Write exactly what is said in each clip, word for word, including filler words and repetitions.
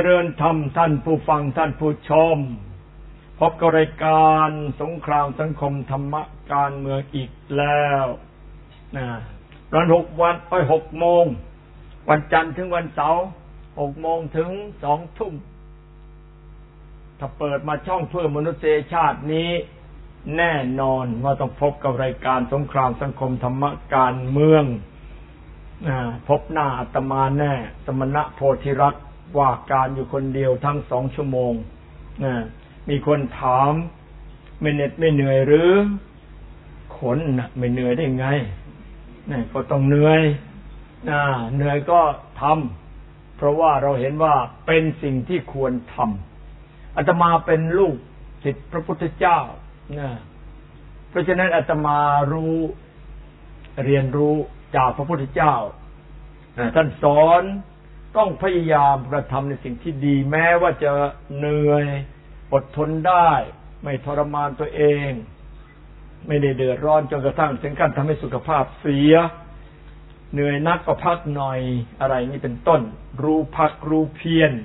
ริญธรรมท่านผู้ฟังท่านผู้ชมพบกับรายการสงครามสังคมธรรมะการเมืองอีกแล้วนะวันหกวันอ้อยหกโมงวันจันทร์ถึงวันเสาร์หกโมงถึงสองทุ่มถ้าเปิดมาช่องเพื่อมนุษยชาตินี้แน่นอนว่าต้องพบกับรายการสงครามสังคมธรรมะการเมืองพบหน้าอาตมาแน่สมณะโพธิรัตน์ว่าการอยู่คนเดียวทั้งสองชั่วโมงมีคนถามไม่เหน็ดไม่เหนื่อยหรือขนน่ะไม่เหนื่อยได้ไงนี่ก็ต้องเหนื่อยเหนื่อยก็ทำเพราะว่าเราเห็นว่าเป็นสิ่งที่ควรทำอาตมาเป็นลูกศิษย์พระพุทธเจ้านะเพราะฉะนั้นอาตมารู้เรียนรู้จากพระพุทธเจ้าท่านสอนต้องพยายามกระทำในสิ่งที่ดีแม้ว่าจะเหนื่อยอดทนได้ไม่ทรมานตัวเองไม่ได้เดือดร้อนจนกระทั่งถึงขั้นทำให้สุขภาพเสียเหนื่อยนักก็พักหน่อยอะไรนี่เป็นต้นรู้พักรู้เพียร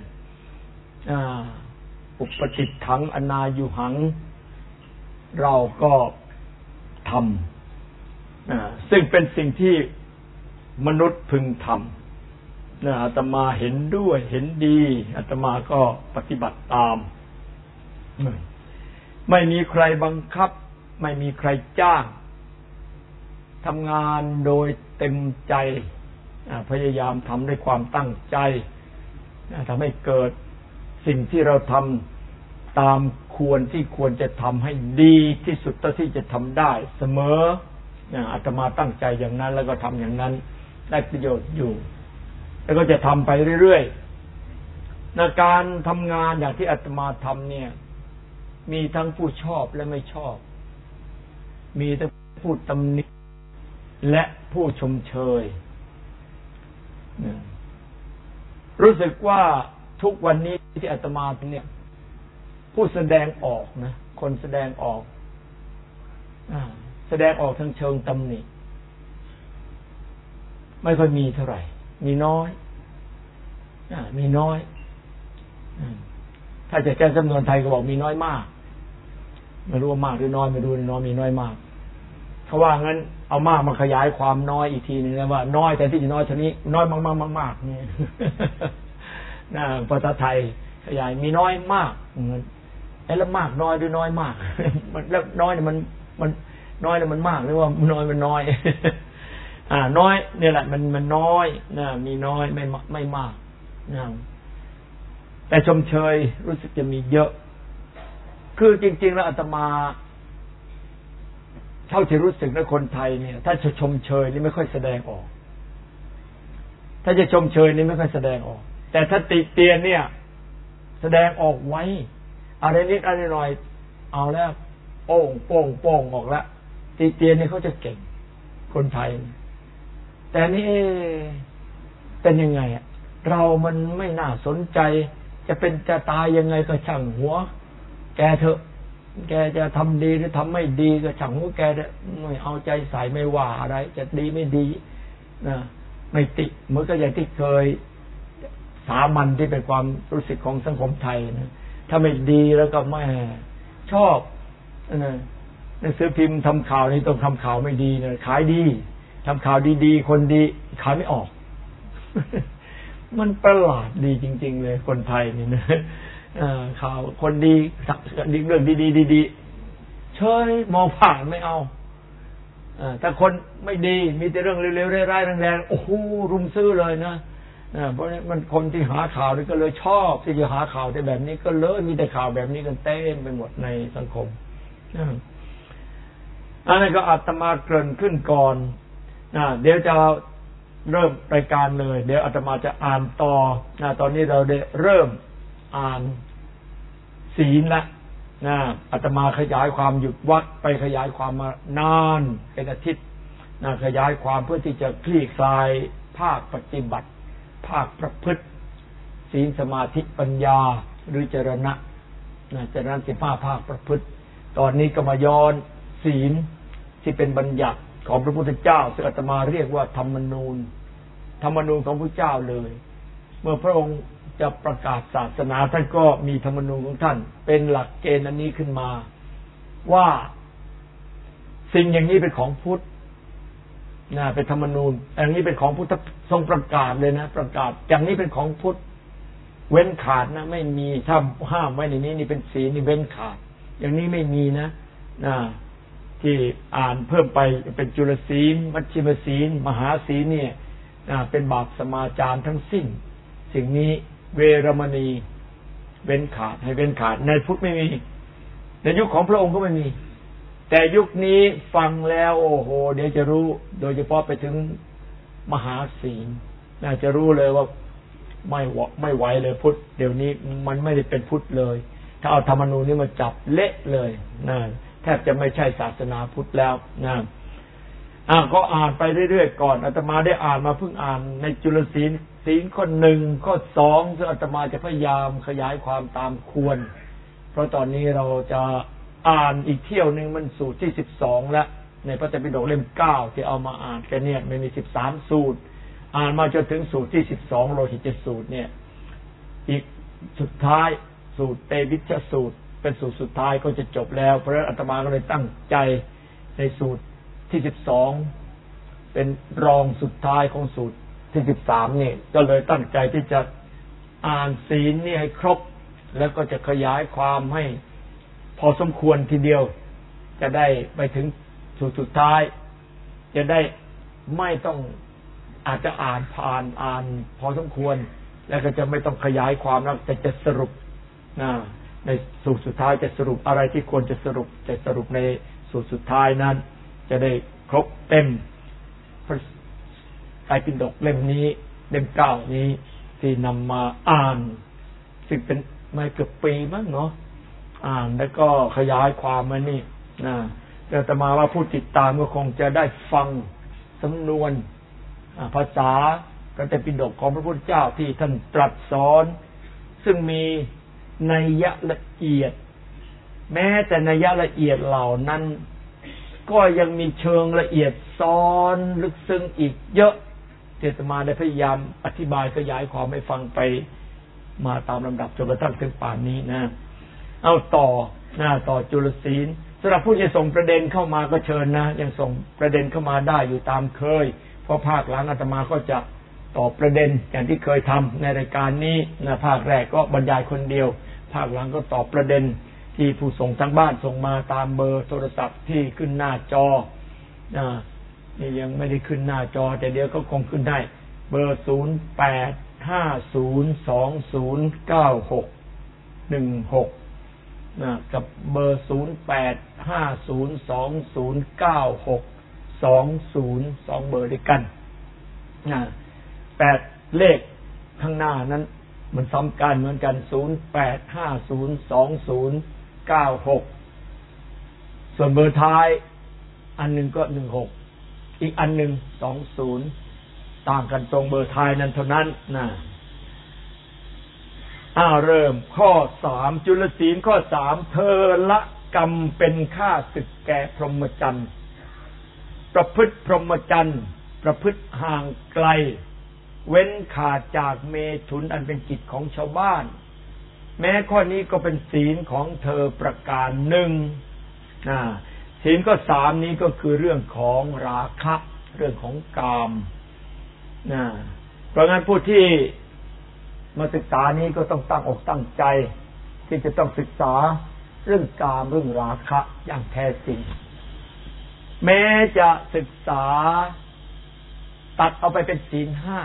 อุปติฏฐังอนายุหังเราก็ทำซึ่งเป็นสิ่งที่มนุษย์พึงทำนะอาตมาเห็นด้วยเห็นดีอาตมาก็ปฏิบัติตามไม่มีใครบังคับไม่มีใครจ้างทำงานโดยเต็มใจพยายามทำด้วยความตั้งใจทำให้เกิดสิ่งที่เราทำตามควรที่ควรจะทำให้ดีที่สุดเท่าที่จะทำได้เสมออาตมาตั้งใจอย่างนั้นแล้วก็ทำอย่างนั้นได้ประโยชน์อยู่แล้วก็จะทำไปเรื่อยๆในการทำงานอย่างที่อาตมาทำเนี่ยมีทั้งผู้ชอบและไม่ชอบมีทั้งผู้ตำหนิและผู้ชมเชยรู้สึกว่าทุกวันนี้ที่อาตมาเนี่ยผู้แสดงออกนะคนแสดงออกแสดงออกทางเชิงตำหนิไม่ค่อยมีเท่าไหร่มีน้อยมีน้อยถ้าจะแก้จำนวนไทยก็บอกมีน้อยมากไม่รู้ว่ามากหรือน้อยไม่รู้น้อยมีน้อยมากเขาว่างั้นเอามากมาขยายความน้อยอีกทีนึงนะว่าน้อยแต่ที่จะน้อยเท่านี้น้อยมากมากมากมากนี่นะภาษาไทยขยายมีน้อยมากเงินไอ้แล้วมากน้อยหรือน้อยมากมันแล้วน้อยเนี่ยมันมันน้อยเนี่ยมันมากหรือว่าน้อยมันน้อยอ่าน้อยเนี่ยแหละมันมันน้อยนะมีน้อยไม่ไม่มากนะแต่ชมเชยรู้สึกจะมีเยอะคือจริงๆแล้วอาตมาเท่าที่รู้สึกนะคนไทยเนี่ยถ้าจะชมเชยนี่ไม่ค่อยแสดงออกถ้าจะชมเชยนี่ไม่ค่อยแสดงออกแต่ถ้าติเตียนเนี่ยแสดงออกไว้อะไรนิดอะไรหน่อยเอาแล้วโป้งโป้งโป้งออกแล้วติเตียนนี่เขาจะเก่งคนไทยแต่นี่เป็นยังไงอ่ะเรามันไม่น่าสนใจจะเป็นจะตายยังไงก็ช่างหัวแกเถอะแกจะทำดีหรือทำไม่ดีก็ช่างหัวแกไม่เอาใจใส่ไม่ว่าอะไรจะดีไม่ดีนะไม่ติเหมือนกับอย่างที่เคยสามัญที่เป็นความรู้สึกของสังคมไทยนะถ้าไม่ดีแล้วก็ไม่ชอบนะหนังสือพิมพ์ทำข่าวนี่ต้องทำข่าวไม่ดีนะขายดีทำข่าวดีๆคนดีขายไม่ออกมันประหลาดดีจริงๆเลยคนไทยนี่นะข่าวคนดีเรื่องดีๆๆเฉยมองผ่านไม่เอาถ้าคนไม่ดีมีแต่เรื่องเร็วๆร้ายๆแรงๆโอ้โหรุมซื้อเลยนะเพราะนั้นมันคนที่หาข่าวนี่ก็เลยชอบที่จะหาข่าวแต่แบบนี้ก็เลยมีแต่ข่าวแบบนี้กันเต็มไปหมดในสังคมอันนั้นก็อาตมาเกริ่นขึ้นก่อนเดี๋ยวจะเริ่มรายการเลยเดี๋ยวอาตมาจะอ่านต่อตอนนี้เราได้เริ่มอ่านศีลละนะอาตมาขยายความหยุดวัดไปขยายความมานานเป็นอาทิตย์นะขยายความเพื่อที่จะคลี่คลายภาคปฏิบัติภาคประพฤติศีลสมาธิปัญญาหรือจรณะนะจรณะสิบห้าภาคประพฤติตอนนี้ก็มาย้อนศีลที่เป็นบัญญัติของพระพุทธเจ้าซึ่งอาตมาเรียกว่าธรรมนูญธรรมนูญของพระเจ้าเลยเมื่อพระองค์จะประกาศศาสนาท่านก็มีธรรมนูญของท่านเป็นหลักเกณฑ์อันนี้ขึ้นมาว่าสิ่งอย่างนี้เป็นของพุทธนะเป็นธรรมนูญอย่างนี้เป็นของพุทธทรงประกาศเลยนะประกาศอย่างนี้เป็นของพุทธเว้นขาดนะไม่มีถ้าห้ามไว้ในนี้นี่เป็นศีลนี่เว้นขาดอย่างนี้ไม่มีนะนะที่อ่านเพิ่มไปเป็นจุลศีลมัชฌิมศีลมหาศีลเนี่ยเป็นบาปสมาจารทั้งสิ้นสิ่งนี้เวรมณีเว้นขาดให้เว้นขาดในพุทธไม่มีในยุคของพระองค์ก็ไม่มีแต่ยุคนี้ฟังแล้วโอ้โหเดี๋ยวจะรู้โดยเฉพาะไปถึงมหาศีลน่าจะรู้เลยว่าไม่ไม่ไหวเลยพุทธเดี๋ยวนี้มันไม่ได้เป็นพุทธเลยถ้าเอาธรรมนูญนี้มาจับเละเลยนะแทบจะไม่ใช่ศาสนาพุทธแล้วนะอ่าก็อ่านไปเรื่อยๆก่อนอาตมาได้อ่านมาเพิ่งอ่านในจุลศีลศีลข้อหนึ่งข้อสองซึ่งอาตมาจะพยายามขยายความตามควรเพราะตอนนี้เราจะอ่านอีกเที่ยวนึงมันสูตรที่สิบสองแล้วในพระไตรปิฎกเล่มเก้าที่เอามาอ่านกันเนี่ยมันมีสิบสามสูตรอ่านมาจนถึงสูตรที่สิบสองโลหิตสูตรเนี่ยอีกสุดท้ายสูตรเตวิชสูตรเป็นสูตรสุดท้ายก็จะจบแล้วเพราะฉะนั้นอาตมาก็เลยตั้งใจในสูตรที่สิบสองเป็นรองสุดท้ายของสูตรที่สิบสามนี่ก็เลยตั้งใจที่จะอ่านศีลนี่ให้ครบแล้วก็จะขยายความให้พอสมควรทีเดียวจะได้ไปถึงสูตรสุดท้ายจะได้ไม่ต้องอาจจะอ่านผ่านอ่านพอสมควรแล้วก็จะไม่ต้องขยายความแล้วแต่จะสรุปนะในสูตรสุดท้ายจะสรุปอะไรที่ควรจะสรุปจะสรุปในสูตรสุดท้ายนั้นจะได้ครบเต็มพระไตรปิฎกเล่มนี้เล่มเก้านี้ที่นำมาอ่านซึ่งเป็นไม่เกือบปีมั้งเนาะอ่านแล้วก็ขยายความมานี่นะแต่ตมาว่าผู้ติดตามก็คงจะได้ฟังสำนวนภาษาพระไตรปิฎกของพระพุทธเจ้าที่ท่านตรัสสอนซึ่งมีนัยยะละเอียดแม้แต่นัยยะละเอียดเหล่านั้นก็ยังมีเชิงละเอียดซ้อนลึกซึ้งอีกเยอะเจตมาได้พยายามอธิบายขยายความให้ฟังไปมาตามลำดับจนกระทั่งถึงป่านนี้นะเอาต่อหน้าต่อจุลศีลสำหรับผู้จะส่งประเด็นเข้ามาก็เชิญนะยังส่งประเด็นเข้ามาได้อยู่ตามเคยเพราะภาคหลังอาตมาก็จะตอบประเด็นอย่างที่เคยทำในรายการนี้นะภาคแรกก็บรรยายคนเดียวภาคหลังก็ตอบประเด็นที่ผู้ส่งทางบ้านส่งมาตามเบอร์โทรศัพท์ที่ขึ้นหน้าจอนะนี่ยังไม่ได้ขึ้นหน้าจอแต่เดี๋ยวก็คงขึ้นได้เบอร์ศูนย์แปดห้าศูนย์สองศูนย์เก้าหกหนึ่งหกนะกับเบอร์ศูนย์แปดห้าศูนย์สองศูนย์เก้าหกสองศูนย์สองเบอร์ด้วยกันนะแปดเลขข้างหน้านั้นมันซ้ำกันเหมือนกันศูนย์แปดห้าศูนย์สองศูนย์เก้าหกส่วนเบอร์ท้ายอันหนึ่งก็หนึ่งหกอีกอันหนึ่งสองศูนย์ต่างกันตรงเบอร์ท้ายนั้นเท่านั้นนะอ้าวเริ่มข้อสามจุลศีลข้อสามเธอละกรรมเป็นข้าศึกแก่พรหมจรรย์ประพฤติพรหมจรรย์ประพฤติห่างไกลเว้นขาดจากเมถุนอันเป็นกิจของชาวบ้านแม้ข้อนี้ก็เป็นศีลของเธอประการหนึ่งนะศีลข้อสามนี้ก็คือเรื่องของราคะเรื่องของกามนะเพราะงั้นผู้ที่มาศึกษานี้ก็ต้องตั้งอกตั้งใจที่จะต้องศึกษาเรื่องกามเรื่องราคะอย่างแท้จริงแม้จะศึกษาตัดเอาไปเป็นศีลห้า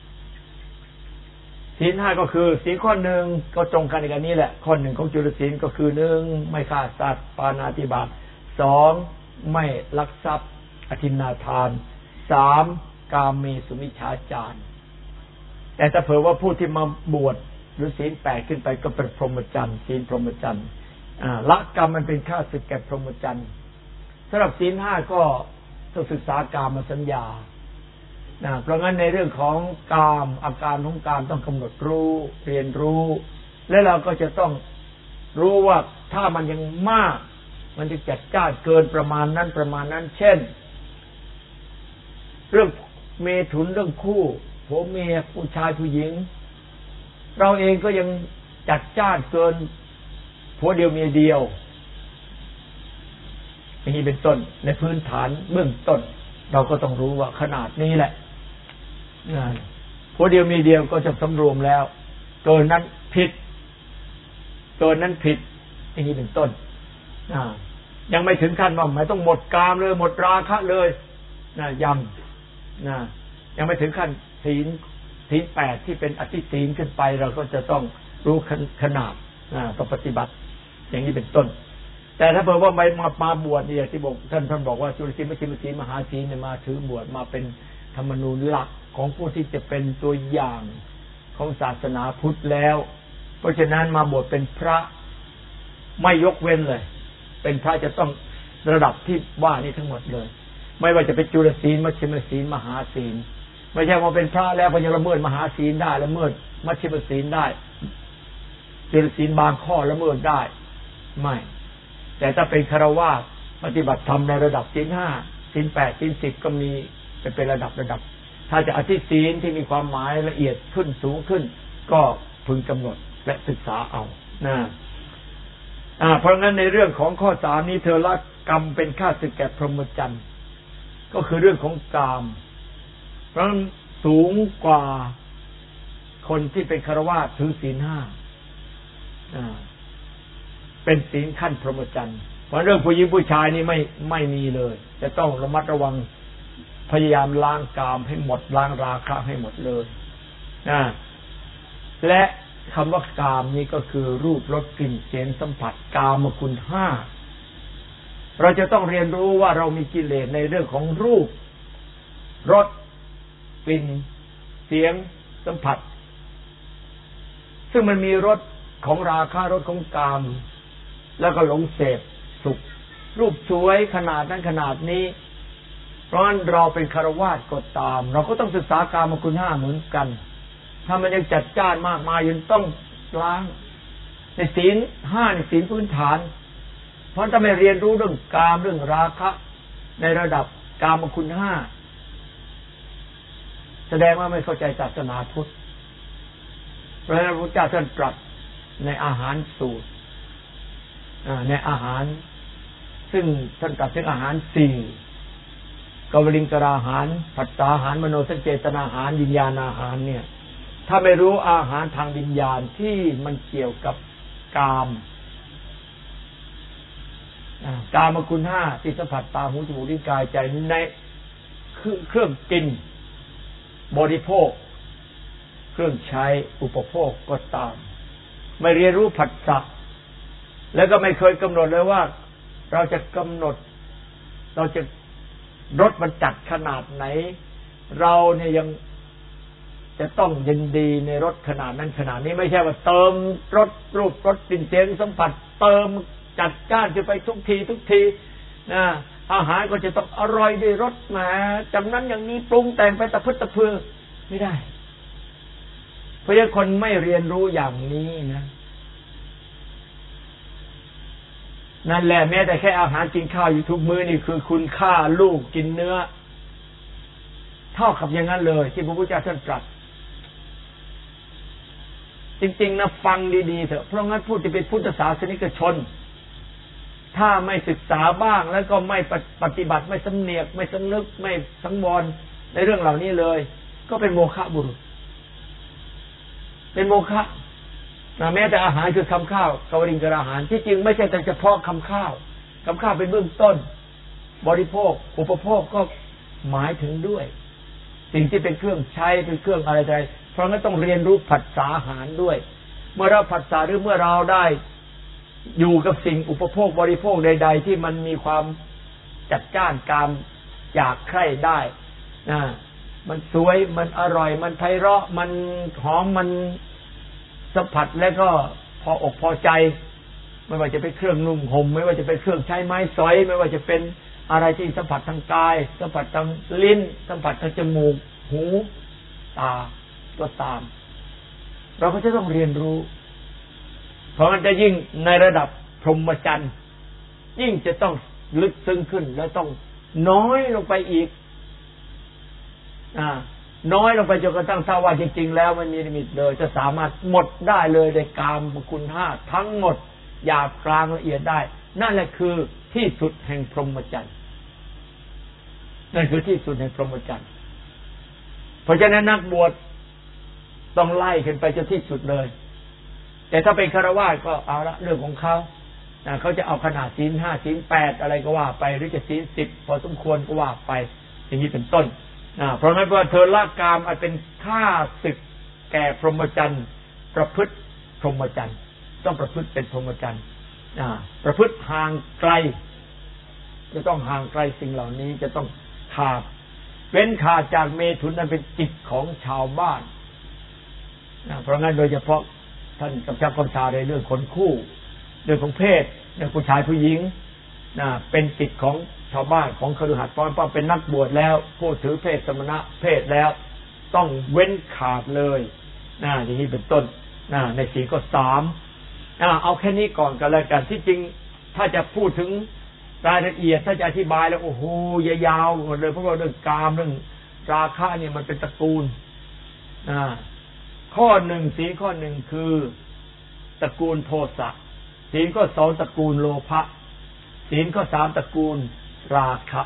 ศีลห้าก็คือศีลข้อหนึ่งก็ตรงกันกันนี้แหละข้อหนึ่งของจุลศีลก็คือหนึ่งไม่ฆ่าสัตว์ปาณาติบาตสองไม่ลักทรัพย์อทินนาทานสามกามเมสุมิจฉาจารแต่ถ้าเผื่อว่าผู้ที่มาบวชหรือศีลแปดขึ้นไปก็เป็นพรหมจรรย์ศีลพรหมจรรย์ละกรรมมันเป็นข้าศึกแก่พรหมจรรย์สำหรับศีลห้าก็ต้องศึกษากามสัญญานะเพราะงั้นในเรื่องของกามอาการของกามต้องกำหนดรู้เรียนรู้และเราก็จะต้องรู้ว่าถ้ามันยังมากมันจะจัดจ้านเกินประมาณนั้นประมาณนั้นเช่นเรื่องเมถุนเรื่องคู่ผัวเมียผู้ชายผู้หญิงเราเองก็ยังจัดจ้านเกินผัวเดียวเมียเดียวอย่างนี้เป็นต้นในพื้นฐานเบื้องต้นเราก็ต้องรู้ว่าขนาดนี้แหละผัวเดียวเมียเดียวก็จะสำรวมแล้วเกินนั้นผิดเกินนั้นผิดอย่างนี้เป็นต้นยังไม่ถึงขั้นว่าไม่ต้องหมดกามเลยหมดราคะเลยนะยังนะยังไม่ถึงขั้นศีลศีลแปดที่เป็นอธิศีลขึ้นไปเราก็จะต้องรู้ขนาดนะต้องปฏิบัติอย่างนี้เป็นต้นแต่ถ้าเผื่อว่าไม่มามาบวชเนี่ยที่บอกท่านท่านบอกว่าจุลศีลมชิมศีลมหาศีลเนี่ยมาถือบวชมาเป็นธรรมนูญหลักของผู้ที่จะเป็นตัวอย่างของศาสนาพุทธแล้วเพราะฉะนั้นมาบวชเป็นพระไม่ยกเว้นเลยเป็นพระจะต้องระดับที่ว่านี้ทั้งหมดเลยไม่ว่าจะเป็นจุลศีลมัชฌิมศีลมหาศีลไม่ใช่ว่าเป็นพระแล้วก็ยังละเมิดมหาศีลได้ละเมิดมัชฌิมศีลได้จุลศีลบางข้อละเมิดได้ไม่แต่ถ้าเป็นฆราวาสปฏิบัติธรรมในระดับศีลห้าศีลแปดศีลสิบก็มีเป็นระดับระดับถ้าจะอธิศีลที่มีความหมายละเอียดขึ้นสูงขึ้นก็พึงกำหนดและศึกษาเอานะอ่าเพราะงั้นในเรื่องของข้อสามนี้เธอละกรรมเป็นข้าศึกแก่พรหมจรรย์ก็คือเรื่องของกามเพราะนั้นสูงกว่าคนที่เป็นฆราวาสถือศีลห้าอ่าเป็นศีลขั้นพรหมจรรย์เพราะเรื่องผู้หญิงผู้ชายนี่ไม่ไม่มีเลยจะต้องระมัดระวังพยายามล้างกามให้หมดล้างราคะให้หมดเลยนะและคำว่ากามนี้ก็คือรูปรสกลิ่นเสียงสัมผัสกามคุณห้าเราจะต้องเรียนรู้ว่าเรามีกิเลสในเรื่องของรูปรสกลิ่นเสียงสัมผัสซึ่งมันมีรสของราคะรสของกามแล้วก็หลงเสพสุขรูปสวยขนาดนั้นขนาดนี้เพราะฉะนั้นเราเป็นฆราวาสก็ตามเราก็ต้องศึกษากามคุณห้าเหมือนกันถ้ามันยังจัดจ้านมากมายยังต้องล้างในศีลห้าในศีลพื้นฐานเพราะถ้าไม่เรียนรู้เรื่องกามเรื่องราคะในระดับกามคุณห้าแสดงว่าไม่เข้าใจศาสนาพุทธเพราะฉะนั้นพระเจ้าท่านตรัสในอาหารสูตรในอาหารซึ่งท่านตรัสถึงอาหารสี่กวลิงกราหารผัสสะอาหารมโนสัญเจตนาอาหารวิญญาณอาหารเนี่ยถ้าไม่รู้อาหารทางวิญญาณที่มันเกี่ยวกับกามกามคุณห้าที่สัมผัสตาหูจมูกลิ้นกายใจในเครื่องกินบริโภคเครื่องใช้อุปโภคก็ตามไม่เรียนรู้ผัสสะแล้วก็ไม่เคยกำหนดเลยว่าเราจะกำหนดเราจะรสมันจัดขนาดไหนเราเนี่ยยังจะต้องยินดีในรสขนาดนั้นขนาดนี้ไม่ใช่ว่าเติมรสรูปรสกลิ่นเสียงสัมผัสเติมจัดจ้านจะไปทุกทีทุกทีนะอาหารก็จะต้องอร่อยด้วยรสแหมจำนั้นอย่างนี้ปรุงแต่งไปตะพึดตะพือไม่ได้เพราะฉะนั้นคนไม่เรียนรู้อย่างนี้นะนั่นแหละแม้แต่แค่อาหารกินข้าวอยู่ทุกมื้อนี่คือคุณค่าลูกกินเนื้อเท่ากับอย่างนั้นเลยที่พระพุทธเจ้าท่านตรัสจริงๆนะฟังดีๆเถอะเพราะงั้นผู้ที่เป็นพุทธศาสนิกชนถ้าไม่ศึกษาบ้างแล้วก็ไม่ปฏิบัติไม่สำเนียกไม่สำนึกไม่สังวรในเรื่องเหล่านี้เลยก็เป็นโมฆะบุรุษเป็นโมฆะแม้แต่อาหารคือคำข้าวกวลิงกราหารที่จริงไม่ใช่แต่เฉพาะคำข้าวคำข้าวเป็นเบื้องต้นบริโภคอุปโภคก็หมายถึงด้วยสิ่งที่เป็นเครื่องใช้เป็นเครื่องอะไรใดเพราะงั้นต้องเรียนรู้ผัสสะอาหารด้วยเมื่อเราผัสสะหรือเมื่อเราได้อยู่กับสิ่งอุปโภคบริโภคใดๆที่มันมีความจัดจ้านกามอยากใคร่ได้นะมันสวยมันอร่อยมันไพเราะมันหอมมันสัมผัสแล้วก็พออกพอใจไม่ว่าจะเป็นเครื่องนุ่งห่มไม่ว่าจะเป็นเครื่องใช้ไม้สอยไม่ว่าจะเป็นอะไรที่สัมผัสทางกายสัมผัสทางลิ้นสัมผัสทางจมูกหูตาก็ตามเราก็จะต้องเรียนรู้เพราะมันจะยิ่งในระดับพรหมจรรย์ยิ่งจะต้องลึกซึ้งขึ้นและต้องน้อยลงไปอีกอ่าน้อยลงไปจนกระทั่งทราบว่าจริงๆแล้วมันมีลิมิตเลยจะสามารถหมดได้เลยในกามคุณห้าทั้งหมดหยาบกลางละเอียดได้นั่นแหละคือที่สุดแห่งพรหมจรรย์นั่นคือที่สุดแห่งพรหมจรรย์เพราะฉะนั้นนักบวชต้องไล่ขึ้นไปจนที่สุดเลยแต่ถ้าเป็นฆราวาสก็เอาละเรื่องของเขาเขาจะเอาขนาดศีลห้าศีลแปดอะไรก็ว่าไปหรือจะศีลสิบพอสมควรก็ว่าไปอย่างนี้เป็นต้นเพราะงั้นว่าเธอละกามอันเป็นข้าศึกแก่พรหมจรรย์ประพฤติพรหมจรรย์ต้องประพฤติเป็นพรหมจรรย์ประพฤติห่างไกลจะต้องห่างไกลสิ่งเหล่านี้จะต้องขาดเว้นขาดจากเมถุนนั้นเป็นจิตของชาวบ้านเพราะงั้นโดยเฉพาะท่านกำชับกำชาในเรื่องคนคู่เรื่องของเพศเรื่องผู้ชายผู้หญิงนะเป็นจิตของชาวบ้านของคฤหัสถ์เพราะว่าเป็นนักบวชแล้วผู้ถือเพศสมณะเพศแล้วต้องเว้นขาดเลยนะอย่างนี้เป็นต้นนะในศีลข้อสามเอาแค่นี้ก่อนกันแล้วกันที่จริงถ้าจะพูดถึงรายละเอียดถ้าจะอธิบายแล้วโอ้โหยาวๆหมดเลยเพราะว่าเรื่องกามเรื่องราคะเนี่ยมันเป็นตระกูลนะข้อหนึ่งศีลข้อหนึ่งคือตระกูลโทสะศีลข้อสองตระกูลโลภะศีลข้อสามตระกูลราคะ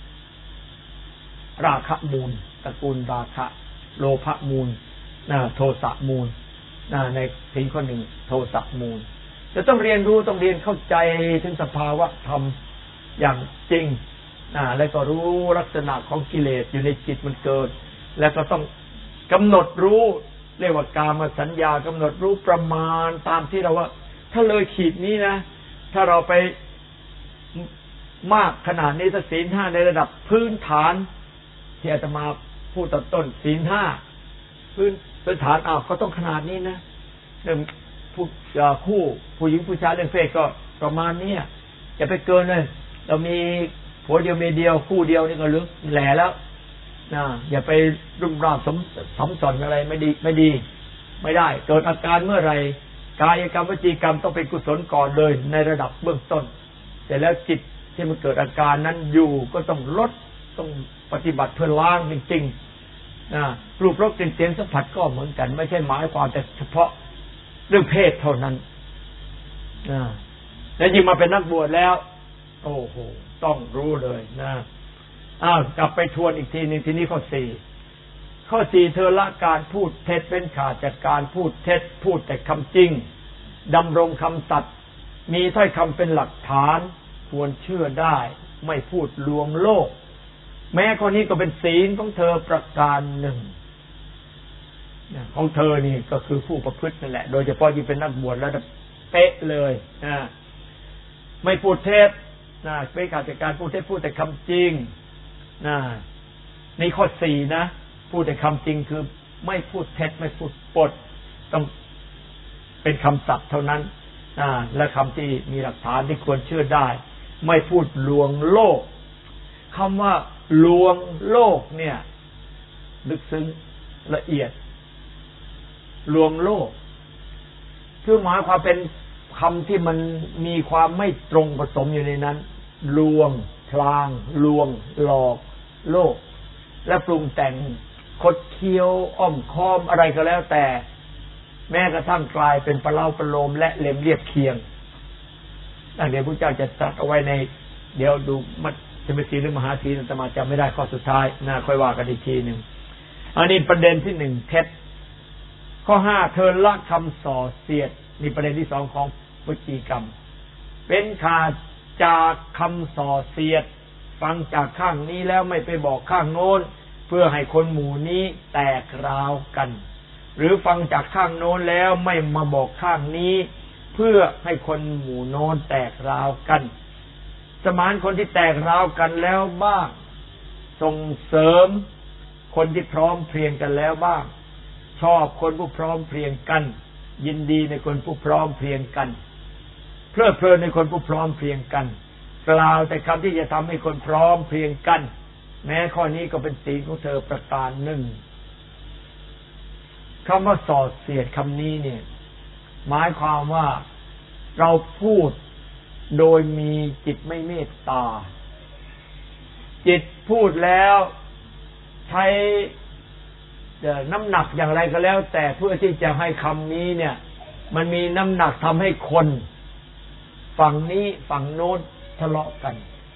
ราคะมูลตระกูลราคะโลภะมูลนะโทสะมูลนะในศีลข้อหนึ่งโทสะมูลจะต้องเรียนรู้ต้องเรียนเข้าใจถึงสภาวะธรรมอย่างจริงนะแล้วก็รู้ลักษณะของกิเลสอยู่ในจิตมันเกิดแล้วก็ต้องกำหนดรู้เรียกว่ากามสัญญากำหนดรู้ประมาณตามที่เราว่าถ้าเลยขีดนี้นะถ้าเราไปมากขนาดนี้ถ้าศีลห้าในระดับพื้นฐานที่อาตมาพูดตอนต้นศีลห้าพื้นพื้นฐานอ้าวเขาต้องขนาดนี้นะเรื่องผู้คู่ผู้หญิงผู้ชายเรื่องเพศก็ประมาณนี้อย่าไปเกินเลยเรามีผัวเดียวเมียเดียวคู่เดียวนี่ก็ลึกแหล่แล้วนะอย่าไปรุ่มร่ามสมสมสอนอะไรไม่ดีไม่ดีไม่ได้เกิดอาการเมื่อไรกายกรรมวจีกรรมต้องเป็นกุศลก่อนเลยในระดับเบื้องต้นแต่แล้วจิตที่มันเกิดอาการนั้นอยู่ก็ต้องลดต้องปฏิบัติเพื่อล้างจริงๆนะรูปรสกลิ่นเสียงสัมผัสก็เหมือนกันไม่ใช่หมายความแต่เฉพาะเรื่องเพศเท่านั้นนะแล้วยิ่งมาเป็นนักบวชแล้วโอ้โหต้องรู้เลยนะอ้าวกลับไปทวนอีกทีนึงทีนี้ข้อสี่ข้อสี่เธอละการพูดเท็จเป็นขาดจากการพูดเท็จพูดแต่คำจริงดำรงคำสัตย์มีถ้อยคำเป็นหลักฐานควรเชื่อได้ไม่พูดลวงโลกแม้ข้อนี้ก็เป็นศีลของเธอประการหนึ่งของเธอนี่ก็คือผู้ประพฤตินั่นแหละโดยเฉพาะยิ่งเป็นนักบวชแล้วเป๊ะเลยนะไม่พูดเท็จนะไม่ขาดจากการพูดเท็จพูดแต่คำจริงนะในข้อสี่นะพูดแต่คำจริงคือไม่พูดเท็จไม่พูดปดต้องเป็นคำสัตย์เท่านั้นนะและคำที่มีหลักฐานที่ควรเชื่อได้ไม่พูดลวงโลกคำว่าลวงโลกเนี่ยลึกซึ้งละเอียดลวงโลกคือหมายความเป็นคำที่มันมีความไม่ตรงผสมอยู่ในนั้นลวงพลางลวงหลอกโลกและปรุงแต่งคดเคี้ยวอ้อมค้อมอะไรก็แล้วแต่แม้กระทั่งกลายเป็นปลาเล่าปลาโลมและเล็มเรียบเคียงดังเดี๋ยวพระเจ้าจะตรัสเอาไว้ในเดี๋ยวดูมัชฌิมศีลหรือมหาศีลอาตมาจำไม่ได้ข้อสุดท้ายน่าค่อยว่ากันอีกทีหนึ่งอันนี้ประเด็นที่หนึ่งเท็จข้อห้าเธอละคำส่อเสียดนี่ประเด็นที่สองของวจีกรรมเป็นขาดจากคำส่อเสียดฟังจากข้างนี้แล้วไม่ไปบอกข้างโน้นเพื่อให้คนหมู่นี้แตกร้าวกันหรือฟังจากข้างโน้นแล้วไม่มาบอกข้างนี้เพื่อให้คนหมู่โน้นแตกร้าวกันสมานคนที่แตกร้าวกันแล้วบ้างส่งเสริมคนที่พร้อมเพรียงกันแล้วบ้างชอบคนผู้พร้อมเพรียงกันยินดีในคนผู้พร้อมเพรียงกันเพลิดเพลินในคนผู้พร้อมเพรียงกันกล่าวแต่คำที่จะทำให้คนพร้อมเพรียงกันแม้ข้อนี้ก็เป็นศีลของเธอประการหนึ่งคำว่าส่อเสียดคำนี้เนี่ยหมายความว่าเราพูดโดยมีจิตไม่เมตตาจิตพูดแล้วใช้น้ำหนักอย่างไรก็แล้ว แต่เพื่อที่จะให้คำนี้เนี่ยมันมีน้ำหนักทำให้คนฝั่งนี้ฝั่งโน้นทะเลาะกัน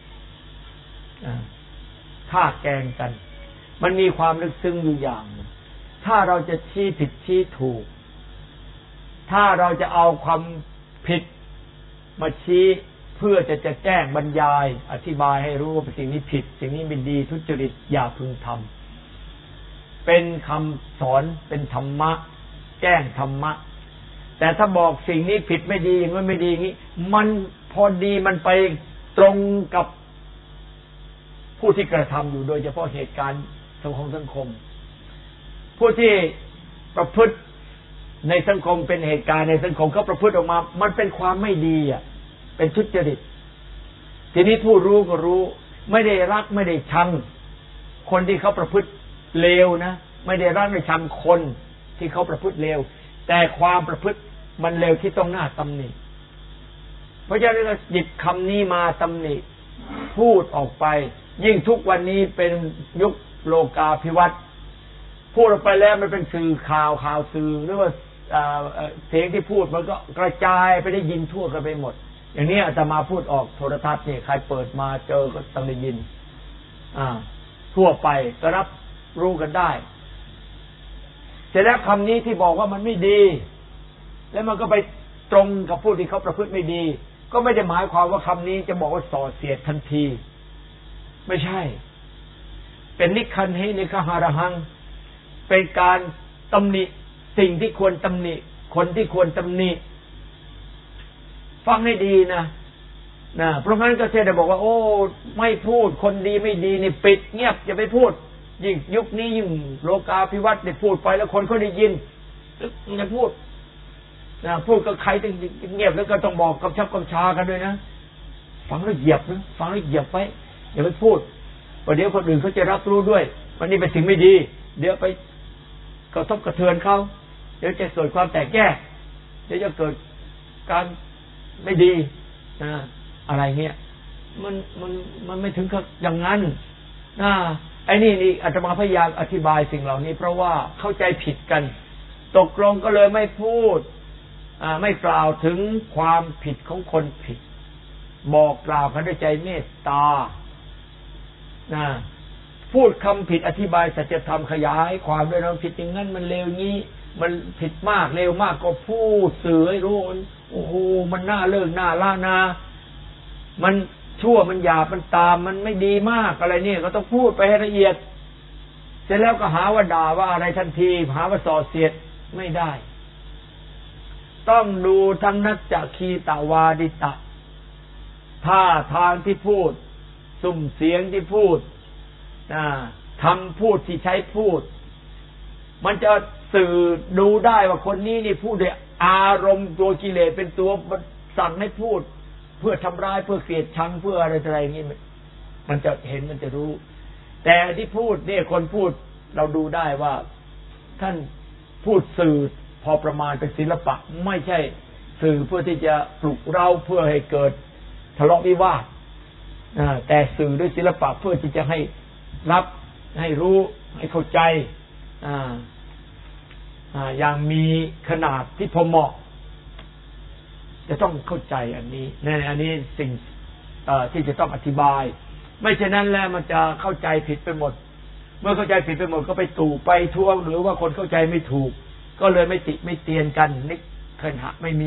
ฆ่าแกล้งกันมันมีความลึกซึ้งอยู่อย่างถ้าเราจะชี้ผิดชี้ถูกถ้าเราจะเอาความผิดมาชี้เพื่อจะจะแจ้งบรรยายอธิบายให้รู้ว่าสิ่งนี้ผิดสิ่งนี้ไม่ดีทุจริตอย่าพึงทำเป็นคำสอนเป็นธรรมะแจ้งธรรมะแต่ถ้าบอกสิ่งนี้ผิดไม่ดีอย่างนั้นไม่ดีอย่างนี้มันพอดีมันไปตรงกับผู้ที่กระทำอยู่โดยเฉพาะเหตุการณ์สังคมสังคมผู้ที่ประพฤติในสังคมเป็นเหตุการณ์ในสังคมเขาประพฤติออกมามันเป็นความไม่ดีอ่ะเป็นทุจริตทีนี้ผู้รู้ก็รู้ไม่ได้รักไม่ได้ชังคนที่เขาประพฤติเลวนะไม่ได้รักไม่ชังคนที่เขาประพฤติเลวแต่ความประพฤติมันเลวที่ต้องหน้าตำหนิเพราะฉะนั้นหยิบคำนี้มาตำหนิพูดออกไปยิ่งทุกวันนี้เป็นยุคโลกาภิวัตน์พูดออกไปแล้วมันเป็นสื่อข่าวข่าวสื่อหรือว่าเสียงที่พูดมันก็กระจายไปได้ยินทั่วกันไปหมดอย่างนี้อาตมาพูดออกโทรทัศน์นี่ใครเปิดมาเจอก็ต้องได้ยินอ่าทั่วไปก็รับรู้กันได้เสร็จแล้วคำนี้ที่บอกว่ามันไม่ดีแล้วมันก็ไปตรงกับผู้ที่เขาประพฤติไม่ดีก็ไม่ได้หมายความว่าคำนี้จะบอกว่าส่อเสียดทันทีไม่ใช่เป็นนิคันให้นิคหารหังเป็นการตำหนิสิ่งที่ควรตำหนิคนที่ควรตำหนิฟังให้ดีนะนะเพราะงั้นก็เทศได้บอกว่าโอ้ไม่พูดคนดีไม่ดีนี่ปิดเงียบอย่าไปพูดยิ่งยุคนี้ยิ่งโลกาภิวัตน์ได้พูดไปแล้วคนเขาได้ยินอย่าพูดนะพูดกับใครต้องเงียบแล้วก็ต้องบอกกำชับกำชากันด้วยนะฟังแล้วเหยียบนะฟังแล้วเหยียบไว้อย่าไปพูดประเดี๋ยวคนอื่นเขาจะรับรู้ด้วยวันนี้เป็นสิ่งไม่ดีเดี๋ยวไปกระทบกระเทือนเขาเดี๋ยวจะเกิดความแตกแยกเดี๋ยวจะเกิดการไม่ดีนะอะไรเงี้ยมันมันมันไม่ถึงกับอย่างนั้นนะไอ้นี่นี่อาตมาพยายามอธิบายสิ่งเหล่านี้เพราะว่าเข้าใจผิดกันตกลงก็เลยไม่พูดอ่าไม่กล่าวถึงความผิดของคนผิดบอกกล่าวกันด้วยใจเมตตานะพูดคำผิดอธิบายสัจธรรมขยายความด้วยเราผิดอย่างนั้นมันเลวงี้มันผิดมากเลวมากก็พูดสื่อให้รู้โอ้โหมันน่าเลิกน่าละนามันชั่วมันหยาบมันตามมันไม่ดีมากอะไรเนี่ยก็ต้องพูดไปให้ละเอียดเสร็จแล้วก็หาว่าด่าว่าอะไรทันทีหาว่าส่อเสียดไม่ได้ต้องดูทั้งนัจจคีตวาดิตะท่าทางที่พูดสุ่มเสียงที่พูดคำพูดที่ใช้พูดมันจะสื่อดูได้ว่าคนนี้นี่พูดด้วยอารมณ์ตัวกิเลสเป็นตัวสั่งให้พูดเพื่อทำร้ายเพื่อเกลียดชังเพื่ออะไรอะไรอย่างนี้มันจะเห็นมันจะรู้แต่ที่พูดเนี่ยคนพูดเราดูได้ว่าท่านพูดสื่อพอประมาณเป็นศิลปะไม่ใช่สื่อเพื่อที่จะปลุกเราเพื่อให้เกิดทะเลาะวิวาทแต่สื่อด้วยศิลปะเพื่อที่จะให้รับให้รู้ให้เข้าใจอ่าอ่าอย่างมีขนาดที่พอเหมาะจะต้องเข้าใจอันนี้นี่อันนี้สิ่งที่จะต้องอธิบายไม่เช่นนั้นแล้วมันจะเข้าใจผิดไปหมดเมื่อเข้าใจผิดไปหมดก็ไปตู่ไปท่วงหรือว่าคนเข้าใจไม่ถูกก็เลยไม่ติไม่เตียนกันนิขณะไม่มี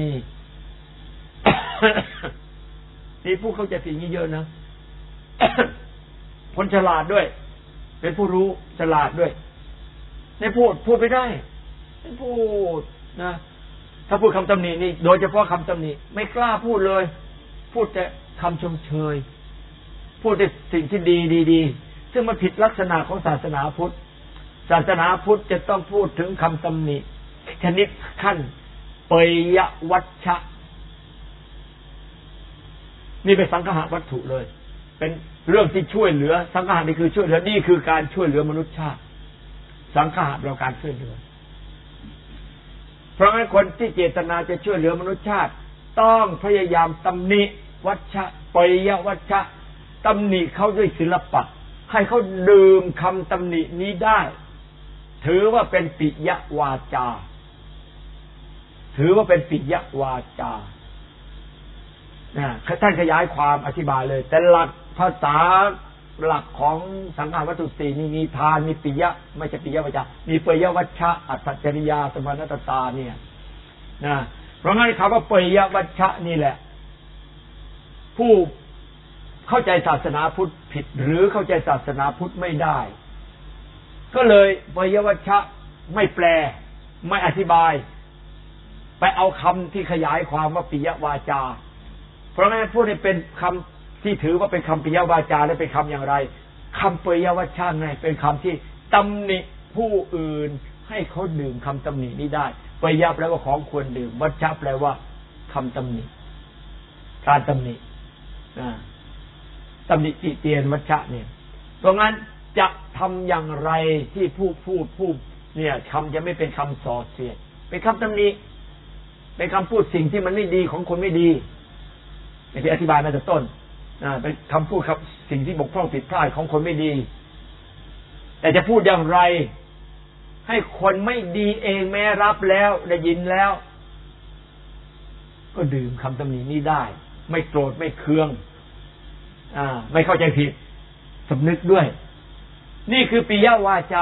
นี่ผู้เข้าใจผิดนี้เยอะนะ คนฉลาดด้วยเป็นผู้รู้ฉลาดด้วยในพูดพูดไปได้ไม่พูดนะถ้าพูดคำตำหนินี่โดยเฉพาะคำตำหนิไม่กล้าพูดเลยพูดแต่คำชมเชยพูดแต่สิ่งที่ดีดีๆซึ่งมันผิดลักษณะของศาสนาพุทธศาสนาพุทธจะต้องพูดถึงคำตำหนิชนิดขั้นเปยวัชชะนี่เป็นสังฆะวัตถุเลยเป็นเรื่องที่ช่วยเหลือสังฆะนี่คือช่วยเหลือนี่คือการช่วยเหลือมนุษยชาติสังฆะเป็นการช่วยเหลือเพราะงั้นคนที่เจตนาจะช่วยเหลือมนุษยชาติต้องพยายามตำหนิวัชชะเปยวัชชะตำหนิเขาด้วยศิลปะให้เขาดื่มคำตำหนินี้ได้ถือว่าเป็นปิยวาจาถือว่าเป็นปิยวาจานะท่านขยายความอธิบายเลยแต่หลักภาษาหลักของสังฆวัตถุสี่นี่มีทานมีปิยะไม่ใช่ปิยวาจามีปิยวัชชะอัตถจริยาสมณตตาเนี่ยนะเพราะงั้นคำว่าปิยวัชชะนี่แหละผู้เข้าใจศาสนาพุทธผิดหรือเข้าใจศาสนาพุทธไม่ได้ก็เลยปิยวัชชะไม่แปลไม่อธิบายไปเอาคำที่ขยายความว่าปิยวาจาเพราะงั้นพูดให้เป็นคำที่ถือว่าเป็นคำปิยวาจาและเป็นคำอย่างไรคำปิยวัชชะไงเป็นคำที่ตำหนิผู้อื่นให้เขาดื่มคำตำหนินี้ได้ปิยะแปลว่าของควรดื่มวัชชะแปลว่าคำตำหนิการตำหนิตำหนิติเตียนวัชชะเนี่ยเพราะงั้นจะทำอย่างไรที่ผู้พูดผู้เนี่ยคำจะไม่เป็นคำส่อเสียดเป็นคำตำหนิเป็นคำพูดสิ่งที่มันไม่ดีของคนไม่ดีอย่างที่อธิบายมาแต่ต้นเป็นคำพูดครับสิ่งที่บกพร่องผิดพลาดของคนไม่ดีแต่จะพูดอย่างไรให้คนไม่ดีเองแม้รับแล้วได้ยินแล้วก็ดื่มคำตำหนินี้ได้ไม่โกรธไม่เคืองอ่าไม่เข้าใจผิดสำนึกด้วยนี่คือปิยวาจา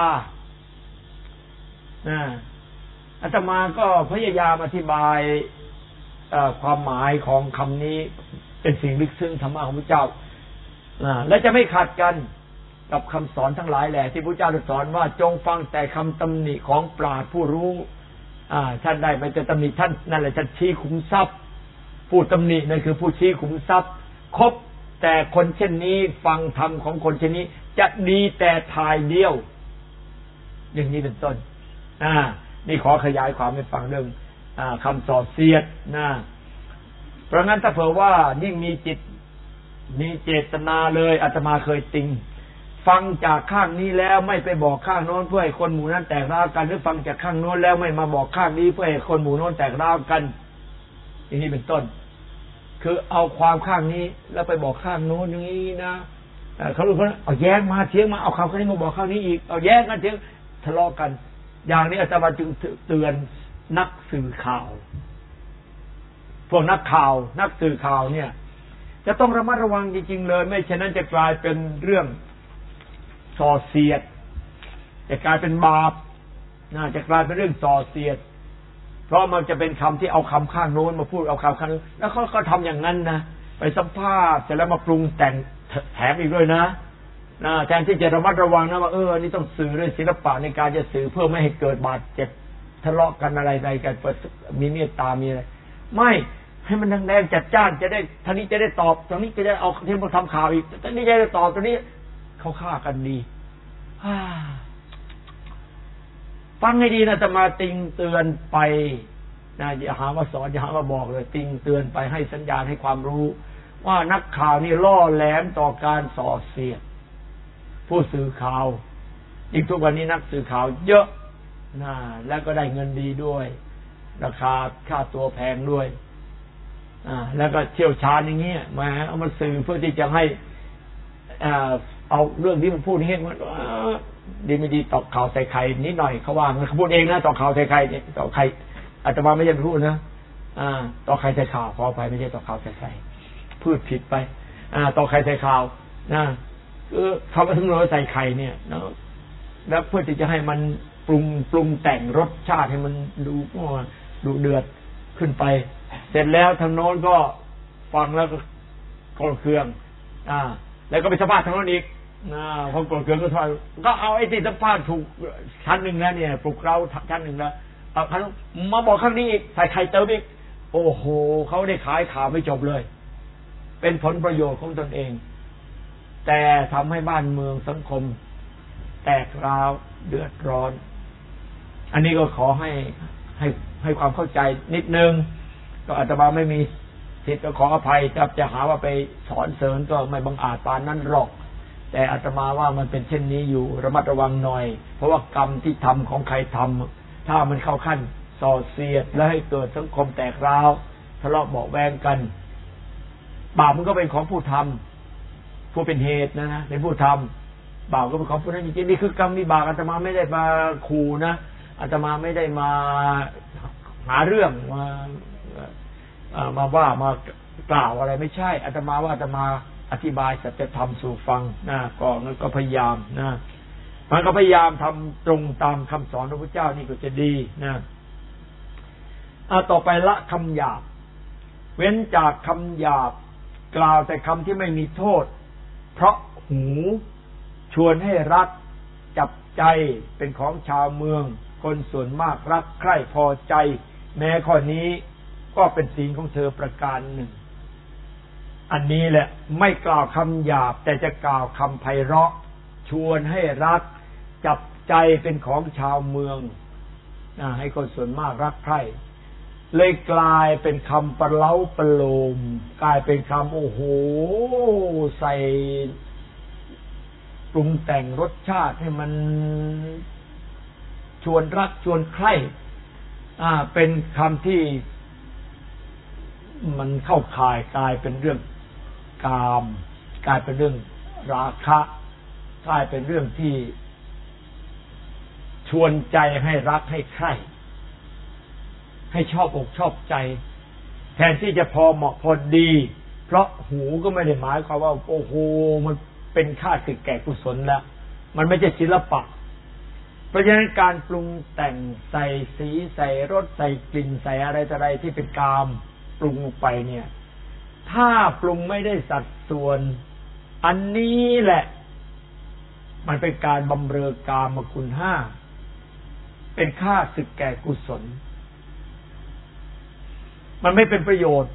อ่าอาตมาก็พยายามอธิบายความหมายของคำนี้เป็นสิ่งลึกซึ้งธรรมะของพระเจ้าและจะไม่ขัดกันกับคำสอนทั้งหลายแหละที่พระเจ้าสอนว่าจงฟังแต่คำตำหนิของปราชญ์ผู้รู้ท่านได้ไม่จะตำหนิท่านนั่นแหละท่านชี้ขุมทรัพย์ผู้ตำหนินั่นคือผู้ชี้ขุมทรัพย์คบแต่คนเช่นนี้ฟังธรรมของคนเช่นนี้จะดีแต่ทายเดียวอย่างนี้เป็นต้นอ่านี่ขอขยายความให้ฟังเรื่องคำส่อเสียดนะเพราะงั้นถ้าเผื่อว่ายิ่งมีจิตมีเจตนาเลยอาตมาเคยติงฟังจากข้างนี้แล้วไม่ไปบอกข้างโน้นเพื่อให้คนหมู่นั้นแตกร้าวกันหรือฟังจากข้างโน้นแล้วไม่มาบอกข้างนี้เพื่อให้คนหมู่โน้นแตกร้าวกันอย่างนี้เป็นต้นคือเอาความข้างนี้แล้วไปบอกข้างโน้นอย่างนี้นะเขารู้ว่าเอาแย้งมาเถียงมาเอาคำข้างนี้มาบอกข้างนี้อีกเอาแย้งกันเถียงทะเลาะกันอย่างนี้อาตมาจึงเตือนนักสื่อข่าวพวกนักข่าวนักสื่อข่าวเนี่ยจะต้องระมัดระวังจริงๆเลยไม่เช่นนั้นจะกลายเป็นเรื่องส่อเสียดจะกลายเป็นบาปน่าจะกลายเป็นเรื่องส่อเสียดเพราะมันจะเป็นคำที่เอาคำข้างโน้นมาพูดเอาคำข้างนี้แล้วเขาก็ทำอย่างนั้นนะไปสัมภาษณ์เสร็จแล้วมาปรุงแต่งแถมอีกด้วยนะนะแทนที่จะระมัดระวังนะว่าเออนี่ต้องสื่อด้วยศิลปะในการจะสื่อเพื่อไม่ให้เกิดบาดเจ็บทะเลาะกันอะไรใดกันมีเมตตามีอะไรไม่ให้มันแดงๆจัดจ้านจะได้ท่านี้จะได้ตอบตรงนี้จะได้เอาที่มาทำข่าวอีกตรงนี้จะได้ตอบตรงนี้เขาฆ่ากันดีฟังให้ดีนะจะมาติงเตือนไปนะอย่าหาว่าสอนอย่าหาว่าบอกเลยติงเตือนไปให้สัญญาณให้ความรู้ว่านักข่าวนี่ล่อแหลมต่อการส่อเสียดผู้สื่อข่าวยิ่งทุกวันนี้นักสื่อข่าวเยอะนะแล้วก็ได้เงินดีด้วยราคาค่าตัวแพงด้วยอ่าแล้วก็เชี่ยวชาญอย่างเงี้ยมาเอามาสื่อเพื่อที่จะให้อ่าเอาเรื่องที่มันพูดให้มันดีไม่ดีตอกข่าวใส่ไข่นิดหน่อยเขาว่ามันเขาพูดเองนะตอกข่าวใส่ไข่เนี่ยตอกไข่อาตมาไม่ใช่พูดนะอ่าตอกไข่ใส่ข่าวขอไปไม่ใช่ตอกข่าวใส่ไข่พูดผิดไปอ่าตอกไข่ใส่ข่าวนะคือเขาไปถึงเราใส่ไข่เนี่ยแล้วแล้วเพื่อที่จะให้มันปรุงปรุงแต่งรสชาติให้มันดูดูเดือดขึ้นไปเสร็จแล้วทางโน้นก็ฟังแล้วก็โกรธเคืองอ่าแล้วก็ไปสัมภาษณ์ทางโน้นอีกอ่าพอโกรธเคืองก็ทอยก็เอาไอ้ที่สัมภาษณ์ถูกชั้นหนึ่งแล้วเนี่ยปลุกเราชั้นหนึ่งแล้วเอาครั้งมาบอกข้างนี้อีกใส่ไข่เติมอีกโอ้โหเขาได้ขายข่าวไม่จบเลยเป็นผลประโยชน์ของตนเองแต่ทำให้บ้านเมืองสังคมแตกร้าวเดือดร้อนอันนี้ก็ขอให้ให้ให้ความเข้าใจนิดนึงก็อาตมาไม่มีสิทธิ์ก็ขออภัยจะจะหาว่าไปสอนเสริญก็ไม่บังอาจปานนั้นหรอกแต่อาตมาว่ามันเป็นเช่นนี้อยู่ระมัดระวังหน่อยเพราะว่ากรรมที่ทำของใครทำถ้ามันเข้าขั้นส่อเสียดและให้เกิดสังคมแตกร้าวทะเลาะเบาะแวงกันบาปมันก็เป็นของผู้ทำผู้เป็นเหตุนะนะเป็นผู้ทบาปก็เป็นของผู้นั้นจริงๆนี่คือกรรมวิบากอาตมาไม่ได้มาขู่นะอาตมาไม่ได้มาหาเรื่องมามาว่ามากล่าวอะไรไม่ใช่อาตมาว่าอาตมาอธิบายสัจธรรมสู่ฟังนะก็งั้นก็พยายามนะมันก็พยายามทำตรงตามคำสอนพระพุทธเจ้านี่ก็จะดีนะเอาต่อไปละคำหยาบเว้นจากคำหยาบกล่าวแต่คำที่ไม่มีโทษเพราะหูชวนให้รักจับใจเป็นของชาวเมืองคนส่วนมากรักใคร่พอใจแม้ข้อนี้ก็เป็นศีลของเธอประการหนึ่งอันนี้แหละไม่กล่าวคำหยาบแต่จะกล่าวคำไพเราะชวนให้รักจับใจเป็นของชาวเมืองให้คนส่วนมากรักใคร่เลยกลายเป็นคำประเล้าประโลมกลายเป็นคำโอ้โหใส่ปรุงแต่งรสชาติให้มันชวนรักชวนใคร่อ่าเป็นคำที่มันเข้าข่ายกลายเป็นเรื่องกามกลายเป็นเรื่องราคะกลายเป็นเรื่องที่ชวนใจให้รักให้ใคร่ให้ชอบอกชอบใจแทนที่จะพอเหมาะพอดีเพราะหูก็ไม่ได้หมายความว่าโอ้โหมันเป็นค่าศึกแก่กุศลแล้วมันไม่ใช่ศิลปะเพราะฉะนั้นการปรุงแต่งใส่สีใส่รสใส่กลิ่นใส่อะไรต่ออะไรที่เป็นกามปรุงลงไปเนี่ยถ้าปรุงไม่ได้สัดส่วนอันนี้แหละมันเป็นการบำเรอกามคุณห้าเป็นค่าศึกแก่กุศลมันไม่เป็นประโยชน์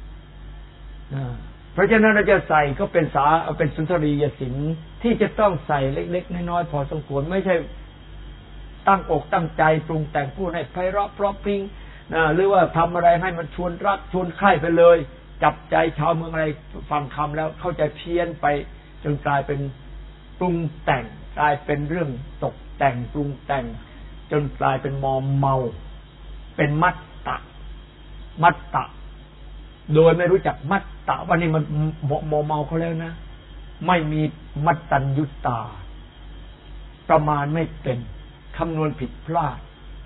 เพราะฉะนั้นเราจะใส่ก็เป็นสาเป็นสุนทรียศิลป์ที่จะต้องใส่เล็กๆน้อยๆพอสมควรไม่ใช่ตั้งอกตั้งใจปรุงแต่งพูดให้ไพเราะเพราะพริ้งนะหรือว่าทำอะไรให้มันชวนรักชวนใคร่ไปเลยจับใจชาวเมืองอะไรฟังคำแล้วเข้าใจเพี้ยนไปจนกลายเป็นปรุงแต่งกลายเป็นเรื่องตกแต่งปรุงแต่งจนกลายเป็นมอมเมาเป็นมัตตะมัตตะโดยไม่รู้จักมัตตะว่านี่มันมอมเมาเขาแล้วนะไม่มีมัตตัญญุตาประมาณไม่เป็นคำนวณผิดพลาด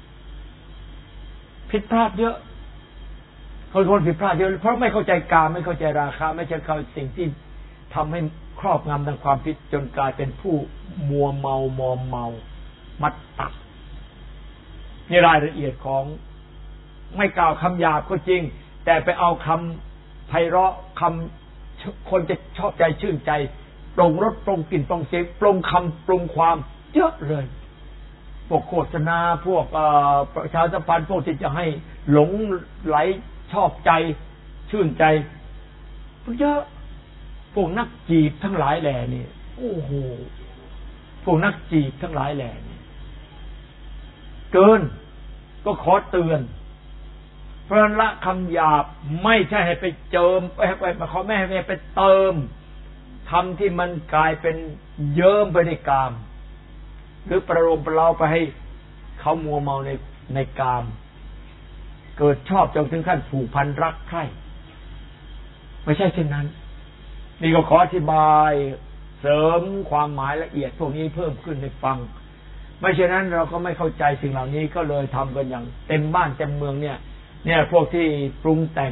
ผิดพลาดเยอะเขาคนผิดพลาดเยอะเพราะไม่เข้าใจกามไม่เข้าใจราคะไม่ใช่เข้าสิ่งที่ทำให้ครอบงำทางความคิดจนกลายเป็นผู้มัวเมามอมเมามัตตะนี่รายละเอียดของไม่กล่าวคำหยาบก็จริงแต่ไปเอาคำไพเราะคำคนจะชอบใจชื่นใจปรุงรสปรุงกลิ่นปรุงเสียงปรุงคำปรุงความเยอะเลยพวกโฆษณาพวกประชาสัมพันธ์พวกที่จะให้หลงไหลชอบใจชื่นใจเยอะพวกนักจีบทั้งหลายแหล่นี่โอ้โหพวกนักจีบทั้งหลายแหล่นี่เกินก็ขอเตือนเพราะละคำหยาบไม่ใช่ให้ไปเจิมไปไปมาขอแม่ให้ไปเติมทำที่มันกลายเป็นเยิ้มไปในกามหรือประโลมประเล้าไปให้เขามัวเมาในในกามเกิดชอบจนถึงขั้นผูกพันรักใคร่ไม่ใช่เช่นนั้นนี่ก็ขออธิบายเสริมความหมายละเอียดพวกนี้เพิ่มขึ้นให้ฟังไม่เช่นนั้นเราก็ไม่เข้าใจสิ่งเหล่านี้ก็เลยทำกันอย่างเต็มบ้านเต็มเมืองเนี่ยเนี่ยพวกที่ปรุงแต่ง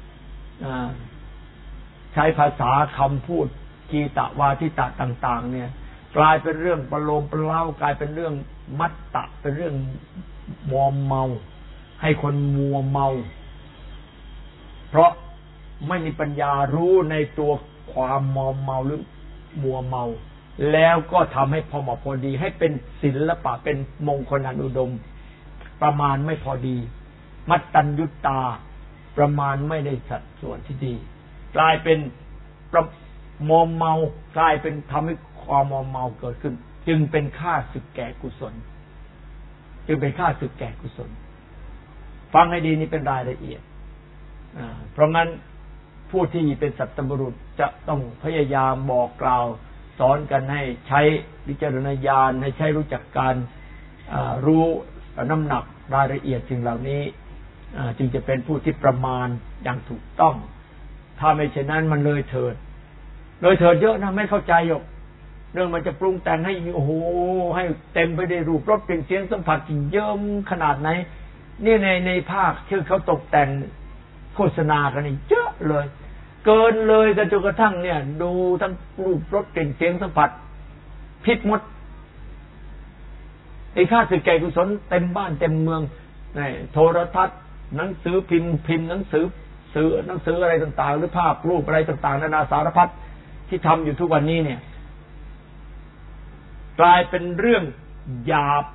ใช้ภาษาคำพูดกีตะวาทิตะต่างๆเนี่ยกลายเป็นเรื่องประโลมประเล้ากลายเป็นเรื่องมัตตะเป็นเรื่องมอมเมาให้คนมัวเมาเพราะไม่มีปัญญารู้ในตัวความมอมเมาหรือมัวเมาแล้วก็ทำให้พอเหมาะพอดีให้เป็นศิลปะเป็นมงคลอนุดมประมาณไม่พอดีมัตตัญญุตาประมาณไม่ได้สัดส่วนที่ดีกลายเป็นมอมเมากลายเป็นทำให้ความมอมเมาเกิดขึ้นจึงเป็นค่าศึกแก่กุศลจึงเป็นค่าศึกแก่กุศลฟังให้ดีนี่เป็นรายละเอียดเพราะงั้นผู้ที่เป็นสัตบุรุษจะต้องพยายามบอกกล่าวสอนกันให้ใช้วิจารณญาณให้ใช้รู้จักการรู้น้ำหนักรายละเอียดสิ่งเหล่านี้จึงจะเป็นผู้ที่ประมาณอย่างถูกต้องถ้าไม่เช่นนั้นมันเลยเถิดเลยเถิดเยอะนะไม่เข้าใจหรอกเรื่องมันจะปรุงแต่งให้โอ้โหให้เต็มไปด้วยรูปรสกลิ่นเสียงสัมผัสที่เยิ้มขนาดไหนนี่ในในภาคที่เขาตกแต่งโฆษณากันนี่เยอะเลยเกินเลยกันจนกระทั่งเนี่ยดูทั้งรูปรสกลิ่นเสียงสัมผัสผิดหมดไอ้ข้าศึกแก่กุศลเต็มบ้านเต็มเมืองในโทรทัศน์หนังสือพิมพ์พิมพ์หนังสือสื่อหนังสืออะไรต่างๆหรือภาพรูปอะไรต่างๆนานาสารพัดที่ทำอยู่ทุกวันนี้เนี่ยกลายเป็นเรื่องหยาบ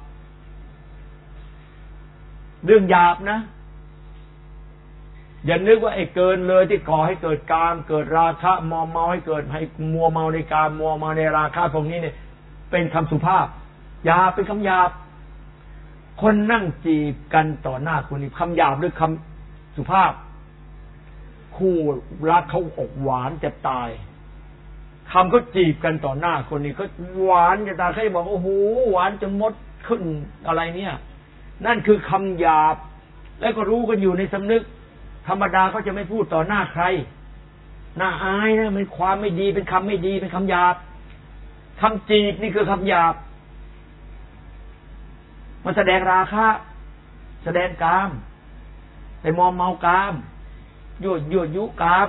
เรื่องหยาบนะอย่านึกว่าไอ้เกินเลยที่ก่อให้เกิดกามเกิดราคะมัวเมาให้เกิดให้มัวเมาในกามมัวเมาในราคะพวกนี้เนี่ยเป็นคำสุภาพหยาบเป็นคำหยาบคนนั่งจีบกันต่อหน้าคุณนี่คำหยาบหรือคำสุภาพคู่รักเขาอกหวานจะตายคำเขาจีบกันต่อหน้าคนนี้เขาหวานจะตายเขาจะบอกโอ้โหหวานจนมดขึ้นอะไรเนี่ยนั่นคือคำหยาบแล้วก็รู้กันอยู่ในสำนึกธรรมดาเขาจะไม่พูดต่อหน้าใครน่าอายนะมันความไม่ดีเป็นคำไม่ดีเป็นคำหยาบคำจีบนี่คือคำหยาบมันแสดงราคะแสดงกามไปมอมเมากามยั่วยั่วยุกาม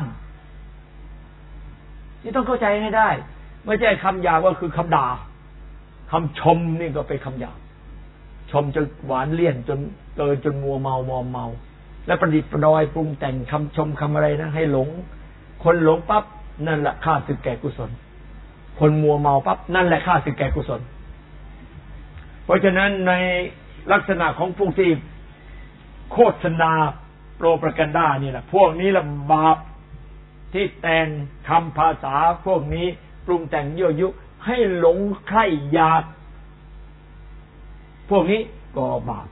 นี่ต้องเข้าใจให้ได้ไม่ใช่คำหยาบก็คือคำด่าคำชมนี่ก็เป็นคำหยาบชมจนหวานเลี่ยนจนเกินจนมัวเมามอมเมาและประดิษฐ์ประดอยปรุงแต่งคำชมคำอะไรนะให้หลงคนหลงปั๊บนั่นแหละข้าศึกแก่กุศลคนมัวเมาปั๊บนั่นแหละข้าศึกแก่กุศลเพราะฉะนั้นในลักษณะของพวกที่โฆษณาโปรปากันดานี่แหละพวกนี้ละบาปที่แต่งคำภาษาพวกนี้ปรุงแต่งยั่วยุให้หลงใคร่อยากพวกนี้ก็บาป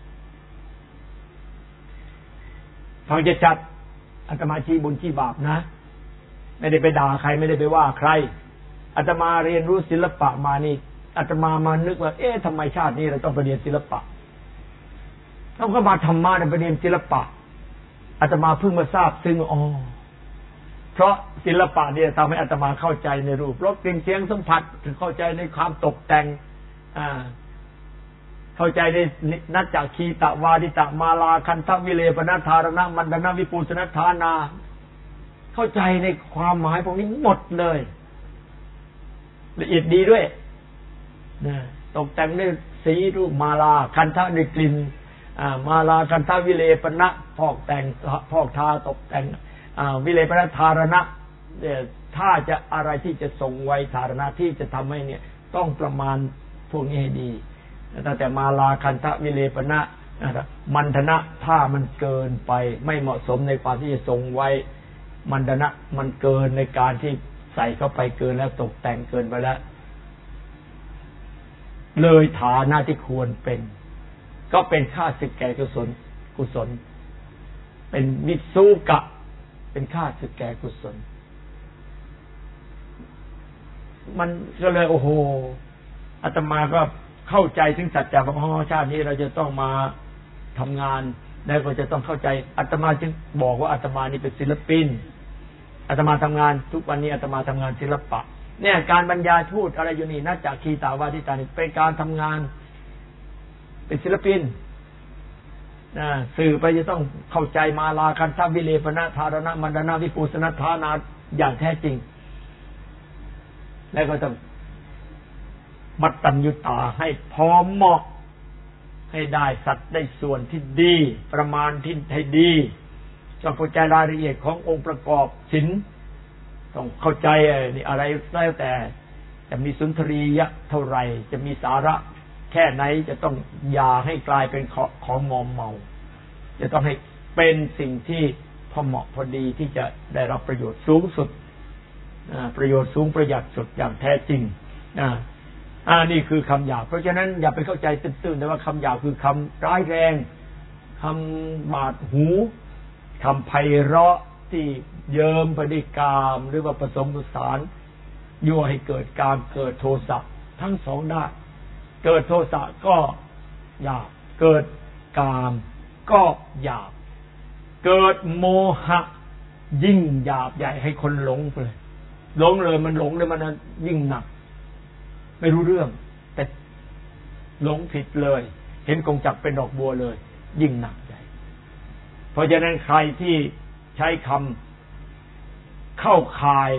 ฟังจะจัดอาตมาชี้บุญชี้บาปนะไม่ได้ไปด่าใครไม่ได้ไปว่าใครอาตมาเรียนรู้ศิลปะมานี่อาตมามานึกว่าเอ๊ะทำไมชาตินี้เราต้องไปเรียนศิลปะต้องก็มาธรรมะไปเรียนศิลปะอาตมาเพิ่งมาทราบซึ่งอ๋อเพราะศิลปะเนี่ยทำให้อาตมาเข้าใจในรูปรสกลิ่นเสียงสัมผัสเข้าใจในความตกแต่งอ่าเข้าใจในนัจจคีตวาดิตมาลาคันทวิเลปนัทธารณะมันดนาวิปูสนัทธานาเข้าใจในความหมายพวกนี้หมดเลยละเอียดดีด้วยนะตกแต่งด้วยสีรูปมาลาคันทะด้วยกลิ่นมาลาคันทวิเลปนะพอกแต่งพอกทาตกแต่งวิเลปนะธารณะถ้าจะอะไรที่จะทรงไว้ธารณะที่จะทำให้เนี่ยต้องประมาณพวกนี้ให้ดีตั้งแต่มาลาคันทะวิเลปนะมันธนะถ้ามันเกินไปไม่เหมาะสมในความที่จะทรงไว้มันธนะมันเกินในการที่ใส่เข้าไปเกินแล้วตกแต่งเกินไปแล้วเลยฐานะที่ควรเป็นก็เป็นข้าศึกแก่กุศลกุศลเป็นวิสุกะเป็นข้าศึกแก่กุศลมันก็เลยโอ้โหอาตมาก็เข้าใจถึงสัจจะของพระชาตินี้เราจะต้องมาทำงานแล้วก็จะต้องเข้าใจอาตมาจึงบอกว่าอาตมานี่เป็นศิลปินอาตมาทำงานทุกวันนี้อาตมาทำงานศิลปะเนี่ยการบรรยายพูดอะไรอยู่นี่นัจจคีตาวาทิตานี่เป็นการทำงานเป็นศิลปินนะสื่อไปจะต้องเข้าใจมาลาคันทวิเลปนะธารณะมันดนาวิปูสนัทธานาอย่างแท้จริงแล้วก็ต้องมัตตัญญูตาให้พอเหมาะให้ได้สัตว์ได้ส่วนที่ดีประมาณที่ให้ดีต้องเข้าใจรายละเอียดขององค์ประกอบศีลต้องเข้าใจนี่อะไรแล้วแต่จะมีสุนทรียะเท่าไหร่จะมีสาระแค่ไหนจะต้องอย่าให้กลายเป็นของมอมเมาจะต้องให้เป็นสิ่งที่พอเหมาะพอดีที่จะได้รับประโยชน์สูงสุดประโยชน์สูงประหยัดสุดอย่างแท้จริงอ่านี่คือคำหยาบเพราะฉะนั้นอย่าไปเข้าใจตื้นๆแต่ว่าคำหยาบคือคำร้ายแรงคำบาดหูคำไพเราะที่เยิ้มไปด้วยกามหรือว่าผสมผสานยั่วให้เกิดกามเกิดโทสะทั้งสองด้านเกิดโทสะก็หยาบเกิดกามก็หยาบเกิดโมหะยิ่งหยาบใหญ่ให้คนหลงเลยหลงเลยมันหลงเลยมันยิ่งหนักไม่รู้เรื่องแต่หลงผิดเลยเห็นกงจักรเป็นดอกบัวเลยยิ่งหนักใจเพราะฉะนั้นใครที่ใช้คำเข้าข่าย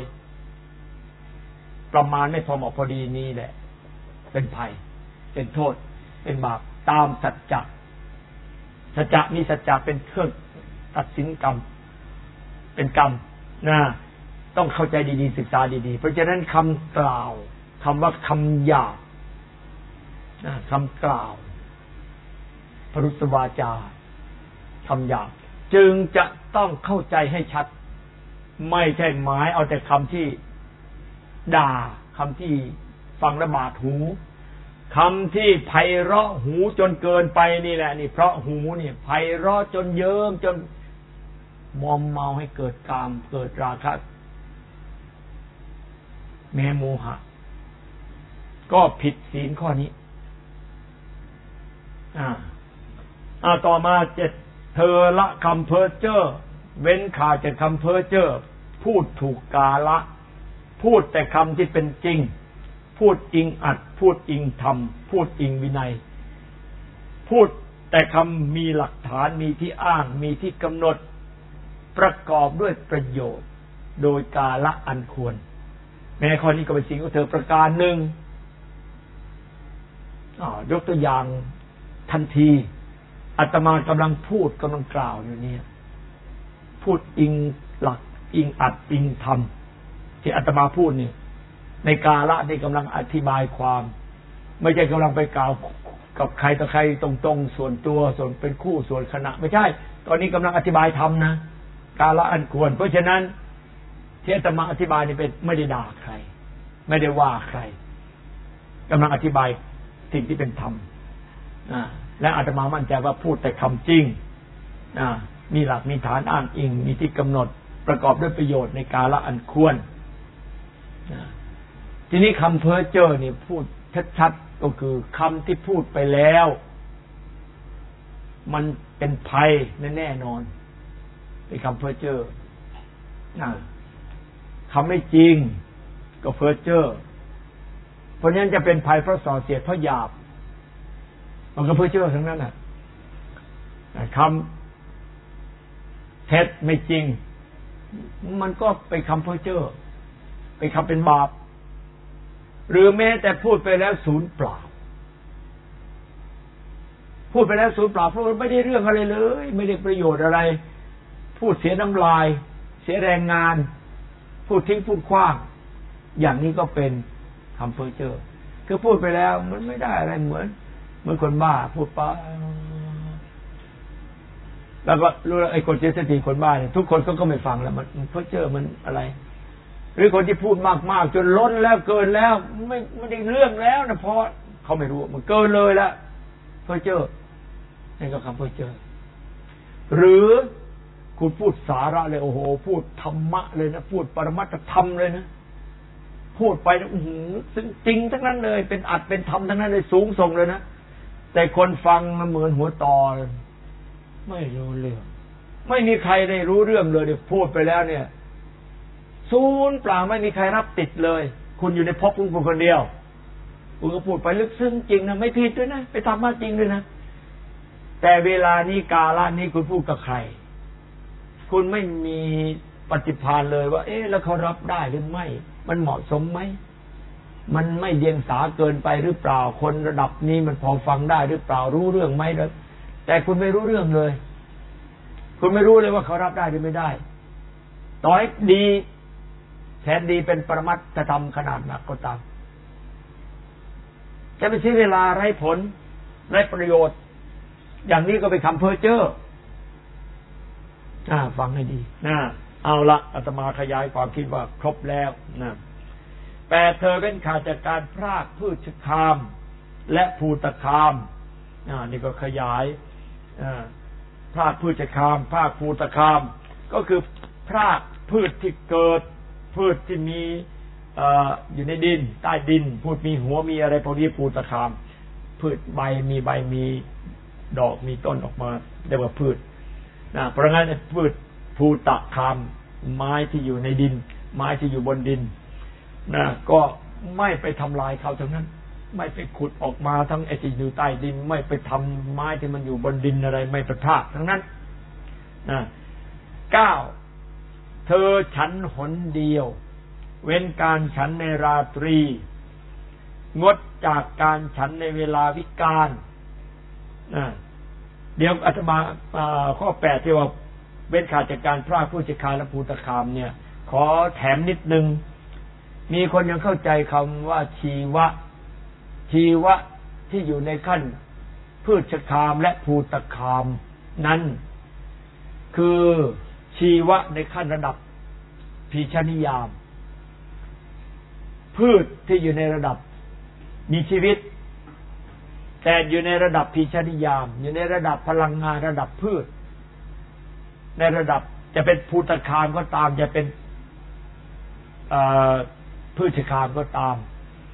ประมาณไม่พอเหมาะพอดีนี้แหละเป็นภัยเป็นโทษเป็นบาปตามสัจจะสัจจะมีสัจจะเป็นเครื่องตัดสินกรรมเป็นกรรมนะต้องเข้าใจดีๆศึกษาดีๆเพราะฉะนั้นคำกล่าวคำว่าคำหยาบนะคำกล่าวพรุสวาจาคำหยาบจึงจะต้องเข้าใจให้ชัดไม่ใช่หมายเอาแต่คำที่ด่าคำที่ฟังแล้วบาดหูคำที่ไพเราะหูจนเกินไปนี่แหละนี่เพราะหูเนี่ยไพเราะจนเยิ้มจนมอมเมาให้เกิดกามเกิดราคะแม้โมหะก็ผิดศีลข้อนี้อ่าอ่าต่อมาเจ็ดเธอละคำเพ้อเจ้อเว้นขาดจากคำเพ้อเจ้อพูดถูกกาละพูดแต่คำที่เป็นจริงพูดอิงอัดพูดอิงธรรมพูดอิงวินัยพูดแต่คำมีหลักฐานมีที่อ้างมีที่กำหนดประกอบด้วยประโยชน์โดยกาละอันควรแม้ข้อนี้ก็เป็นสิ่งของเธอประการหนึ่งยกตัวอย่างทันทีอาตมากำลังพูดกำลังกล่าวอยู่เนี่ยพูดอิงหลักอิงอัดอิงธรรมที่อาตมาพูดนี่ในกาละที่กำลังอธิบายความไม่ใช่กำลังไปกล่าวกับใครต่อใครตรงๆส่วนตัวส่วนเป็นคู่ส่วนคณะไม่ใช่ตอนนี้กำลังอธิบายธรรมนะกาละอันควรเพราะฉะนั้นที่อาตมาอธิบายนี่เป็นไม่ได้ด่าใครไม่ได้ว่าใครกำลังอธิบายสิ่งที่เป็นธรรมและอาตมามั่นใจว่าพูดแต่คำจริงมีหลักมีฐานอ้างอิงมีที่กำหนดประกอบด้วยประโยชน์ในกาละอันควรทีนี้คำเพ้อเจ้อนี่พูดชัดๆก็คือคำที่พูดไปแล้วมันเป็นภัยแน่นอนเป็นคำเพ้อเจ้อคำไม่จริงก็เพ้อเจ้อเพราะฉะนั้นจะเป็นภัยเพราะส่อเสียดเพราะหยาบมันก็เพ้อเจ้อทั้งนั้นน่ะคำเท็จไม่จริงมันก็เป็นคำเพ้อเจ้อเป็นคำเป็นบาปหรือแม้แต่พูดไปแล้วศูนย์เปล่าพูดไปแล้วศูนย์เปล่าเพราะไม่ได้เรื่องอะไรเลยไม่ได้ประโยชน์อะไรพูดเสียน้ำลายเสียแรงงานพูดทิ้งพูดขว้างอย่างนี้ก็เป็นคำเพ้อเจ้อคือพูดไปแล้วมันไม่ได้อะไรเหมือนเหมือนคนบ้าพูดไปแล้วก็รู้ไอ้คนเสียสติคนบ้าเนี่ยทุกคนก็ก็ไม่ฟังแล้วมันเพ้อเจ้อมันอะไรหรือคนที่พูดมากๆจนล้นแล้วเกินแล้วไม่ไม่ได้เรื่องแล้วนะเพราะเขาไม่รู้มันเกินเลยแล้วเพ้อเจ้อนี่ก็คำเพ้อเจ้อหรือคุณพูดสาระเลยโอ้โหพูดธรรมะเลยนะพูดปรมัตถธรรมเลยนะพูดไปอื้อหือซึ่งจริงทั้งนั้นเลยเป็นอัดเป็นธรรมทั้งนั้นเลยสูงส่งเลยนะแต่คนฟังมันเหมือนหัวตอไม่รู้เรื่องไม่มีใครได้รู้เรื่องเลยพูดไปแล้วเนี่ยศูนย์เปล่าไม่มีใครรับติดเลยคุณอยู่ในภพคุณคนเดียวคุณก็พูดไปลึกซึ้งจริงนะไม่ผิดด้วยนะไปทำมาจริงด้วยนะแต่เวลานี้กาลนี้คุณพูดกับใครคุณไม่มีปฏิภาณเลยว่าเอ๊ะแล้วเขารับได้หรือไม่มันเหมาะสมไหมมันไม่เดียงสาเกินไปหรือเปล่าคนระดับนี้มันพอฟังได้หรือเปล่ารู้เรื่องไหมแต่คุณไม่รู้เรื่องเลยคุณไม่รู้เลยว่าเขารับได้หรือไม่ได้ต่อให้ดีแทนดีเป็นปรมัตถธรรมขนาดหนักก็ตามจะไปใช้เวลาไร้ผลไร้ประโยชน์อย่างนี้ก็เป็นคำเพ้อเจ้ออ่าฟังให้ดีนะเอาละอาตมาขยายความคิดว่าครบแล้วนะแปดเธอเป็นขาดจากการพรากพืชคามและภูตคามอ่านี่ก็ขยายอ่าพรากพืชคามพรากภูตคามก็คือพรากพืชที่เกิดพืชที่มีอยู่ในดินใต้ดินพืชมีหัวมีอะไรพวกนี้ภูตคามพืชใบมีใบมีดอกมีต้นออกมาเรียกว่าพืชนะเพราะงั้นพืชภูตคามไม้ที่อยู่ในดินไม้ที่อยู่บนดินนะก็ไม่ไปทำลายเขาทั้งนั้นไม่ไปขุดออกมาทั้งไอ้ที่อยู่ใต้ดินไม่ไปทำไม้ที่มันอยู่บนดินอะไรไม่ไปพลาดทั้งนั้นนะเก้าเธอฉันหนเดียวเว้นการฉันในราตรีงดจากการฉันในเวลาวิกาลนะเดี๋ยวอาตมาข้อแปดที่ว่าเว้นขาดจากการพรากผู้สิกขาและภูตคามเนี่ยขอแถมนิดนึงมีคนยังเข้าใจคำว่าชีวะชีวะที่อยู่ในขั้นพืชคามและภูตคามนั้นคือชีวะในขั้นระดับพีชนิยามพืชที่อยู่ในระดับมีชีวิตแต่อยู่ในระดับพีชนิยามอยู่ในระดับพลังงานระดับพืชในระดับจะเป็นภูตคามก็ตามจะเป็นพืชคามก็ตาม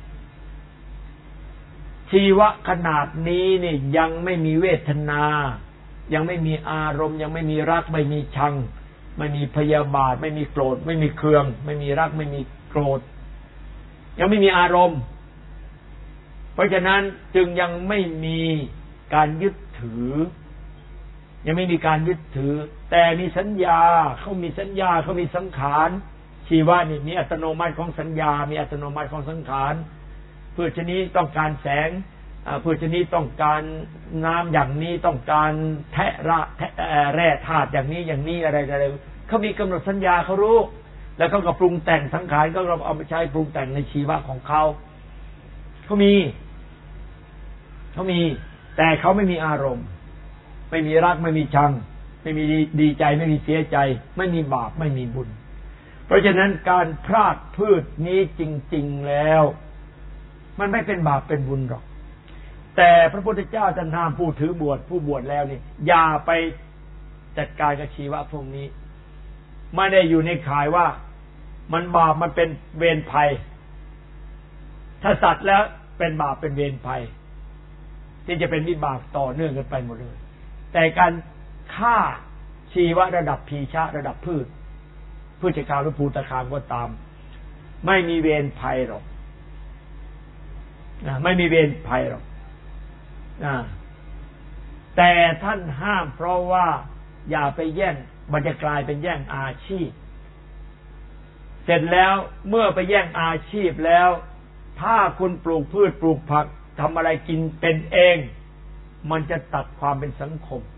ชีวะขนาดนี้นี่ยังไม่มีเวทนายังไม่มีอารมณ์ยังไม่มีรักไม่มีชังไม่มีพยาบาทไม่มีโกรธไม่มีเคืองไม่มีรักไม่มีโกรธยังไม่มีอารมณ์เพราะฉะนั้นจึงยังไม่มีการยึดถือยังไม่มีการยึดถือแต่มีสัญญาเขามีสัญญาเขามีสังขารชีวะนี่มีอัตโนมัติของสัญญามีอัตโนมัติของสังขารเพื่อชนี้ต้องการแสงเพื่อชนี้ต้องการน้ำอย่างนี้ต้องการแทะระแทะแร่ธาตุอย่างนี้อย่างนี้อะไรอะไรเขามีกำหนดสัญญาเขารู้แล้วเขาก็ปรุงแต่งสังขารก็เราเอาไปใช้ปรุงแต่งในชีวะของเขาเขามีเขามีแต่เขาไม่มีอารมณ์ไม่มีรักไม่มีชังไม่มีดีใจไม่มีเสียใจไม่มีบาปไม่มีบุญเพราะฉะนั้นการพรากพืชนี้จริงๆแล้วมันไม่เป็นบาปเป็นบุญหรอกแต่พระพุทธเจ้าท่านห้ามผู้ถือบวชผู้บวชแล้วนี่อย่าไปจัดการกับชีวะพวกนี้ไม่ได้อยู่ในข่ายว่ามันบาปมันเป็นเวรภัยถ้าสัตว์แล้วเป็นบาปเป็นเวรภัยที่จะเป็นวิบากต่อเนื่องกันไปหมดเลยแต่การฆ่าชีวะระดับพีชะระดับพืชพืชคามหรือภูตคามก็ตามไม่มีเวรภัยหรอกนะไม่มีเวรภัยหรอกนะแต่ท่านห้ามเพราะว่าอย่าไปแย่งมันจะกลายเป็นแย่งอาชีพเสร็จแล้วเมื่อไปแย่งอาชีพแล้วถ้าคุณปลูกพืชปลูกผักทำอะไรกินเป็นเองมันจะตัดความเป็นสังคม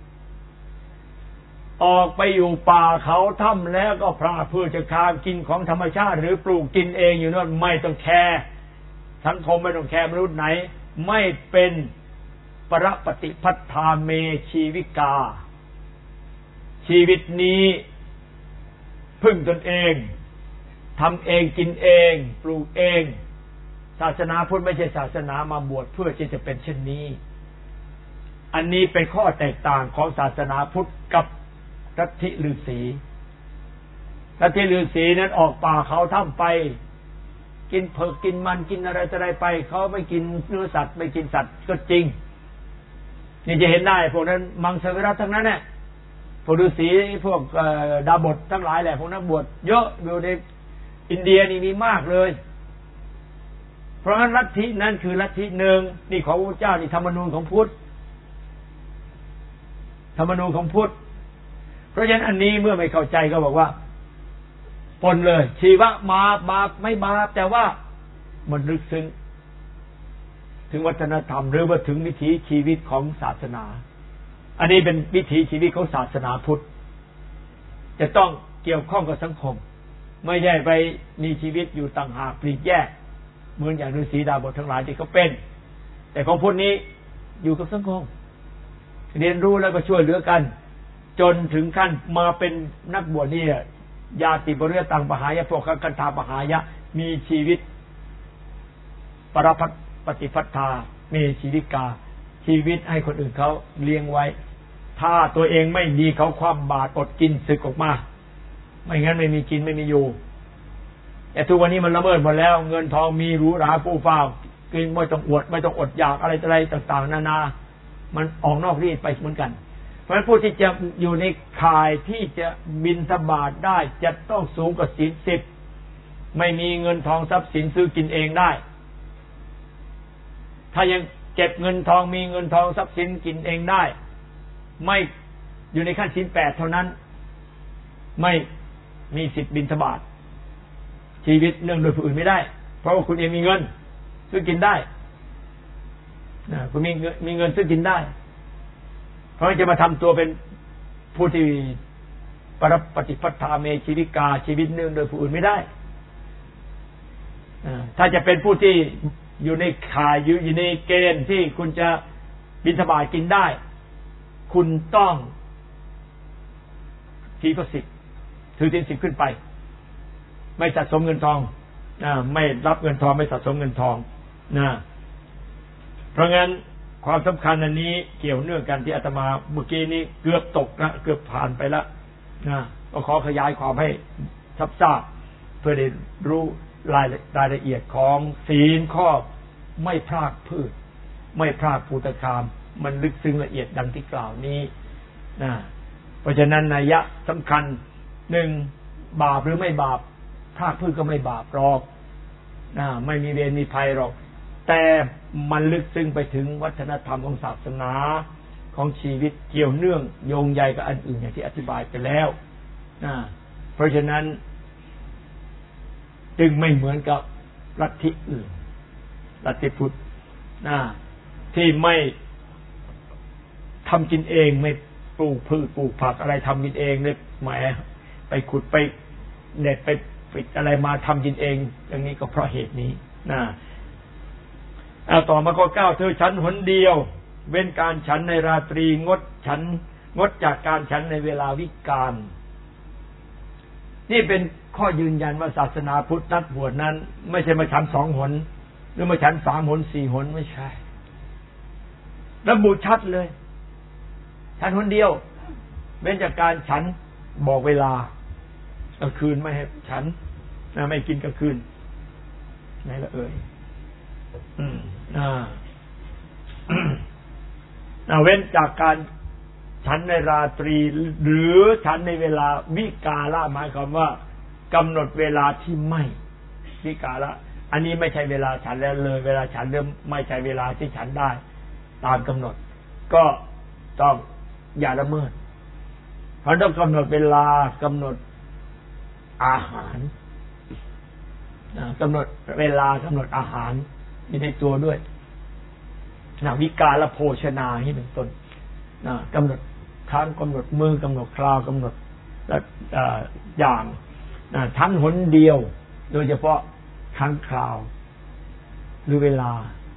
ออกไปอยู่ป่าเขาถ้ำแล้วก็พราพืชจะคามกินของธรรมชาติหรือปลูกกินเองอยู่นั่นไม่ต้องแคร์สังคมไม่ต้องแคร์มนุษย์ไหนไม่เป็นปรปฏิพัทธาเมชีวิกาชีวิตนี้พึ่งตนเองทำเองกินเองปลูกเองศาสนาพุทธไม่ใช่ศาสนามาบวชเพื่อที่จะเป็นเช่นนี้อันนี้เป็นข้อแตกต่างของศาสนาพุทธกับลัทธิฤาษีลัทธิฤาษีนั้นออกป่าเขาถ้ำไปกินเผือกกินมันกินอะไรต่ออะไรไปเขาไม่กินเนื้อสัตว์ไม่กินสัตว์ก็จริงนี่จะเห็นได้พวกนั้นมังสวิรัติทั้งนั้นแหละพวกฤาษีพวกดาบททั้งหลายแหละพวกนักบวชเยอะอยู่ในอินเดียนี่มีมากเลยเพราะงั้นลัทธินั้นคือลัทธิหนึ่งนี่ของพระพุทธเจ้านี่ธรรมนูญของพุทธธรรมนูญของพุทธเพราะฉะนั้นอันนี้เมื่อไม่เข้าใจก็บอกว่าปนเลยชีวะมาบาปไม่บาปแต่ว่ามันลึกซึ้งถึงวัฒนธรรมหรือว่าถึงวิถีชีวิตของศาสนาอันนี้เป็นวิถีชีวิตของศาสนาพุทธจะต้องเกี่ยวข้องกับสังคมไม่ใช่ไปมีชีวิตอยู่ต่างหากปลีกแยกเหมือนอย่างฤาษีดาบททั้งหลายที่เขาเป็นแต่ของพุทธนี้อยู่กับสังคมเรียนรู้แล้วก็ช่วยเหลือกันจนถึงขั้นมาเป็นนักบวชนี่ญาติบริยตังปหายะพวกกันธาปหายะมีชีวิตปรภัตปฏิพัทธามีชีวิกาชีวิตให้คนอื่นเขาเลี้ยงไว้ถ้าตัวเองไม่ดีเขาความบาดอดกินสึกออกมาไม่งั้นไม่มีกินไม่มีอยู่แต่ทุกวันนี้มันละเมิดหมดแล้วเงินทองมีหรูหราฟู่ฟ้ากินไม่ต้องอวดไม่ต้องอดอยากอะไรอะไรต่างๆนานามันออกนอกรีดไปเหมือนกันเพราะฉะนั้นผู้ที่จะอยู่ในข่ายที่จะบิณฑบาตได้จะต้องสูงกว่าศีลสิบไม่มีเงินทองทรัพย์สินซื้อกินเองได้ถ้ายังเก็บเงินทองมีเงินทองทรัพย์สินกินเองได้ไม่อยู่ในขั้นศีลแปดเท่านั้นไม่มีสิทธิ์บิณฑบาตชีวิตเนื่องโดยผู้อื่นไม่ได้เพราะว่าคุณเองมีเงินซื้อกินได้นะคุณมีมีเงินซื้อกินได้เพราะจะมาทำตัวเป็นผู้ที่ปรปฏิปัฏฐาเมชีวิกาชีวิตเนื่องโดยผู้อื่นไม่ได้ถ้าจะเป็นผู้ที่อยู่ในข่ายอยู่ในเกณฑ์ที่คุณจะบิณฑบาตกินได้คุณต้องทีก็สิบถือศีลสิบขึ้นไปไม่สะสมเงินทองนะไม่รับเงินทองไม่สะสมเงินทองนะเพราะงั้นความสำคัญอันนี้เกี่ยวเนื่องกันที่อาตมาเมื่อกี้นี้เกือบตกนะเกือบผ่านไปแล้วนะก็ขอขยายความให้ทราบทราบเพื่อได้รู้รายรายละเอียดของศีลข้อไม่พรากพืชไม่พรากภูตคามมันลึกซึ้งละเอียดดังที่กล่าวนี้นะเพราะฉะนั้นนัยยะสำคัญหนึ่งบาปหรือไม่บาปพรากพืชก็ไม่บาปหรอกนะไม่มีเวรมีภัยหรอกแต่มันลึกซึ้งไปถึงวัฒนธรรมของศาสนาของชีวิตเกี่ยวเนื่องโยงใยกับอันอื่นอย่างที่อธิบายไปแล้วนะเพราะฉะนั้นจึงไม่เหมือนกับลัทธิอื่นลัทธิพุทธนะที่ไม่ทำกินเองไม่ปลูกพืชปลูกผักอะไรทำกินเองเลยแหมไปขุดไปเด็ดไปปิดอะไรมาทำกินเองอย่างนี้ก็เพราะเหตุนี้นะเอาต่อมาข้อเก้าเธอฉันหนเดียวเว้นการฉันในราตรีงดฉันงดจากการฉันในเวลาวิกาลนี่เป็นข้อยืนยันว่าศาสนาพุทธนักบวชนั้นไม่ใช่มาฉันสองหนหรือมาฉันสามหนสี่หนไม่ใช่ระบุชัดเลยฉันหนเดียวเว้นจากการฉันบอกเวลากลางคืนไม่ให้ฉันนะไม่กินกลางคืนไหนละเอ่ยอืมอ่าอ่าเว้นจากการฉันในราตรีหรือฉันในเวลาวิกาละหมายความว่ากำหนดเวลาที่ไม่วิกาละอันนี้ไม่ใช่เวลาฉันแล้วเลยเวลาฉันเริ่มไม่ใช่เวลาที่ฉันได้ตามกำหนดก็ต้องอย่าละเมิดเพราะต้องกำหนดเวลากำหนดอาหารกำหนดเวลากำหนดอาหารมีในตัวด้วยนะวิกาละโภชนาที่เป็นต้นนะกำหนดครั้งกำหนดมือกำหนดคราวกำหนดอย่างนะทั้งหนเดียวโดยเฉพาะครั้งคราวหรือเวลา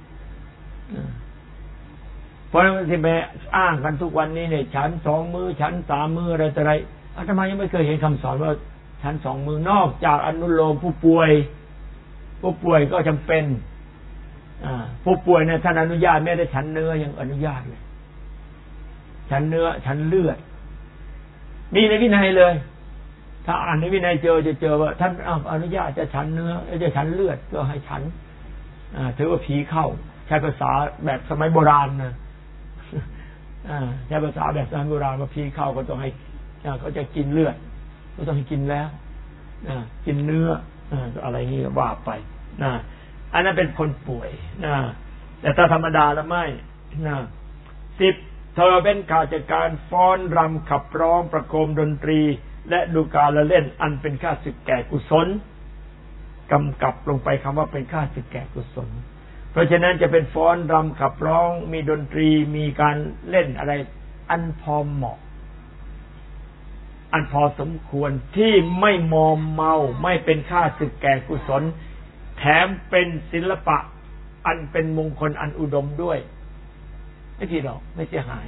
เพราะฉะนั้นที่ไปอ้างกันทุกวันนี้เนี่ยฉันสองมือฉันสามมืออะไรต่ออะไรอาตมายังไม่เคยเห็นคำสอนว่าฉันสองมือนอกจากอนุโลมผู้ป่วยผู้ป่วยก็จำเป็นผู้ป่วยเนี่ยท่านอนุญาตไม่ได้ฉันเนื้อยังอนุญาตเลยฉันเนื้อฉันเลือดมีในวินัยเลยถ้าอ่านในวินัยเจอจะเจอว่าท่านอนุญาตจะฉันเนื้อจะฉันเลือดก็ให้ฉันถือว่าผีเข้าใช้ภาษาแบบสมัยโบราณนะใช้ภาษาแบบสมัยโบราณว่าผีเข้าก็ต้องให้เขาจะกินเลือดก็ต้องให้กินแล้วกินเนื้ออะไรนี้ว่าไปนะอันนั้นเป็นคนป่วยนะแต่ถ้าธรรมดาแล้วไม่นะสิบเธอเป็นข้าราชการฟ้อนรำขับร้องประโคมดนตรีและดูการละเล่นอันเป็นข้าศึกแก่กุศลกำกับลงไปคำว่าเป็นข้าศึกแก่กุศลเพราะฉะนั้นจะเป็นฟ้อนรำขับร้องมีดนตรีมีการเล่นอะไรอันพอเหมาะอันพอสมควรที่ไม่มอมเมาไม่เป็นข้าศึกแก่กุศลแถมเป็นศิลปะอันเป็นมงคลอันอุดมด้วยไม่ผิดหรอกไม่เสียหาย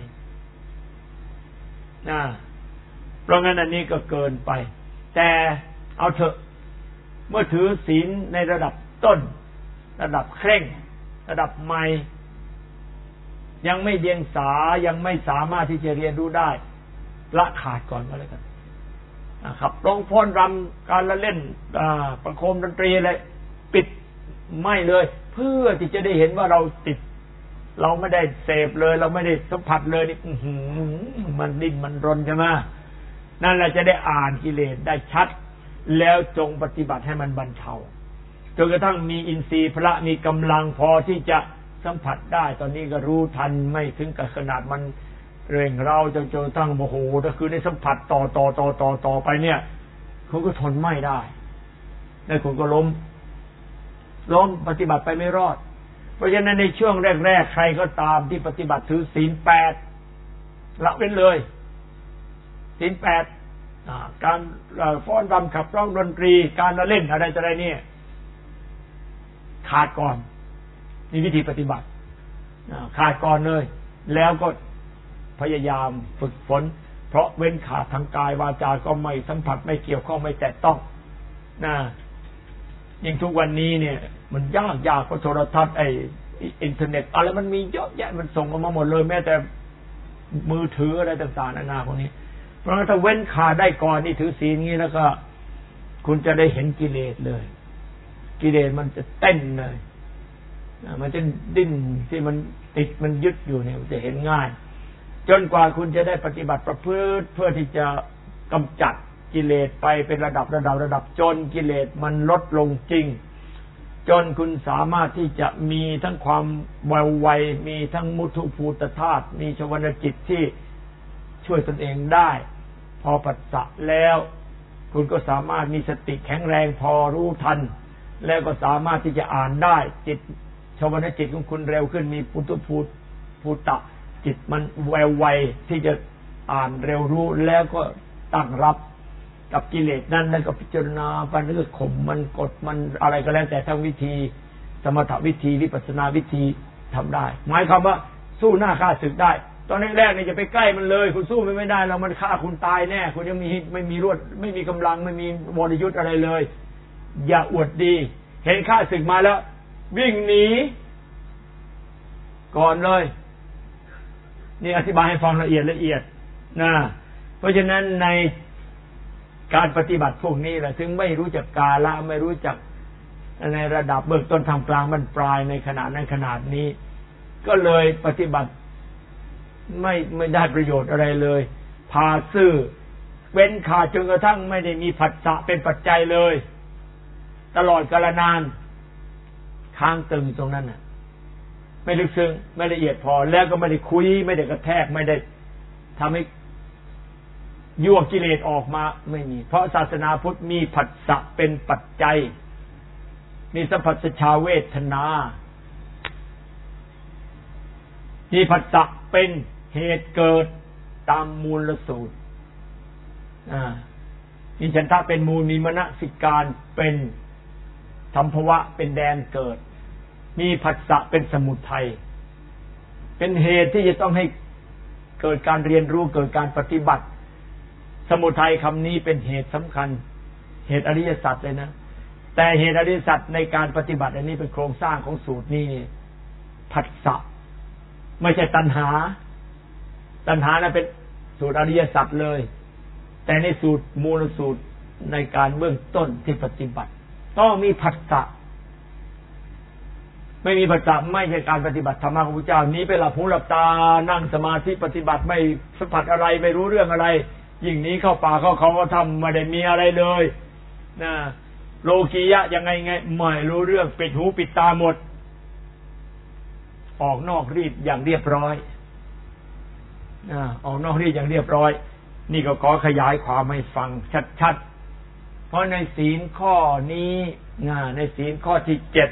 นะเพราะงั้นอันนี้ก็เกินไปแต่เอาเถอะเมื่อถือศีลในระดับต้นระดับเคร่งระดับใหม่ยังไม่เดียงสายังไม่สามารถที่จะเรียนรู้ได้ละขาดก่อนก็แล้วกันนะครับร้องฟ้อนรำการละเล่นประโคมดนตรีอะไรปิดไม่เลยเพื่อที่จะได้เห็นว่าเราติดเราไม่ได้เสพเลยเราไม่ได้สัมผัสเลยนี่มันดิ้นมันรนใช่ไหมนั่นแหละจะได้อ่านกิเลสได้ชัดแล้วจงปฏิบัติให้มันบรรเทาจนกระทั่งมีอินทรีย์พละมีกำลังพอที่จะสัมผัสได้ตอนนี้ก็รู้ทันไม่ถึงกับขนาดมันเร่งเราจนจนตั้งโมโหถ้าคือในสัมผัสต่อต่อต่อต่อต่อไปเนี่ยคุณก็ทนไม่ได้แล้วคุณก็ล้มล้มปฏิบัติไปไม่รอดเพราะฉะนั้นในช่วงแรกๆใครก็ตามที่ปฏิบัติถือศีลแปดละเว้นเลยศีลแปดการฟ้อนรำขับร้องดนตรีการละเล่นอะไรต่ออะไรเนี่ยขาดก่อนมีวิธีปฏิบัติขาดก่อนเลยแล้วก็พยายามฝึกฝนเพราะเว้นขาดทางกายวาจาก็ไม่สัมผัสไม่เกี่ยวข้องไม่แตะต้องนะยิ่งทุกวันนี้เนี่ยมันยากยากเพราะโทรทัศน์ไอ้อินเทอร์เน็ตอะไรมันมีเยอะแยะมันส่งออกมาหมดเลยแม้แต่มือถืออะไรต่างๆนานาพวกนี้เพราะงั้นถ้าเว้นขาดได้ก่อนนี่ถือศีลนี้แล้วก็คุณจะได้เห็นกิเลสเลยกิเลสมันจะเต้นเลยมันจะดิ้นที่มันติดมันยึดอยู่เนี่ยจะเห็นง่ายจนกว่าคุณจะได้ปฏิบัติประพฤติเพื่อที่จะกำจัดกิเลสไปเป็นระดับระดับระดับจนกิเลสมันลดลงจริงจนคุณสามารถที่จะมีทั้งความไวไวมีทั้งมุทุภูตธาตุมีชวนจิตที่ช่วยตนเองได้พอปัสสะแล้วคุณก็สามารถมีสติแข็งแรงพอรู้ทันแล้วก็สามารถที่จะอ่านได้จิตชวนจิตของคุณเร็วขึ้นมีปุถุภูตภูตะจิตมันไวไวที่จะอ่านเร็วรู้แล้วก็ตั้งรับกับกิเลสนั้นแล้วก็พิจารณาไปเรื่อยข่มมันกดมันอะไรก็แล้วแต่ทั้งวิธีสมถวิธีวิปัสสนาวิธีทำได้หมายความว่าสู้หน้าฆ่าศึกได้ตอนแรกๆนี่จะไปใกล้มันเลยคุณสู้มันไม่ได้เรามันฆ่าคุณตายแน่คุณยังมีไม่มีรวดไม่มีกำลังไม่มีวรยุทธ์อะไรเลยอย่าอวดดีเห็นฆ่าศึกมาแล้ววิ่งหนีก่อนเลยนี่อธิบายให้ฟังละเอียดละเอียดนะเพราะฉะนั้นในการปฏิบัติพวกนี้แหละถึงไม่รู้จักกาละไม่รู้จักในระดับเบื้องต้นทำกลางบรรปลายในขณะนั้นขนาดนี้ก็เลยปฏิบัติไม่ไม่ได้ประโยชน์อะไรเลยพาซื่อเว้นขาดจนกระทั่งไม่ได้มีผัสสะเป็นปัจจัยเลยตลอดกาลนานค้างตึงตรงนั้นน่ะไม่ลึกซึ้งไม่ละเอียดพอแล้วก็ไม่ได้คุยไม่ได้กระแทกไม่ได้ทำให้ยั่วกิเลสออกมาไม่มีเพราะศาสนาพุทธมีผัสสะเป็นปัจจัยมีสัมผัสชาเวทนามีผัสสะเป็นเหตุเกิดตามมูลสูตรมีฉันทะเป็นมูลมีมนสิการเป็นสัมภวะเป็นแดนเกิดมีผัสสะเป็นสมุทัยเป็นเหตุที่จะต้องให้เกิดการเรียนรู้เกิดการปฏิบัติสมุทัยคำนี้เป็นเหตุสำคัญเหตุอริยสัจเลยนะแต่เหตุอริยสัจในการปฏิบัติอันนี้เป็นโครงสร้างของสูตรนี้ผัสสะไม่ใช่ตัณหาตัณหานะเป็นสูตรอริยสัจเลยแต่ในสูตรมูลสูตรในการเบื้องต้นที่ปฏิบัติต้องมีผัสสะไม่มีผัสสะไม่ใช่การปฏิบัติธรรมะของพระเจ้านี้ไปหลับหูหลับตานั่งสมาธิปฏิบัติไม่สัมผัสอะไรไม่รู้เรื่องอะไรยิ่งนี้เข้าป่าเข้าเขาก็ทำไม่ได้มีอะไรเลยนะโลกียะยังไงไงไม่รู้เรื่องปิดหูปิดตาหมดออกนอกรีดอย่างเรียบร้อยนะออกนอกรีดอย่างเรียบร้อยนี่ก็ขอขยายความให้ฟังชัดๆเพราะในศีลข้อนี้นะในศีลข้อที่เจ็ด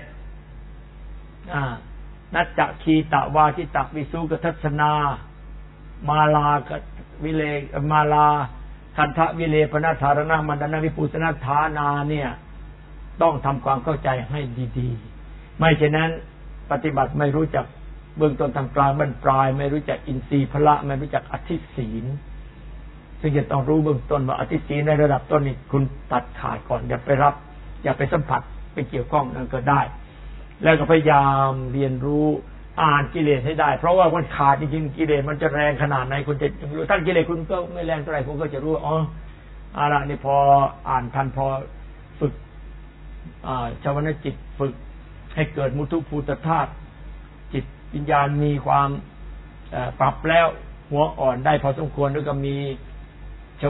นัจจคีตะวาทิตะวิสุกทัศนามาลาวิเลมาลาคันทะวิเลปนัฏฐารณมันดนาวิปุสนัฏฐานาเนี่ยต้องทำความเข้าใจให้ดีๆไม่เช่นนั้นปฏิบัติไม่รู้จักเบื้องต้นทางกลางบรรปลายไม่รู้จักอินทรีย์พละไม่รู้จักอธิศีลซึ่งจะต้องรู้เบื้องต้นว่าอธิศีลในระดับต้นนี่คุณตัดขาดก่อนอย่าไปรับอย่าไปสัมผัสไปเกี่ยวข้องนั่นก็ได้แล้วก็พยายามเรียนรู้อ่านกิเลสให้ได้เพราะว่ามันขาดจริงๆกิเลสมันจะแรงขนาดไหนคุณจะรู้ท่านกิเลสคุณก็ไม่แรงเท่าไหร่คุณก็จะรู้อ๋ออะไรนี่พออ่านทันพอฝึกอ่าชาวนาจิตฝึกให้เกิดมุทุภูตธาตุจิตวิญญาณมีความปรับแล้วหัวอ่อนได้พอสมควรแล้วก็มีชาวนา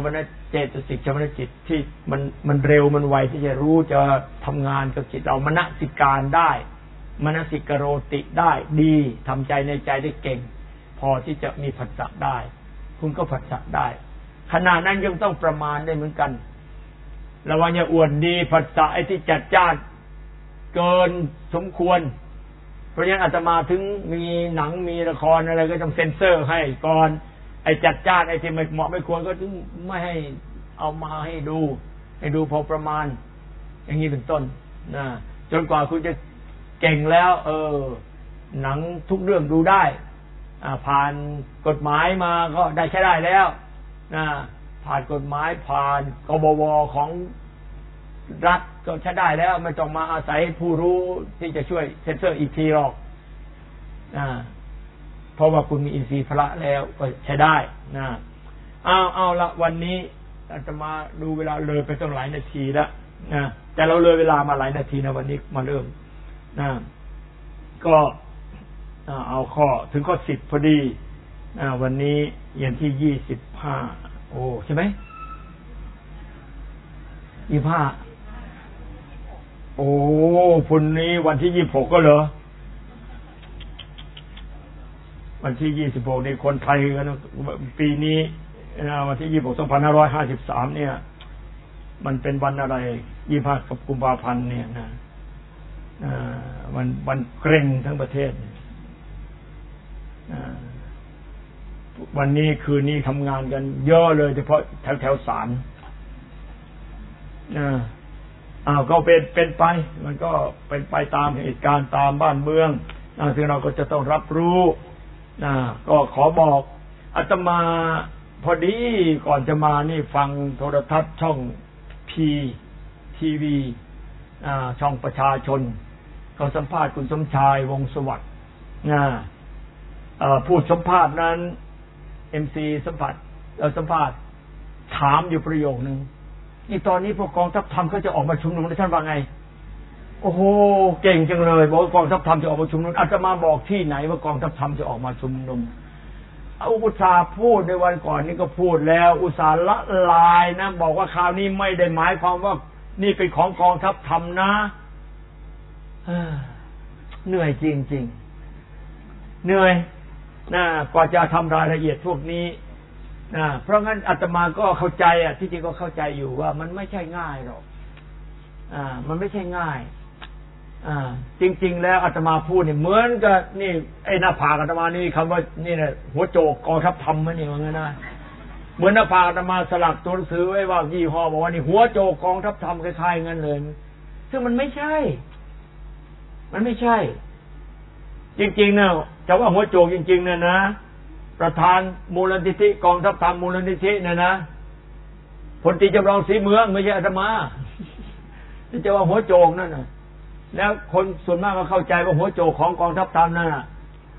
เจตสิกชวนจิตที่มันมันเร็วมันไวที่จะรู้จะทำงานกับจิตเรามนสิการได้มนสิกโรติได้ดีทำใจในใจได้เก่งพอที่จะมีผัสสะได้คุณก็ผัสสะได้ขณะนั้นยังต้องประมาณได้เหมือนกันระวังอย่าอวดดีผัสสะไอ้ที่จัดจ้านเกินสมควรเพราะฉะนั้นอาตมาถึงมีหนังมีละครอะไรก็ต้องเซ็นเซอร์ให้ก่อนไอ้จัดจ้านไอ้ที่ไม่เหมาะไม่ควรก็ถึงไม่ให้เอามาให้ดูให้ดูพอประมาณอย่างนี้เป็นต้นนะจนกว่าคุณจะเก่งแล้ว เออหนังทุกเรื่องดูได้ผ่านกฎหมายมาก็ได้ใช้ได้แล้วนะผ่านกฎหมายผ่านกบวของรัฐก็ใช้ได้แล้วไม่ต้องมาอาศัยผู้รู้ที่จะช่วยเซ็นเซอร์อีกทีหรอกนะเพราะว่าคุณมีอินทรีย์พละแล้วก็ใช้ได้นะเอาเอาละวันนี้อาตมาดูเวลาเลยไปตั้งหลายนาทีแล้วนะแต่เราเลยเวลามาหลายนาทีนะวันนี้มาเริ่มนะก็เอาข้อถึงข้อสิบพอดีวันนี้เย็นที่ยี่สิบห้าโอ้ใช่ไหมยี่ห้าโอ้พุ่นนี้วันที่ยี่สิบหกก็เหรอวันที่ยี่สิบหกนี่คนไทยกันปีนี้วันที่ยี่สิบหกสองพันห้าร้อยห้าสิบสามเนี่ยมันเป็นวันอะไรยี่ห้ากับกุมภาพันธ์เนี่ยนะวันวันเกรงทั้งประเทศวันนี้คืนนี้ทำงานกันเยอะเลยเฉพาะแถวแถวศาลอ้าวก็เป็นเป็นไปมันก็เป็นไปตามเหตุการณ์ตามบ้านเมืองซึ่งเราก็จะต้องรับรู้นะก็ขอบอกอาตมาพอดีก่อนจะมานี่ฟังโทรทัศน์ช่องพีทีวีช่องประชาชนเขาสัมภาษณ์คุณสมชายวงศ์สวัสดิ์นะพูดสัมภาษณ์นั้นเอ็มซีสัมภาษณ์สัมภาษณ์ถามอยู่ประโยคนึงนี่ตอนนี้พวกกองทัพธรรมเขาจะออกมาชุมนุมท่านว่าไงโอ้โหเก่งจังเลยบอกกองทัพธรรมจะออกมาชุมนุมอาตมาบอกที่ไหนว่ากองทัพธรรมจะออกมาชุมนุมเอาอุตสาห์พูดในวันก่อนนี้ก็พูดแล้วอุตสาห์ละลายนะบอกว่าคราวนี้ไม่ได้หมายความว่านี่เป็นของกองทัพธรรมนะเหนื่อยจริงๆเหนื่อยนะกว่าจะทำรายละเอียดพวกนี้นะเพราะงั้นอาตมาก็เข้าใจอ่ะที่จริงก็เข้าใจอยู่ว่ามันไม่ใช่ง่ายหรอกอ่ามันไม่ใช่ง่ายอ่าจริงๆแล้วอาตมาพูดเนี่ยเหมือนกับนี่ไอ้หน้าผากอาตมานี่คำว่านี่แหละหัวโจกกองทัพธรรมมันนี่ว่างั้นนะเหมือนหน้าผากอาตมาสลักตัวหนังสือไว้ว่ายี่ห้อบอกว่านี่หัวโจกกองทัพธรรมคล้ายๆงั้นเลยซึ่งมันไม่ใช่มันไม่ใช่จริงๆเนี่ยจะว่าหัวโจกจริงๆเนี่ยนะประธานมูลนิธิกองทัพธรรมมูลนิธิเนี่ยนะพลตรีจำลองศรีเมืองไม่ใช่อาตมาที่จะว่าหัวโจกนั่นน่ะแล้วคนส่วนมากก็เข้าใจว่าหัวโจกของกองทัพธรรมนั่นน่ะ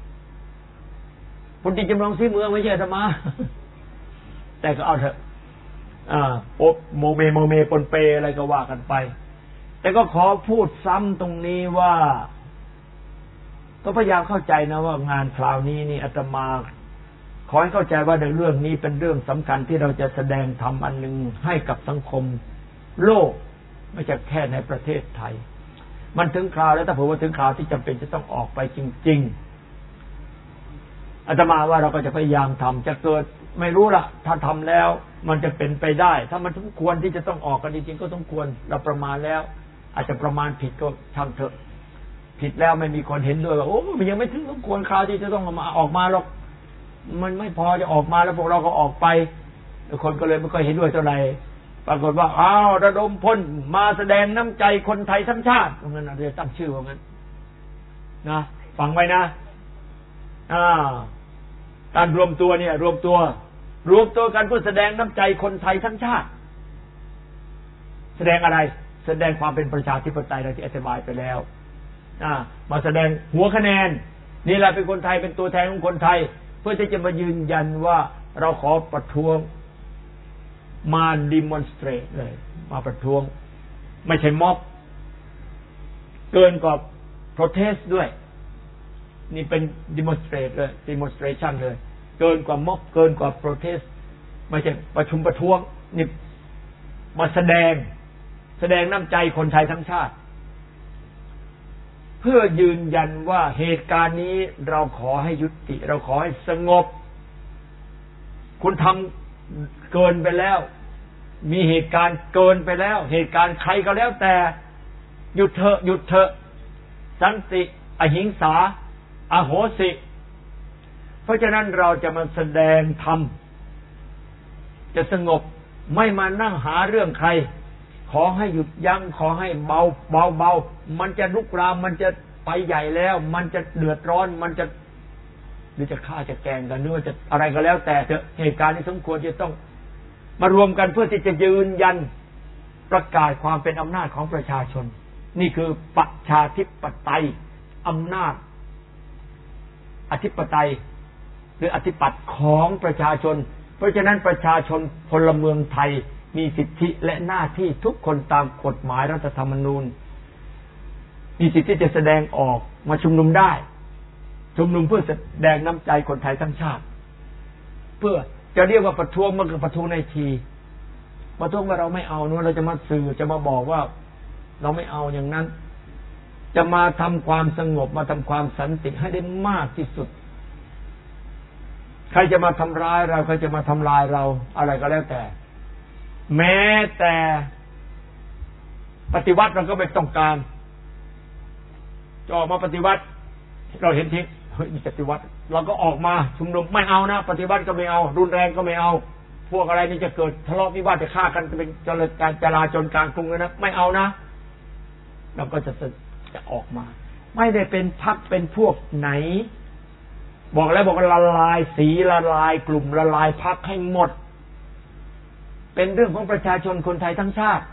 พลตรีจำลองศรีเมืองไม่ใช่อาตมาแต่ก็เอาเถอะอ่าโมเมโมเมปนเปอะไรก็ว่ากันไปแต่ก็ขอพูดซ้ำตรงนี้ว่าก็พยายามเข้าใจนะว่างานคราวนี้นี่อาตมาขอให้เข้าใจว่าในเรื่องนี้เป็นเรื่องสำคัญที่เราจะแสดงธรรมอันหนึ่งให้กับสังคมโลกไม่ใช่แค่ในประเทศไทยมันถึงคราวแล้วถ้าผมว่าถึงคราวที่จำเป็นจะต้องออกไปจริงๆอาตมาว่าเราก็จะพยายามทำจะเกิดไม่รู้ละถ้าทำแล้วมันจะเป็นไปได้ถ้ามันสมควรที่จะต้องออกกันจริงๆก็ต้องควรเราประมาณแล้วอาจจะประมาณผิดก็ช่างเถอะผิดแล้วไม่มีคนเห็นด้วยว่าโอ้มันยังไม่ถึงสมควรคราวที่จะต้องออกมาออกมาหรอกมันไม่พอจะออกมาแล้วพวกเราก็ออกไปคนก็เลยไม่ค่อยเห็นด้วยเท่าไหร่ปรากฏว่าอ้าวระดมพลมาแสดงน้ำใจคนไทยทั้งชาติตรงนั้นเราจะตั้งชื่อว่างั้นนะฟังไว้นะอ่าการรวมตัวเนี่ยรวมตัวรวมตัวกันเพื่อแสดงน้ำใจคนไทยทั้งชาติแสดงอะไรแสดงความเป็นประชาธิปไตยที่อธิบายไปแล้วอ่ามาแสดงหัวคะแนนนี่แหละเป็นคนไทยเป็นตัวแทนของคนไทยเพื่อที่จะมายืนยันว่าเราขอประท้วงมาดิมอนสเตรตเลยมาประท้วงไม่ใช่ม็อบเกินกว่าโปรเทสด้วยนี่เป็นดิมอนสเตรตเลยดิมอนสเตรชันเลยเกินกว่าม็อบเกินกว่าโปรเทสไม่ใช่ประชุมประท้วงนี่มาแสดงแสดงน้ำใจคนไทยทั้งชาติเพื่อยืนยันว่าเหตุการณ์นี้เราขอให้ยุติเราขอให้สงบคุณทำเกินไปแล้วมีเหตุการณ์เกินไปแล้วเหตุการณ์ใครก็แล้วแต่หยุดเถอะหยุดเถอะสันติอหิงสาอโหสิเพราะฉะนั้นเราจะมาแสดงธรรมจะสงบไม่มานั่งหาเรื่องใครขอให้หยุดยั้งขอให้เบาเบาเบามันจะลุกรามมันจะไปใหญ่แล้วมันจะเดือดร้อนมันจะหรือจะฆ่าจะแกงกันหรือว่าจะอะไรก็แล้วแต่เถอะเหตุการณ์นี้สมควรจะต้องมารวมกันเพื่อที่จะยืนยันประกาศความเป็นอำนาจของประชาชนนี่คือประชาธิปไตยอำนาจอธิปไตยหรืออธิปัตย์ของประชาชนเพราะฉะนั้นประชาชนพลเมืองไทยมีสิทธิและหน้าที่ทุกคนตามกฎหมายรัฐธรรมนูญมีสิทธิจะแสดงออกมาชุมนุมได้ชุมนุมเพื่อแสดงน้ำใจคนไทยทั้งชาติเพื่อจะเรียกว่าประท้วงมันก็ประท้วงในทีประท้วงว่าเราไม่เอานู้นเราจะมาสื่อจะมาบอกว่าเราไม่เอาอย่างนั้นจะมาทำความสงบมาทำความสันติให้ได้มากที่สุดใครจะมาทำร้ายเราใครจะมาทำลายเราอะไรก็แล้วแต่แม้แต่ปฏิวัติเราก็ไม่ต้องการจะออกมาปฏิวัติเราเห็นทิ้งเฮ้ยมีปฏิวัติเราก็ออกมาชุมนุมไม่เอานะปฏิวัติก็ไม่เอารุนแรงก็ไม่เอาพวกอะไรนี่จะเกิดทะเลาะวิวาทจะฆ่ากันจะเป็นการจลาจลกลางกรุงเลยนะไม่เอานะเราก็จะจะออกมาไม่ได้เป็นพรรคเป็นพวกไหนบอกแล้วบอกละลายสีละลายกลุ่มละลายพรรคให้หมดเป็นเรื่องของประชาชนคนไทยทั้งชาติ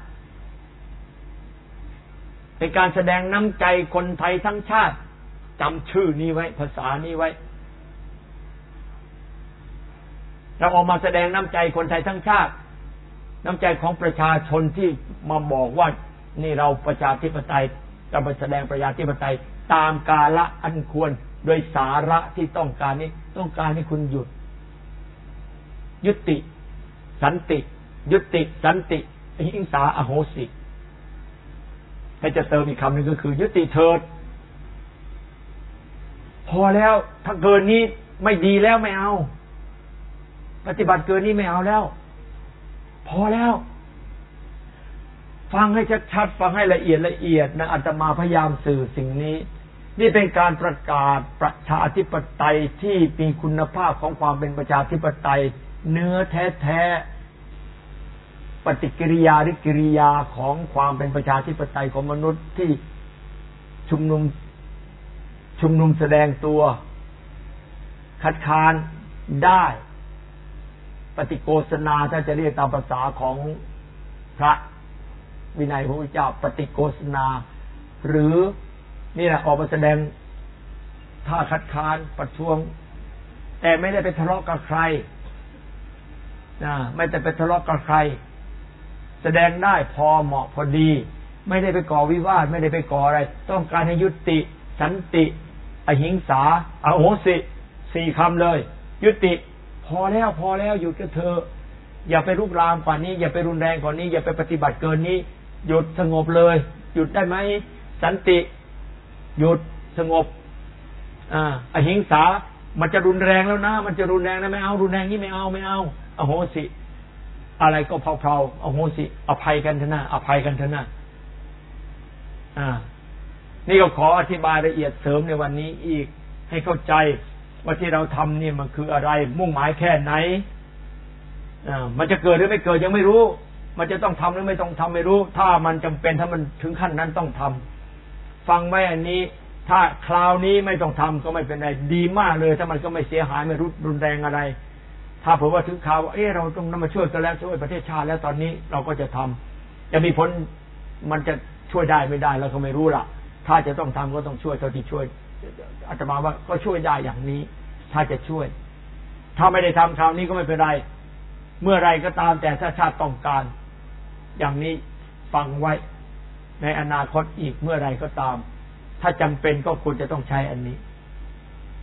เป็นการแสดงน้ำใจคนไทยทั้งชาติจำชื่อนี้ไว้ภาษานี้ไว้เราออกมาแสดงน้ำใจคนไทยทั้งชาติน้ำใจของประชาชนที่มาบอกว่านี่เราประชาธิปไตยจะมาแสดงประชาธิปไตยตามกาละอันควรโดยสาระที่ต้องการนี้ต้องการให้คุณหยุดยุติสันติยุติสันติอหิงสาอโหสิให้จะเติมอีกคำหนึ่งก็คือยุติเถิดพอแล้วถ้าเกินนี้ไม่ดีแล้วไม่เอาปฏิบัติเกินนี้ไม่เอาแล้วพอแล้วฟังให้ชัดๆฟังให้ละเอียดละเอียดนะอาตมาพยายามสื่อสิ่งนี้นี่เป็นการประกาศประชาธิปไตยที่มีคุณภาพของความเป็นประชาธิปไตยเนื้อแท้ๆปฏิกิริยาหรือกิริยาของความเป็นประชาธิปไตยของมนุษย์ที่ชุมนุมชุมนุมแสดงตัวคัดค้านได้ปฏิโกษณาถ้าจะเรียกตามภาษาของพระวินัยพระพุทธเจ้าปฏิโกษณาหรือนี่แหละออกมาแสดงท่าคัดค้านประท้วงแต่ไม่ได้ไปทะเลาะกับใครนะไม่ได้ไปทะเลาะกับใครแสดงได้พอเหมาะพอดีไม่ได้ไปก่อวิวาทไม่ได้ไปก่ออะไรต้องการให้ยุติสันติอหิงสาอโหสิสี่คำเลยยุติพอแล้วพอแล้วหยุดกันเถอะอย่าไปรุกรามกว่านี้อย่าไปรุนแรงกว่านี้อย่าไปปฏิบัติเกินนี้หยุดสงบเลยหยุดได้ไหมสันติหยุดสงบอ่าอหิงสามันจะรุนแรงแล้วนะมันจะรุนแรงนะไม่เอารุนแรงนี้ไม่เอาไม่เอาอโหสิอะไรก็เพลาๆอโหสิอภัยกันเถอะนะอภัยกันเถอะนะอ่านี่ก็ขออธิบายละเอียดเสริมในวันนี้อีกให้เข้าใจว่าที่เราทำนี่มันคืออะไรมุ่งหมายแค่ไหนอ่ามันจะเกิดหรือไม่เกิดยังไม่รู้มันจะต้องทำหรือไม่ต้องทำไม่รู้ถ้ามันจำเป็นถ้ามันถึงขั้นนั้นต้องทำฟังไว้อันนี้ถ้าคราวนี้ไม่ต้องทำก็ไม่เป็นไรดีมากเลยถ้ามันก็ไม่เสียหายไม่รุนรุนแรงอะไรถ้าผมว่าถึงข่าวว่าเออเราต้องนำมาช่วยกันแล้วช่วยประเทศชาติแล้วตอนนี้เราก็จะทำจะมีผลมันจะช่วยได้ไม่ได้เราก็ไม่รู้ล่ะถ้าจะต้องทำก็ต้องช่วยเท่าที่ช่วยอาตมาว่าก็ช่วยได้อย่างนี้ถ้าจะช่วยถ้าไม่ได้ทำคราวนี้ก็ไม่เป็นไรเมื่อไรก็ตามแต่ถ้าชาติต้องการอย่างนี้ฟังไว้ในอนาคตอีกเมื่อไรก็ตามถ้าจำเป็นก็ควรจะต้องใช้อันนี้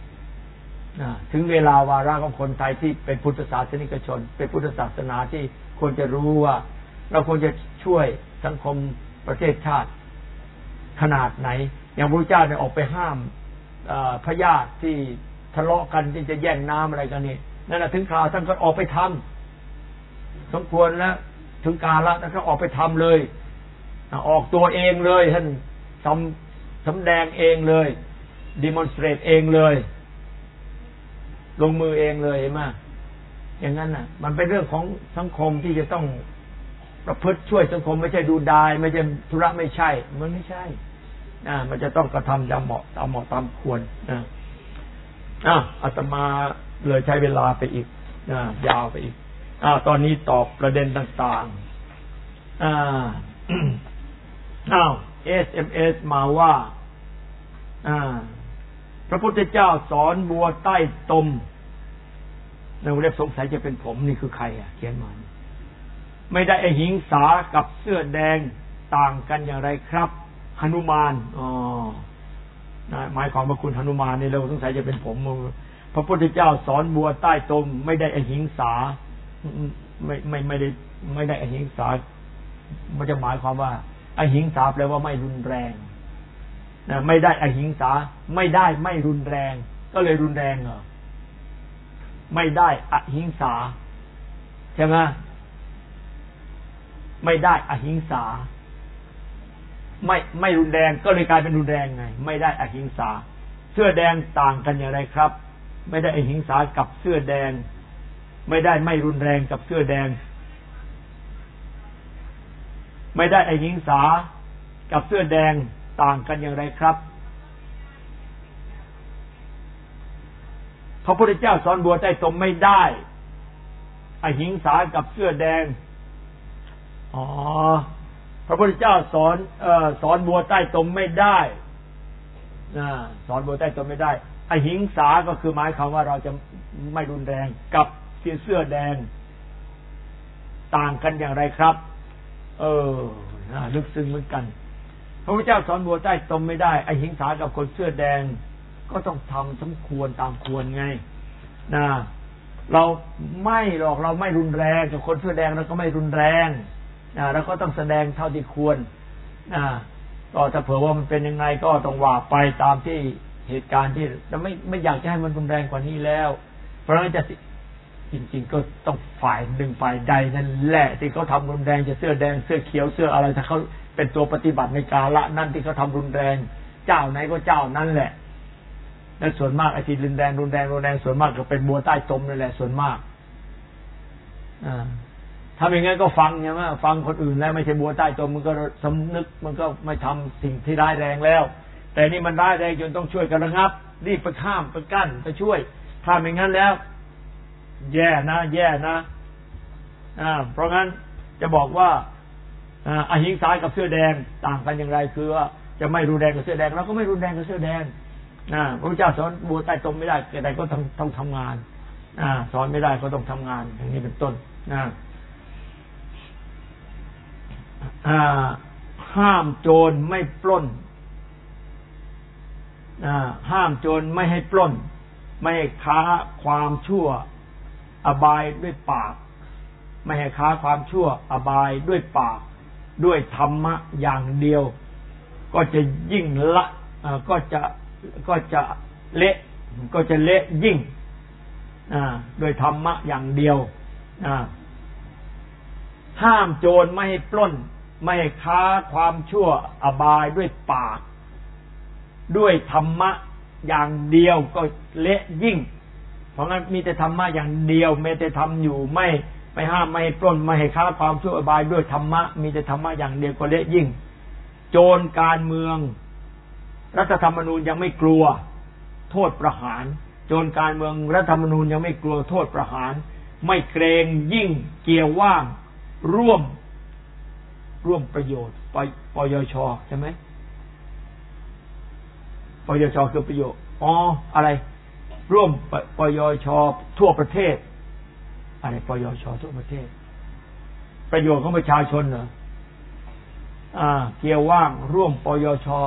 ถึงเวลาวาระของคนไทยที่เป็นพุทธศาสนิกชนเป็นพุทธศาสนาที่ควรจะรู้ว่าเราควรจะช่วยสังคมประเทศชาติขนาดไหนอย่างพระพุทธเจ้าเนี่ยออกไปห้ามพญาติที่ทะเลาะกันที่จะแย่งน้ำอะไรกันนี่นั่นแหละถึงคราวท่านก็ออกไปทำสมควรแล้วถึงกาลแล้วท่านก็ออกไปทำเลยออกตัวเองเลยท่านทำสำแดงเองเลยdemonstrate เองเลยลงมือเองเลยเห็นไหมอย่างนั้นน่ะมันเป็นเรื่องของสังคมที่จะต้องประพฤติช่วยสังคมไม่ใช่ดูดายไม่ใช่ธุระไม่ใช่มันไม่ใช่อ่ามันจะต้องกระทำตามเหมาะตามเหมาะตามควรนะอ่ะอาตมาเลยใช้เวลาไปอีกนะยาวไปอีกอ่าตอนนี้ตอบประเด็นต่างๆอ่า อ้าว เอส เอ็ม เอส มาว่าอ่าพระพุทธเจ้าสอนบัวใต้ตมในวงเล็บสงสัยจะเป็นผมนี่คือใครอ่ะเขียนมาไม่ได้อหิงสากับเสื้อแดงต่างกันอย่างไรครับหนุมานอ๋อหมายความว่าคุณหนุมานนี่เราสงสัยจะเป็นผมพระพุทธเจ้าสอนบัวใต้ตมไม่ได้อหิงสาไม่ไม่ไม่ได้ไม่ได้อหิงสามันจะหมายความว่าอหิงสาแปลว่าไม่รุนแรงนะไม่ได้อหิงสาไม่ได้ไม่รุนแรงก็เลยรุนแรงเหรอไม่ได้อหิงสาใช่ไหมไม่ได้อหิงสาไม่ไม่รุนแรงก็เลยกลายเป็นรุนแรงไงไม่ได้อหิงสาเสื้อแดงต่างกันอย่างไรครับไม่ได้อหิงสากับเสื้อแดงไม่ได้ไม่รุนแรงกับเสื้อแดงไม่ได้อหิงสากับเสื้อแดงต่างกันอย่างไรครับพระพุทธเจ้าสอนบัวใต้ตมไม่ได้อหิงสากับเสื้อแดงอ๋อพระพุทธเจ้าสอนเอ่อสอนบัวใต้ตมไม่ได้นะสอนบัวใต้ตมไม่ได้อหิงสาก็คือหมายความว่าเราจะไม่รุนแรงกับเสื้อแดงต่างกันอย่างไรครับเออน่าลึกซึ้งเหมือนกันพระพุทธเจ้าสอนบัวใต้ตมไม่ได้อหิงสากับคนเสื้อแดงก็ต้องทำสมควรตามควรไงนะเราไม่หรอกเราไม่รุนแรงกับคนเสื้อแดงเราก็ไม่รุนแรงนะเราก็ต้องแสดงเท่าที่ควรนะก็ถ้าเผื่อว่ามันเป็นยังไงก็ต้องว่าไปตามที่เหตุการณ์ที่เราไม่ไม่อยากจะให้มันรุนแรงกว่านี้แล้วเพราะฉะนั้นจะจริงๆก็ต้องฝ่ายหนึ่งฝ่ายใดนั่นแหละที่เขาทำรุนแรงจะเสื้อแดงเสื้อเขียวเสื้ออะไรถ้าเขาเป็นตัวปฏิบัติในกาละนั่นที่เขาทำรุนแรงเจ้าไหนก็เจ้านั่นแหละและส่วนมากไอ้ที่รุนแรงรุนแรงรุนแรงส่วนมากก็เป็นบัวใต้ตมนั่นแหละส่วนมากอ่าถ้าอย่างงั้นก็ฟังใช่ไหมฟังคนอื่นแล้วไม่ใช่บัวใต้ตมมันก็สำนึกมันก็ไม่ทำสิ่งที่ร้ายแรงแล้วแต่นี่มันร้ายแรงจนต้องช่วยกันระงับรีบไปข้ามไปกั้นไปช่วยถ้าไม่งั้นแล้วแย่นะแย่นะอ่าเพราะงั้นจะบอกว่าอ่าอหิงสากับเสื้อแดงต่างกันอย่างไรคือว่าจะไม่รุนแรงกับเสื้อแดงเราก็ไม่รุนแรงกับเสื้อแดงอ่าพระพุทธเจ้าสอนบัวใต้ตมไม่ได้แต่ก็ต้องต้องทำงานอ่าสอนไม่ได้ก็ต้องทำงานอย่างนี้เป็นต้นนะอ่าห้ามโจรไม่ปล้นอ่าห้ามโจรไม่ให้ปล้นไม่ให้ค้าความชั่วอบายด้วยปากไม่ให้ค้าความชั่วอบายด้วยปากด้วยธรรมะอย่างเดียวก็จะยิ่งละก็จะก็จะเละก็จะเละยิ่งด้วยธรรมะอย่างเดียวห้ามโจรไม่ให้ปล้นไม่ให้ค้าความชั่วอบายด้วยปากด้วยธรรมะอย่างเดียวก็เละยิ่งเพราะงั้นมีแต่ธรรมะอย่างเดียวไม่แต่ทำอยู่ไม่ไม่ห้ามไม่ให้ปล้นไม่ให้ค้าความชั่วอบายด้วยธรรมะมีแต่ธรรมะอย่างเดียวก็เละยิ่งโจรการเมืองรัฐธรรมนูญยังไม่กลัวโทษประหารโจรการเมืองรัฐธรรมนูญยังไม่กลัวโทษประหารไม่เกรงยิ่งเกี่ยวว่างร่วมร่วมประโยชน์ปปยชใช่ไหมปยชคือประโยชน์อ๋ออะไรร่วมปปยชทั่วประเทศอะไรปยชทั่วประเทศประโยชน์ของประชาชนเหรออ่าเกี่ยวว่างร่วมปยช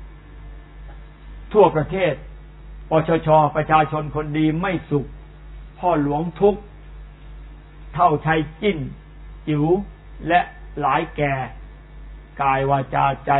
ทั่วประเทศปชชประชาชนคนดีไม่สุขพ่อหลวงทุกข์เท่าชัยจิ้นจิ๋วและหลายแก่กายวาจาใจ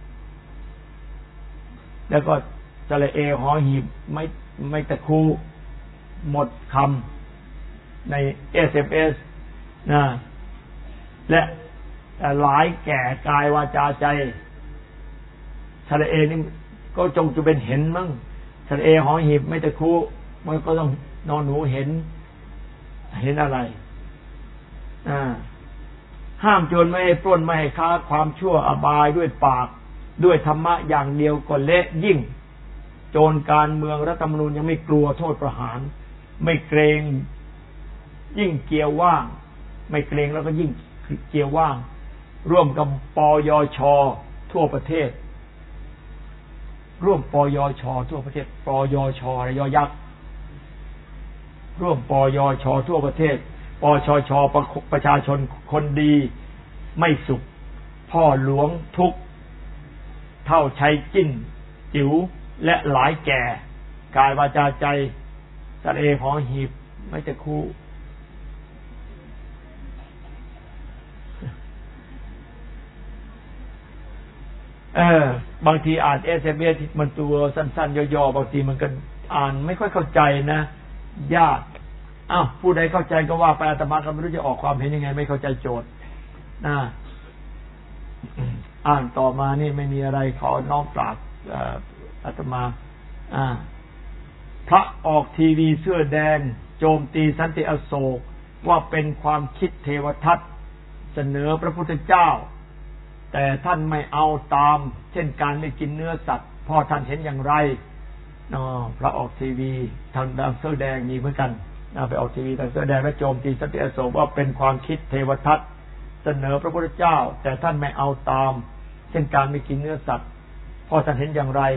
แล้วก็สระเอหอหีบไม่ไม่ตะคูหมดคำใน เอส เอ็ม เอส นะและหลายแก่กายวาจาใจสระเอนี่ก็จงจะเป็นเห็นมั้งสระเอหอหีบไม่ตะคูมันก็ต้องนอนหนูเห็นเห็นอะไรอ่าห้ามโจรไม่ให้ปล้นไม่ให้ค้าความชั่วอบายด้วยปากด้วยธรรมะอย่างเดียวก็เละยิ่งโจรการเมืองรัฐธรรมนูญยังไม่กลัวโทษประหารไม่เกรงยิ่งเกียวว่างไม่เกรงแล้วก็ยิ่งเกียวว่างร่วมกับปยช.ทั่วประเทศร่วมปยช.ทั่วประเทศปยช.ยอยักษ์ร่วมปยช.ทั่วประเทศปชช.ประชาชนคนดีไม่สุขพ่อหลวงทุกเท่าชัยจิ้นจิ๋วและหลายแก่กายวาจาใจสระเอหอหีบไม่จะคู่เออบางทีอ่าน เอส เอ็ม เอส มันตัวสั้นๆย่อๆบางทีมันก็อ่านไม่ค่อยเข้าใจนะยากอ้าวผู้ใดเข้าใจก็ว่าไปอาตมาก็ไม่รู้จะออกความเห็นยังไงไม่เข้าใจโจทย์นะอ่านต่อมานี่ไม่มีอะไรขอน้อมกราบอาตมาอ่าพระออกทีวีเสื้อแดงโจมตีสันติอโศกว่าเป็นความคิดเทวทัตเสนอพระพุทธเจ้าแต่ท่านไม่เอาตามเช่นการไม่กินเนื้อสัตว์พ่อท่านเห็นอย่างไรเนาะพระออกทีวีทางดังเสื้อแดงมีเหมือนกันนะไปออกทีวีทางเสื้อแดงและโจมตีสันติอโศกว่าเป็นความคิดเทวทัตเสนอพระพุทธเจ้าแต่ท่านไม่เอาตามเช่นการไม่กินเนื้อสัตว์พ่อท่านเห็นอย่างไร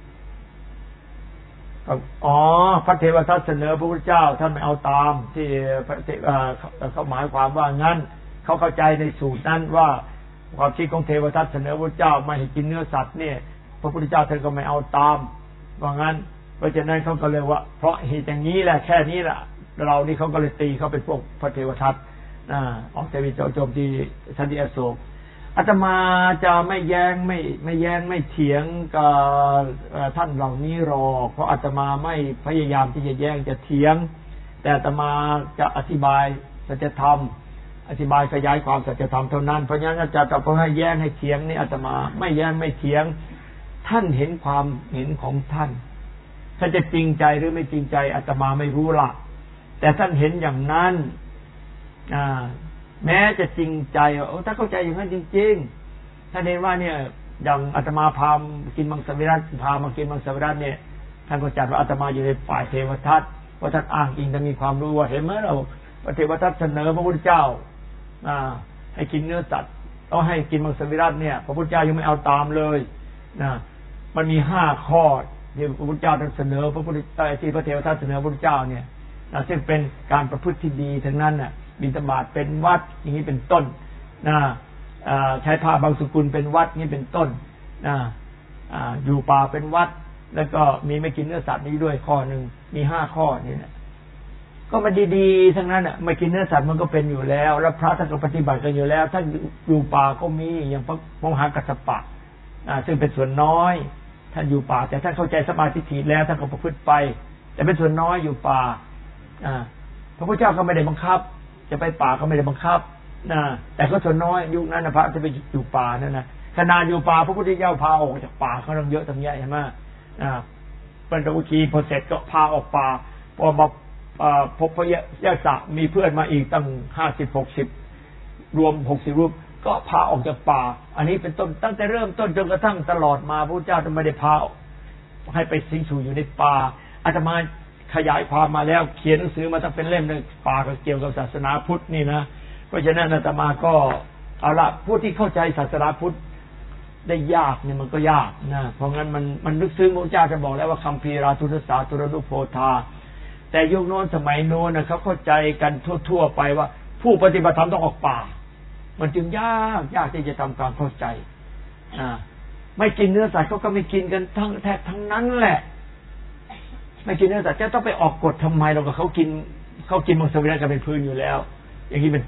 อ๋อพระเทวทัตเสนอพระพุทธเจ้าท่านไม่เอาตามที่เขาหมายความว่างั้นเขาเข้าใจในสูตรนั้นว่าความคิดของเทวทัตเสนอพระพุทธเจ้าไม่ให้กินเนื้อสัตว์เนี่ยพระพุทธเจ้าท่านก็ไม่เอาตามว่างั้นเพราะฉะนั้นเขาก็เลยว่าเพราะเหตุอย่างนี้แหละแค่นี้แหละเรานี่เขาก็เลยตีเขาเป็นพวกพระเทวทัตอ่าออกทีวีโจมตีสันติอโศกอาตมาจะไม่แย้งไม่ไม่แย้งไม่เถียงกับท่านเหล่านี้หรอกเพราะอาตมาไม่พยายามที่จะแย้งจะเถียงแต่อาตมาจะอธิบายสัจธรรมอธิบายขยายความสัจธรรมเท่านั้นเพราะฉะนั้นอาจารย์จะให้แย้งให้เถียงนี่อาตมาไม่แย้งไม่เถียงท่านเห็นความเห็นของท่านท่านจะจริงใจหรือไม่จริงใจอาตมาไม่รู้ละแต่ท่านเห็นอย่างนั้นอ่าแม้จะจริงใจโอ้ถ้าเข้าใจอย่างนั้นจริงๆถ้าเห็นว่าเนี่ยอย่างอาตมาพากินมังสวิรัติพามากินมังสวิรัติเนี่ยท่านก็จัดว่าอาตมาอยู่ในฝ่ายเทวทัตว่าท่านอ้างอิงจะมีความรู้ว่าเห็นไหมเราพระเทวทัตเสนอพระพุทธเจ้าอ่าให้กินเนื้อสัตว์ต้องให้กินมังสวิรัติเนี่ยพระพุทธเจ้ายังไม่เอาตามเลยนะมันมีห้าข้อที่พระพุทธเจ้าท่านเสนอพระพุทธเจ้าที่พระเทวทัตเสนอพระพุทธเจ้าเนี่ยนะซึ่งเป็นการประพฤติที่ดีทั้งนั้นน่ะบิณฑบาตเป็นวัดอย่างนี้เป็นต้นนะใช้ผ้าบางสกุลเป็นวัดนี้เป็นต้นนะอยู่ป่าเป็นวัดแล้วก็มีไม่กินเนื้อสัตว์นี้ด้วยข้อหนึ่งมีห้าข้อนี่นะก็มันดีๆทั้งนั้นอ่ะไม่กินเนื้อสัตว์มันก็เป็นอยู่แล้วแล้วพระท่านก็ปฏิบัติกันอยู่แล้วท่านอยู่ป่าก็มีอย่างพระมหากัสสปะซึ่งเป็นส่วนน้อยท่านอยู่ป่าแต่ท่านเข้าใจสมาธิถี่แล้วท่านก็ประพฤติไปแต่เป็นส่วนน้อยอยู่ป่าพระพุทธเจ้าก็ไม่ได้บังคับจะไปป่าก็ไม่ได้บังคับนะแต่ก็ส่วนน้อยยุคนั้นนะพระจะไปอยู่ป่านั่นนะขนาดอยู่ป่าพระพุทธเจ้าพาออกจากป่าเขาต้องเยอะตั้งแยะใช่ไหมอ่าเป็นตะกุชีพอเสร็จก็พาออกป่าพอมาพบพระยะสะมีเพื่อนมาอีกตั้งห้าสิบหกสิบรวมหกสิบรูปก็พาออกจากป่าอันนี้เป็นต้นตั้งแต่เริ่มต้นจนกระทั่งตลอดมาพระพุทธเจ้าจะไม่ได้พาให้ไปสิงสู่อยู่ในป่าอาตมาขยายความมาแล้วเขียนหนังสือมาตั้งเป็นเล่มเลยป่าก็เกี่ยวกับศาสนาพุทธนี่นะเพราะฉะนั้นอาตมาก็เอาละผู้ที่เข้าใจศาสนาพุทธได้ยากเนี่ยมันก็ยากนะเพราะงั้นมันมันลึกซึ้งพระพุทธเจ้าจะบอกแล้วว่าคัมภีร์ราทุตสาตุรนุโพธาแต่ยุคโน้นสมัยโน้นนะเขาเข้าใจกันทั่วๆไปว่าผู้ปฏิบัติธรรมต้องออกป่ามันจึงยากยากที่จะทำความเข้าใจอ่าไม่กินเนื้อสัตว์เขาก็ไม่กินกันทั้งแทบทั้งนั้นแหละไม่กินเนื้อสัตว์จะต้องไปออกกฎทำไมเราก็เขากินเขากินมังสวิรัติกันเป็นพื้นอยู่แล้วอย่างนี้เป็นต้น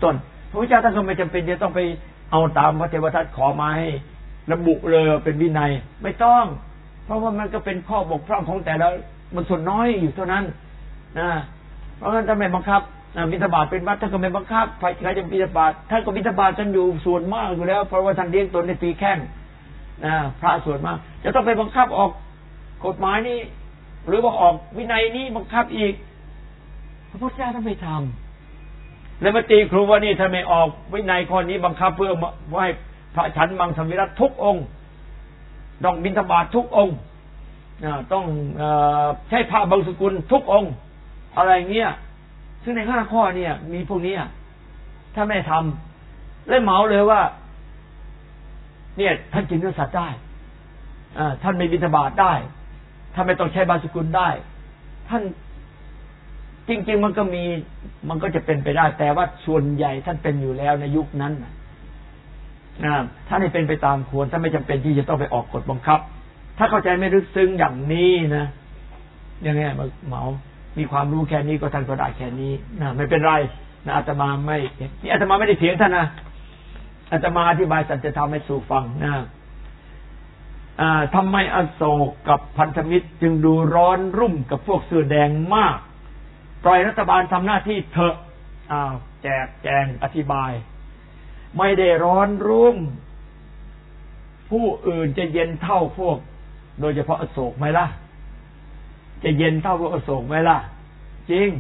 พระพุทธเจ้าท่านก็ไม่จำเป็นจะต้องไปเอาตามพระเทวทัตขอมาให้ระบุเลยเป็นวินัยไม่ต้องเพราะว่ามันก็เป็นข้อบกพร่องของแต่ละมันส่วนน้อยอยู่เท่านั้นนะเพราะฉะนั้นท่านไม่บังคับบิณฑบาตเป็นวัดท่านก็ไม่บังคับใครจะบิณฑบาตท่านก็บิณฑบาตกันอยู่ส่วนมากอยู่แล้วเพราะว่าท่านเลี้ยงตนในปีแข้งนะพระส่วนมากจะต้องไปบังคับออกกฎหมายนี้หรือว่าออกวินัยนี้บังคับอีกพระพุทธเจ้าท่านไม่ทำแล้วมาตีครูว่านี่ถ้าไม่ออกวินัยข้อนี้บังคับเพื่อว่าให้พระฉันมังสวิรัติทุกองค์ต้องบิณฑบาตทุกองค์ต้องใช้ผ้าบางสกุลทุกองค์อะไรเงี้ยซึ่งในห้าข้อเนี่ยมีพวกนี้ถ้าไม่ทำเลยเหมาเลยว่าเนี่ยท่านกินเนื้อสัตว์ได้ท่านไม่บิณฑบาตได้ท่านไม่ต้องใช้บางสกุลได้ท่านจริงๆมันก็มีมันก็จะเป็นไปได้แต่ว่าส่วนใหญ่ท่านเป็นอยู่แล้วในยุคนั้นนะท่านให้เป็นไปตามควรท่านไม่จำเป็นที่จะต้องไปออกกฎบังคับถ้าเข้าใจไม่ลึกซึ้งอย่างนี้นะยังไงเหมามีความรู้แค่นี้ก็ท่านก็ได้แค่นี้นะไม่เป็นไรนะอาตมาไม่นี่อาตมาไม่ได้เถียงท่านนะอาตมาอธิบายสัจธรรมให้สู่ฟังนะอ่าทำไมอโศกกับพันธมิตรจึงดูร้อนรุ่มกับพวกเสื้อแดงมากปล่อยรัฐบาลทำหน้าที่เถอะอ้าวแจกแจงอธิบายไม่ได้ร้อนรุ่มผู้อื่นจะเย็นเท่าพวกโดยเฉพาะอโศกไหมล่ะจะเย็นเท่าพวกอโศกไหมล่ะจริง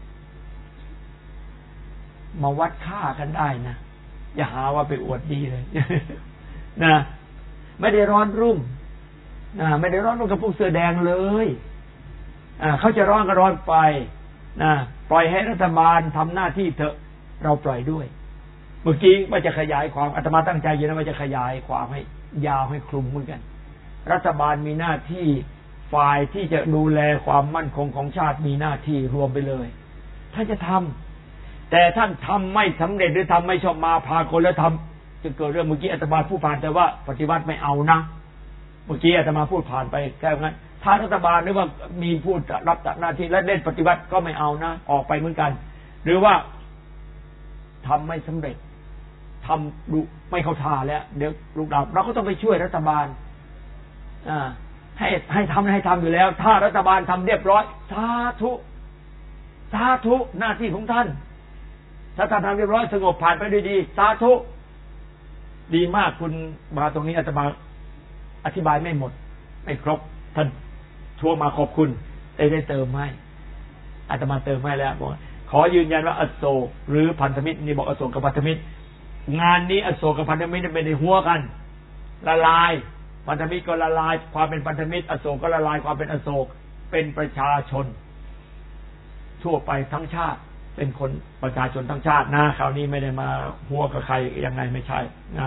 มาวัดค่ากันได้นะอย่าหาว่าไปอวดดีเลยนะไม่ได้ร้อนรุ่มนะไม่ได้ร้อนรุ่มกับพวกเสื้อแดงเลยอ่าเขาจะร้อนก็ร้อนไปนะปล่อยให้รัฐบาลทำหน้าที่เถอะเราปล่อยด้วยเมื่อกี้ว่าจะขยายความอาตมาตั้งใจอยู่นะว่าจะขยายความให้ยาวให้คลุมเหมือนกันรัฐบาลมีหน้าที่ฝ่ายที่จะดูแลความมั่นคงของชาติมีหน้าที่รวมไปเลยท่านจะทำแต่ท่านทำไม่สำเร็จหรือทำไม่ชอบมาพากลแล้วทำจะเกิดเรื่องเมื่อกี้อาตมาพูดผ่านแต่ว่าปฏิวัติไม่เอานะเมื่อกี้อาตมาพูดผ่านไปแค่นั้นถ้ารัฐบาลหรือว่ามีผู้รับหน้าที่และเล่นปฏิวัติก็ไม่เอานะออกไปเหมือนกันหรือว่าทำไม่สำเร็จทำดูไม่เข้าท่าแล้วเดี๋ยวลูกดาวเราก็ต้องไปช่วยรัฐบาลอ่าให้ให้ทำให้ทำอยู่แล้วถ้ารัฐบาลทำเรียบร้อยสาธุสาธุหน้าที่ของท่านถ้าท่านทำเรียบร้อยสงบผ่านไปด้วยดีสาธุดีมากคุณมาตรงนี้อาตมาอธิบายไม่หมดไม่ครบท่านทัวมาขอบคุณได้ได้เติมให้อาตมาเติมให้แล้วบอกขอยืนยันว่าอโศกหรือพันธมิตรนี่บอกอโศกกับพันธมิตรงานนี้อโศกกับพันธมิตรเป็นในหัวกันละลายพันธมิตรก็ละลายความเป็นพันธมิตรอโศกก็ละลายความเป็นอโศกเป็นประชาชนทั่วไปทั้งชาติเป็นคนประชาชนทั้งชาตินะคราวนี้ไม่ได้มาหัวกับใครยังไงไม่ใช่นะ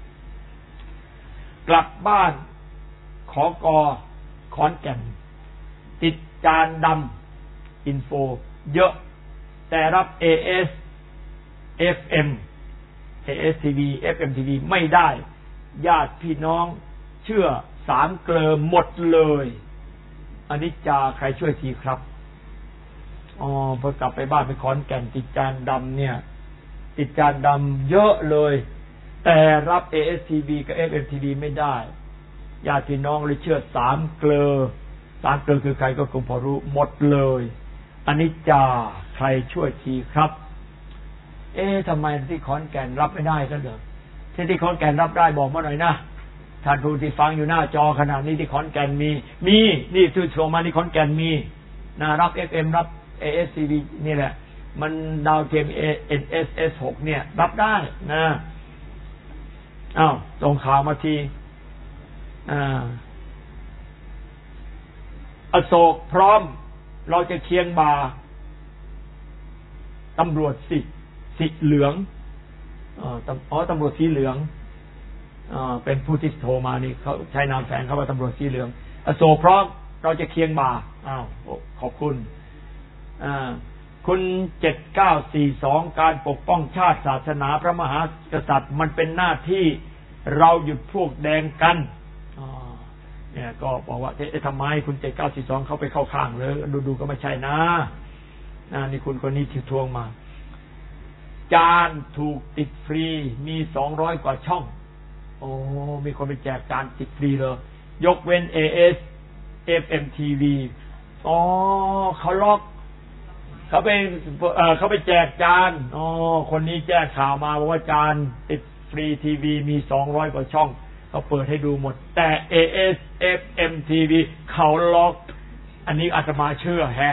กลับบ้านขอกอขอนแก่นติดจานดำอินโฟเยอะแต่รับ เอ เอส เอฟ เอ็ม เอ เอส ที วี เอฟ เอ็ม ที วี ไม่ได้ญาติพี่น้องเชื่อสามเกลอหมดเลยอนิจจาใครช่วยทีครับอ๋อพอกลับไปบ้านไปขอนแก่นติดจานดำเนี่ยติดจานดำเยอะเลยแต่รับ เอ เอส ที วี กับ เอฟ เอ็ม ที วี ไม่ได้ญาติพี่น้องเลยเชื่อสามเกลอสามเกลอคือใครก็คงพอรู้หมดเลยอนิจจาใครช่วยทีครับเอ๊ะทำไมที่ขอนแก่นรับไม่ได้กันเหรอที่ที่ขอนแก่นรับได้บอกมาหน่อยนะท่านผู้ที่ฟังอยู่หน้าจอขนาดนี้ที่ขอนแก่นมีมีนี่ชื่อโชว์มาที่ขอนแก่นมีนะรับ เอฟ เอ็ม รับ เอ เอส ที วี นี่แหละมันดาวเทียม เอ็น เอส เอส หกเนี่ยรับได้นะอ้าวส่งข่าวมาทีอ่าอโศกพร้อมเราจะเคียงบ่าตำรวจสิสีเหลืองอ๋อตำรวจสีเหลืองอ่าเป็นผู้ที่โทรมานี่เขาใช้นามแฝงเขาว่าตำรวจสีเหลืองอโศกพร้อมเราจะเคียงบ่าอ้าวขอบคุณอ่าคุณเจ็ดเก้าสี่สองการปกป้องชาติศาสนาพระมหากษัตริย์มันเป็นหน้าที่เราหยุดพวกแดงกันเนี่ยก็บอกว่าเอ๊ะทำไมคุณเจ็ดเก้าสี่สองเขาไปเข้าข้างเลยดูๆก็ไม่ใช่นะนี่คุณคนนี้ที่ทวงมาจานถูกติดฟรีมีสองร้อยกว่าช่องโอ้มีคนไปแจกจานติดฟรีเลยยกเว้น เอ เอส เอฟ เอ็ม ที วี อ๋อเขาล็อกเขาไปเอ่อเขาไปแจกจานอ๋อคนนี้แจ้งข่าวมาว่าจานติดฟรีทีวีมีสองร้อยกว่าช่องเขาเปิดให้ดูหมดแต่ เอ เอส เอฟ เอ็ม ที วี เขาล็อกอันนี้อาตมาเชื่อแฮะ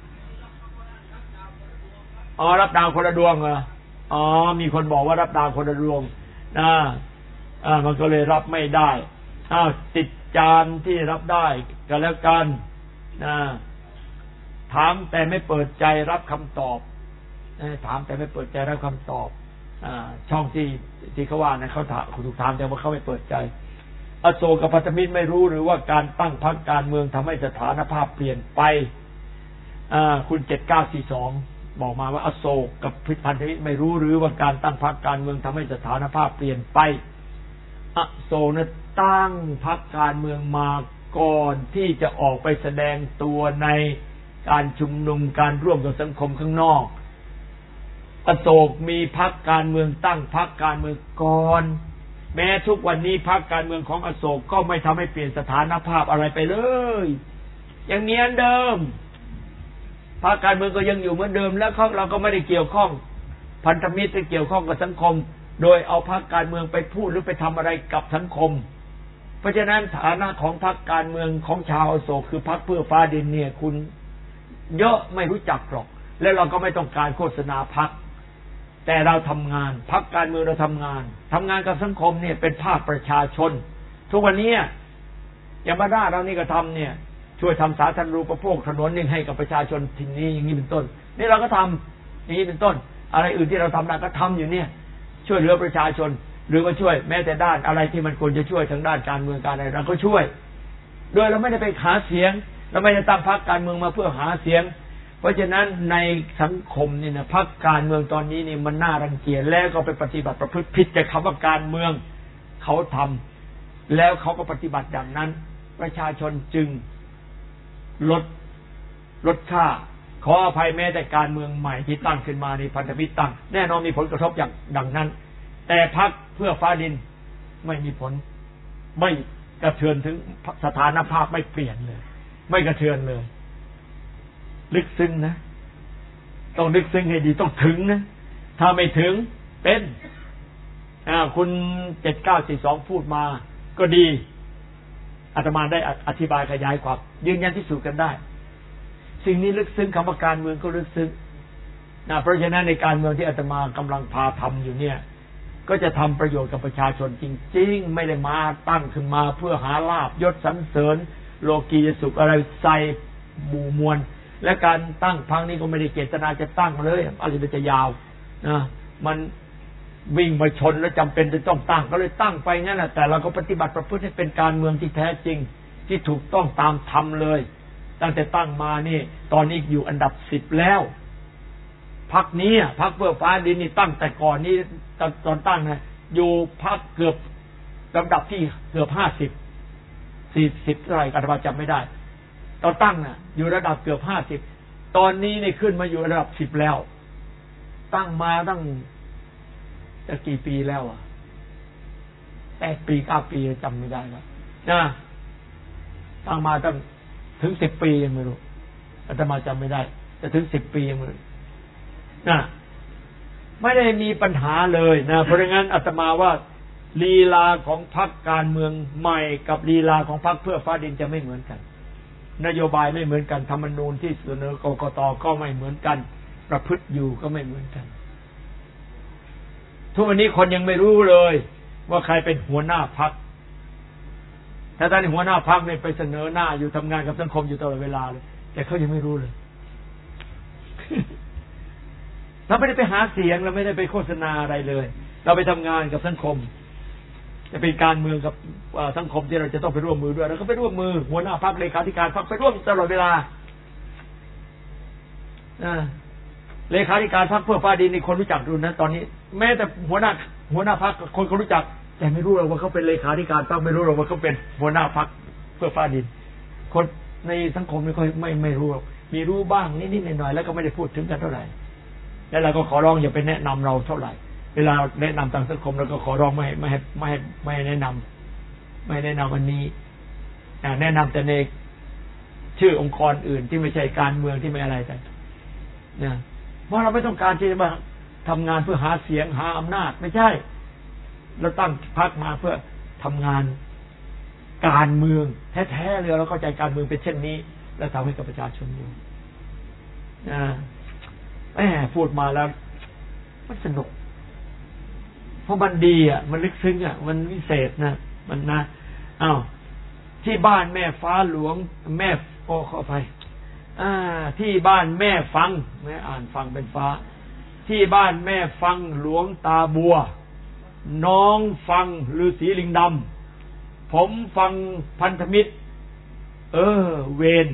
อ๋อรับดาวคนละดวงเหรออ๋อมีคนบอกว่ารับดาวคนละดวงนะอ่ามันก็เลยรับไม่ได้อ้าวติดจานที่รับได้ก็แล้วกันนะถามแต่ไม่เปิดใจรับคำตอบถามแต่ไม่เปิดใจรับคำตอบอช่องที่ที่เขาว่านะเขาถามถูกถามแต่ว่าเขาไม่เปิดใจอโศกกับพันธมิตรไม่รู้หรือว่าการตั้งพรรคการเมืองทำให้สถานภาพเปลี่ยนไปคุณเจ็ดเก้าสี่สองบอกมาว่าอโศกกับพันธมิตรไม่รู้หรือว่าการตั้งพรรคการเมืองทำให้สถานภาพเปลี่ยนไปอโศกนั้นตั้งพรรคการเมืองมาก่อนที่จะออกไปแสดงตัวในการชุมนุมการร่วมกับสังคมข้างนอกอโศกมีพรรคการเมืองตั้งพรรคการเมืองก่อนแม้ทุกวันนี้พรรคการเมืองของอโศกก็ไม่ทำให้เปลี่ยนสถานภาพอะไรไปเลยยังเหมือนเดิมพรรคการเมืองก็ยังอยู่เหมือนเดิมแล้วเราก็ไม่ได้เกี่ยวข้องพันธมิตรที่เกี่ยวข้องกับสังคมโดยเอาพรรคการเมืองไปพูดหรือไปทำอะไรกับสังคมเพราะฉะนั้นฐานะของพรรคการเมืองของชาวอโศกคือพรรคเพื่อฟ้าดินเนี่ยคุณเยอะไม่รู้จักหรอกและเราก็ไม่ต้องการโฆษณาพรรคแต่เราทำงานพรรคการเมืองเราทำงานทำงานกับสังคมเนี่ยเป็นภาคประชาชนทุกวันนี้อย่างบ้านเรานี่ก็ทำเนี่ยช่วยทำสาธารณูปโภคถนนนี่ให้กับประชาชนที่นี้อย่างนี้เป็นต้นนี่เราก็ทำอย่างนี้เป็นต้นอะไรอื่นที่เราทำได้ก็ทำอยู่เนี่ยช่วยเหลือประชาชนหรือว่าช่วยแม้แต่ด้านอะไรที่มันควรจะช่วยทางด้านการเมืองการอะไรเราก็ช่วยโดยเราไม่ได้ไปหาเสียงเราไม่ได้ตั้งพรรคการเมืองมาเพื่อหาเสียงเพราะฉะนั้นในสังคมนี่นะพรรคการเมืองตอนนี้นี่มันน่ารังเกียจแล้วก็ไปปฏิบัติประพฤติผิดจากคำว่าการเมืองเขาทำแล้วเขาก็ปฏิบัติอย่างนั้นประชาชนจึงลดลดค่าขออภัยแม้แต่การเมืองใหม่ที่ตั้งขึ้นมาในพันธมิตรตั้งแน่นอนมีผลกระทบอย่างดังนั้นแต่พรรคเพื่อฟ้าดินไม่มีผลไม่กระเทือนถึงสถานภาพไม่เปลี่ยนเลยไม่กระเทือนเลยลึกซึ้งนะต้องลึกซึ้งให้ดีต้องถึงนะถ้าไม่ถึงเป็นอ่าคุณเจ็ดเก้าสี่สองพูดมาก็ดีอาตมาได้อธิบายขยายความยืนยันที่สุดกันได้สิ่งนี้ลึกซึ้งคำว่าการเมืองก็ลึกซึ้งนะเพราะฉะนั้นในการเมืองที่อาตมากำลังพาทำอยู่เนี่ยก็จะทำประโยชน์กับประชาชนจริงๆไม่ได้มาตั้งขึ้นมาเพื่อหาลาภยศสรรเสริญโลกียสุขอะไรใส่หมู่มวลและการตั้งพรรคนี้ก็ไม่ได้เจตนาจะตั้งเลยอะไรมันจะยาวนะมันวิ่งมาชนแล้วจำเป็นจะต้องตั้งก็เลยตั้งไปงั้นแหละแต่เราก็ปฏิบัติประพฤติให้เป็นการเมืองที่แท้จริงที่ถูกต้องตามธรรมเลยตั้งแต่ตั้งมานี่ตอนนี้อยู่อันดับสิบแล้วพรรคนี้พรรคเพื่อฟ้าดินนี่ตั้งแต่ก่อนนี้ตอนตอนตั้งนะอยู่พรรคเกือบลำดับที่เกือบห้าสิบสี่สิบอะไรอาตมาจำไม่ได้ตอนตั้งน่ะอยู่ระดับเกือบห้าสิบตอนนี้นี่ขึ้นมาอยู่ระดับสิบแล้วตั้งมาตั้งจะกี่ปีแล้วอ่ะแปดปีเก้าปีจำไม่ได้แล้วนะตั้งมาตั้งถึงสิบปียังไม่รู้อาตมาจำไม่ได้จะถึงสิบปียังไม่รู้นะไม่ได้มีปัญหาเลยนะเพราะงั้นอาตมาว่าลีลาของพรรคการเมืองใหม่กับลีลาของพรรคเพื่อฟ้าดินจะไม่เหมือนกันนโยบายไม่เหมือนกันธรรมนูญที่เสนอกกต.ก็ไม่เหมือนกันประพฤติอยู่ก็ไม่เหมือนกันทุกวันนี้คนยังไม่รู้เลยว่าใครเป็นหัวหน้าพรรคถ้าท่านหัวหน้าพรรคเนี่ยไปเสนอหน้าอยู่ทำงานกับสังคมอยู่ตลอดเวลาเลยแต่เขายังไม่รู้เลย เราไม่ได้ไปหาเสียงเราไม่ได้ไปโฆษณาอะไรเลยเราไปทำงานกับสังคมจะเป็นการเมืองกับสังคมที่เราจะต้องไปร่วมมือด้วยเราก็ไปร่วมมือหัวหน้าพรรคเลขาธิการพรรคไปร่วมตลอดเวลาเลขาธิการพรรคเพื่อฟ้าดินนี่คนรู้จักดูนะตอนนี้แม้แต่หัวหน้าหัวหน้าพรรคคนเขารู้จักแต่ไม่รู้หรอกว่าเขาเป็นเลขาธิการพรรคไม่รู้หรอกว่าเขาเป็นหัวหน้าพรรคเพื่อฟ้าดินคนในสังคมไม่ค่อยไม่ไม่รู้มีรู้บ้างนิดๆหน่อยๆแล้วก็ไม่ได้พูดถึงกันเท่าไหร่แล้วเราก็ขอร้องอย่าไปแนะนำเราเท่าไหร่เวลาแนะนำทางสังคมเราก็ขอร้องไม่ให้ไม่ให้ไม่ให้ไม่ให้แนะนำไม่แนะนำอันนี้แนะนำแต่ในชื่อองค์กรอื่นที่ไม่ใช่การเมืองที่ไม่อะไรแต่นะเพราะเราไม่ต้องการที่จะมาทำงานเพื่อหาเสียงหาอำนาจไม่ใช่เราตั้งพรรคมาเพื่อทำงานการเมืองแท้ๆเลยเราเข้าใจการเมืองเป็นเช่นนี้แล้วทำให้กับประชาชนอยู่นะแหมพูดมาแล้วมันสนุกเพราะมันดีอ่ะมันลึกซึ้งอ่ะมันวิเศษนะมันนะอ้าวที่บ้านแม่ฟ้าหลวงแม่โอ้ขอไปอ่าที่บ้านแม่ฟังแม่อ่านฟังเป็นฟ้าที่บ้านแม่ฟังหลวงตาบัวน้องฟังฤาษีลิงดำผมฟังพันธมิตรเออเวร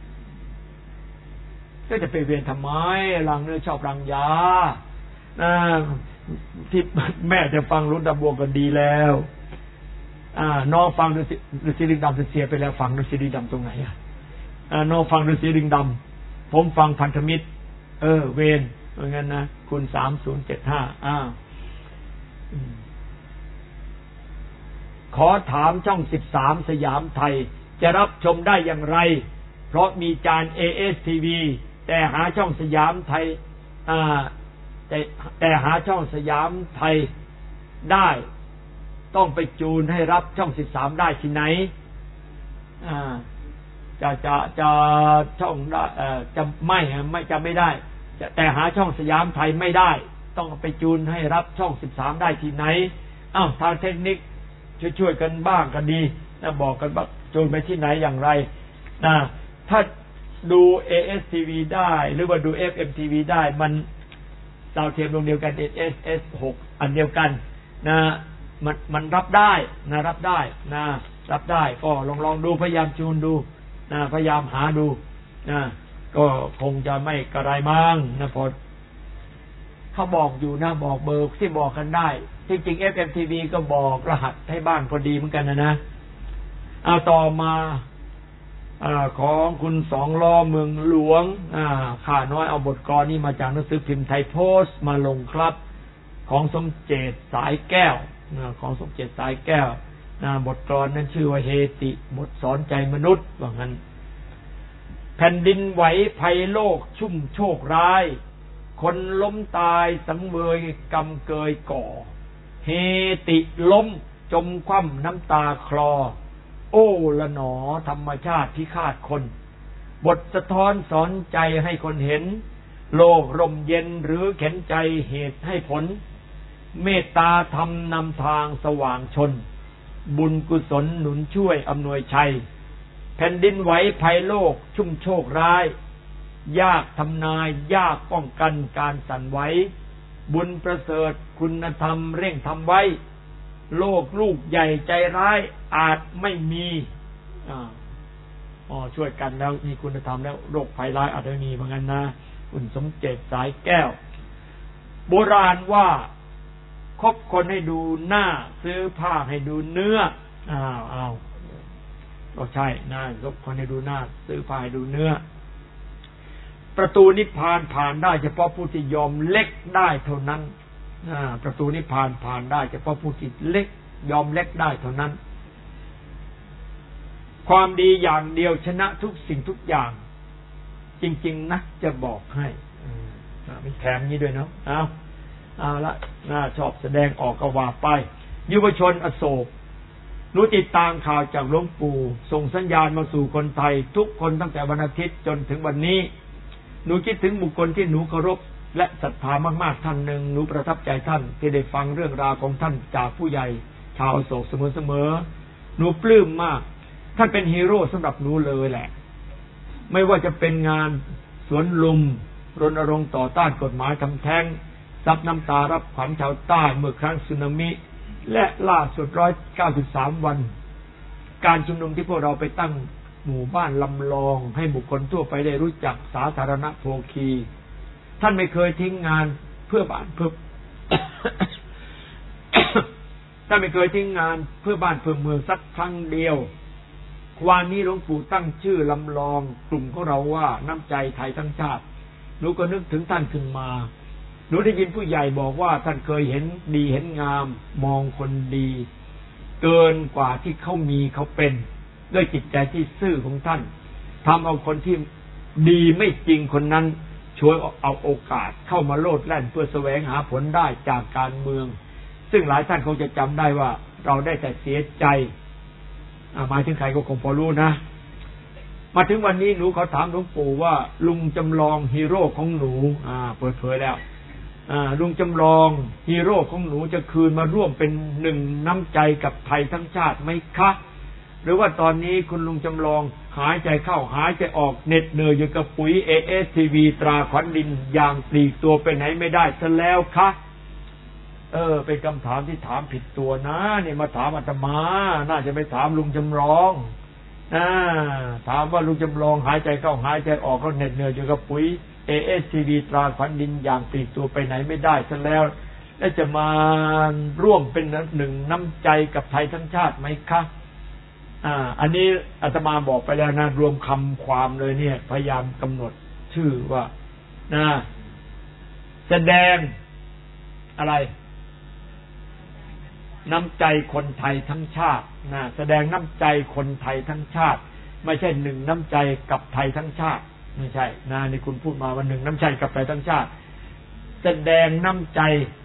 ก็จะไปเวรทำไมรังเนื้อชอบรังยาอ่าที่แม่จะฟังหลวงตาบัวก็ดีแล้วอ่าน้องฟังฤาษีฤาษีลิงดำเสียไปแล้วฟังฤาษีลิงดำตรงไหนอ่ะอ่าน้องฟังฤาษีลิงดำผมฟังพันธมิตรเออเวรเพราะงั้นนะคุณสามศูนย์เจ็ดห้าอ้าวขอถามช่องสิบสามสยามไทยจะรับชมได้อย่างไรเพราะมีจาน เอ เอส ที วี แต่หาช่องสยามไทยอ่าแต่แต่หาช่องสยามไทยได้ต้องไปจูนให้รับช่องสิบสามได้ที่ไหนอ่าจะจะจะช่องเอ่อจะไม่ไม่จะไม่ได้แต่หาช่องสยามไทยไม่ได้ต้องไปจูนให้รับช่องสิบสามได้ที่ไหนอ้าวทางเทคนิคช่วยๆกันบ้างก็ดีนะบอกกันว่าจูนไปที่ไหนอย่างไรนะถ้าดู เอ เอส ที วี ได้หรือว่าดู เอฟ เอ็ม ที วี ได้มันดาวเทียมดวงเดียวกัน เอส เอส หก อันเดียวกันนะมันมันรับได้นะรับได้นะรับได้ก็ลองลองดูพยายามจูนดูนะพยายามหาดูนะก็คงจะไม่กระไรมั้งนะพอเขาบอกอยู่นะบอกเบอร์ที่บอกกันได้จริงๆ เอฟ เอ็ม ที วี ก็บอกรหัสให้บ้านพอดีเหมือนกันนะนะเอาต่อมาอ่าของคุณสองล้อเมืองหลวงอ่าข้าน้อยเอาบทกลอนนี้มาจากหนังสือพิมพ์ไทยโพสต์มาลงครับของสมเจตสายแก้วนะของสมเจตสายแก้วนะบทกลอนนั้นชื่อว่าเฮติบทสอนใจมนุษย์ว่างั้นแผ่นดินไหวภัยโลกชุ่มโชคร้ายคนล้มตายสังเวยกรรมเกยก่อเฮติล้มจมคว่ำน้ำตาคลอโอ้ละหนอธรรมชาติพิฆาตคนบทสะท้อนสอนใจให้คนเห็นโลกร่มเย็นหรือเข็นใจเหตุให้ผลเมตตาธรรมนำทางสว่างชนบุญกุศลหนุนช่วยอำนวยชัยแผ่นดินไหวภัยโลกชุ่มโชคร้ายยากทำนายยากป้องกันการสั่นไหวบุญประเสริฐคุณธรรมเร่งทำไว้โลกลูกใหญ่ใจร้ายอาจไม่มีอ่าอ๋อช่วยกันแล้วมีคุณธรรมแล้วโรคภัยร้ายอาจไม่มีเหมือนกันนะคุณสมเจตสายแก้วโบราณว่าคบคนให้ดูหน้าซื้อผ้าให้ดูเนื้ออ้าวอ้าวก็ใช่นะคบคนให้ดูหน้าซื้อผ้าให้ดูเนื้อประตูนิพพานผ่านได้เฉพาะผู้ที่ยอมเล็กได้เท่านั้นประตูนิพพานผ่านได้เฉพาะผู้ที่เล็กยอมเล็กได้เท่านั้นความดีอย่างเดียวชนะทุกสิ่งทุกอย่างจริงๆนะจะบอกให้มีแถมนี้ด้วยเนาะเอาเอาละน่าชอบแสดงออกก็ว่าไปยุวชนอโศกรู้ติดตามข่าวจากหลวงปู่ส่งสัญญาณมาสู่คนไทยทุกคนตั้งแต่วันอาทิตย์จนถึงวันนี้หนูคิดถึงบุคคลที่หนูเคารพและศรัทธามากๆท่านหนึ่งหนูประทับใจท่านที่ได้ฟังเรื่องราวของท่านจากผู้ใหญ่ชาวอโศกเสมอๆหนูปลื้มมากท่านเป็นฮีโร่สำหรับหนูเลยแหละไม่ว่าจะเป็นงานสวนลุมรณรงค์ต่อต้านกฎหมายทำแท้งซับน้ำตารับขวัญชาวใต้เมื่อครั้งสึนามิและล่าสุดหนึ่งร้อยเก้าสิบสามวันการชุมนุมที่พวกเราไปตั้งหมู่บ้านลำลองให้บุคคลทั่วไปได้รู้จักสาธารณโภคีท่านไม่เคยทิ้งงานเพื่อบ้านเพื่อ ท่านไม่เคยทิ้งงานเพื่อบ้านเพื่อเมืองสักครั้งเดียววันนี้หลวงปู่ตั้งชื่อลำลองกลุ่มของเราว่าน้ำใจไทยทั้งชาติหนูก็นึกถึงท่านขึ้นมาหนูได้ยินผู้ใหญ่บอกว่าท่านเคยเห็นดีเห็นงามมองคนดีเกินกว่าที่เขามีเขาเป็นด้วยจิตใจที่ซื่อของท่านทำเอาคนที่ดีไม่จริงคนนั้นช่วยเอาโอกาสเข้ามาโลดแล่นเพื่อแสวงหาผลได้จากการเมืองซึ่งหลายท่านคงจะจำได้ว่าเราได้แต่เสียใจหมายถึงใครก็คงพอรู้นะมาถึงวันนี้หนูเขาถามหลวงปู่ว่าลุงจำลองฮีโร่ของหนูอ่าเปิดเผยแล้วอ่าลุงจำลองฮีโร่ของหนูจะคืนมาร่วมเป็นหนึ่งน้ำใจกับไทยทั้งชาติไหมคะหรือว่าตอนนี้คุณลุงจำลองหายใจเข้าหายใจออกเหน็ดเหนื่อยอยู่กับปุ๋ย เอ เอส ที วี ตราขวัญดินอย่างปลีกตัวไปไหนไม่ได้ซะแล้วคะเออเป็นคำถามที่ถามผิดตัวนะนี่มาถามอาตมาน่าจะไปถามลุงจำลองอ่าถามว่าลุงจำลองหายใจเข้าหายใจออกก็เหน็ดเหนื่อยอยู่กับปุ๋ย เอ เอส ที วี ตราขวัญดินอย่างปลีกตัวไปไหนไม่ได้ซะแล้วและจะมาร่วมเป็นหนึ่งน้ำใจกับไทยทั้งชาติไหมคะอ่าอันนี้อาตมาบอกไปแล้วนะรวมคำความเลยเนี่ยพยายามกำหนดชื่อว่านะแสดงอะไรน้ำใจคนไทยทั้งชาตินะแสดงน้ำใจคนไทยทั้งชาติไม่ใช่หนึ่งน้ำใจกับไทยทั้งชาติไม่ใช่นะนี่คุณพูดมาว่าหนึ่งน้ำใจกับไทยทั้งชาติแสดงน้ำใจ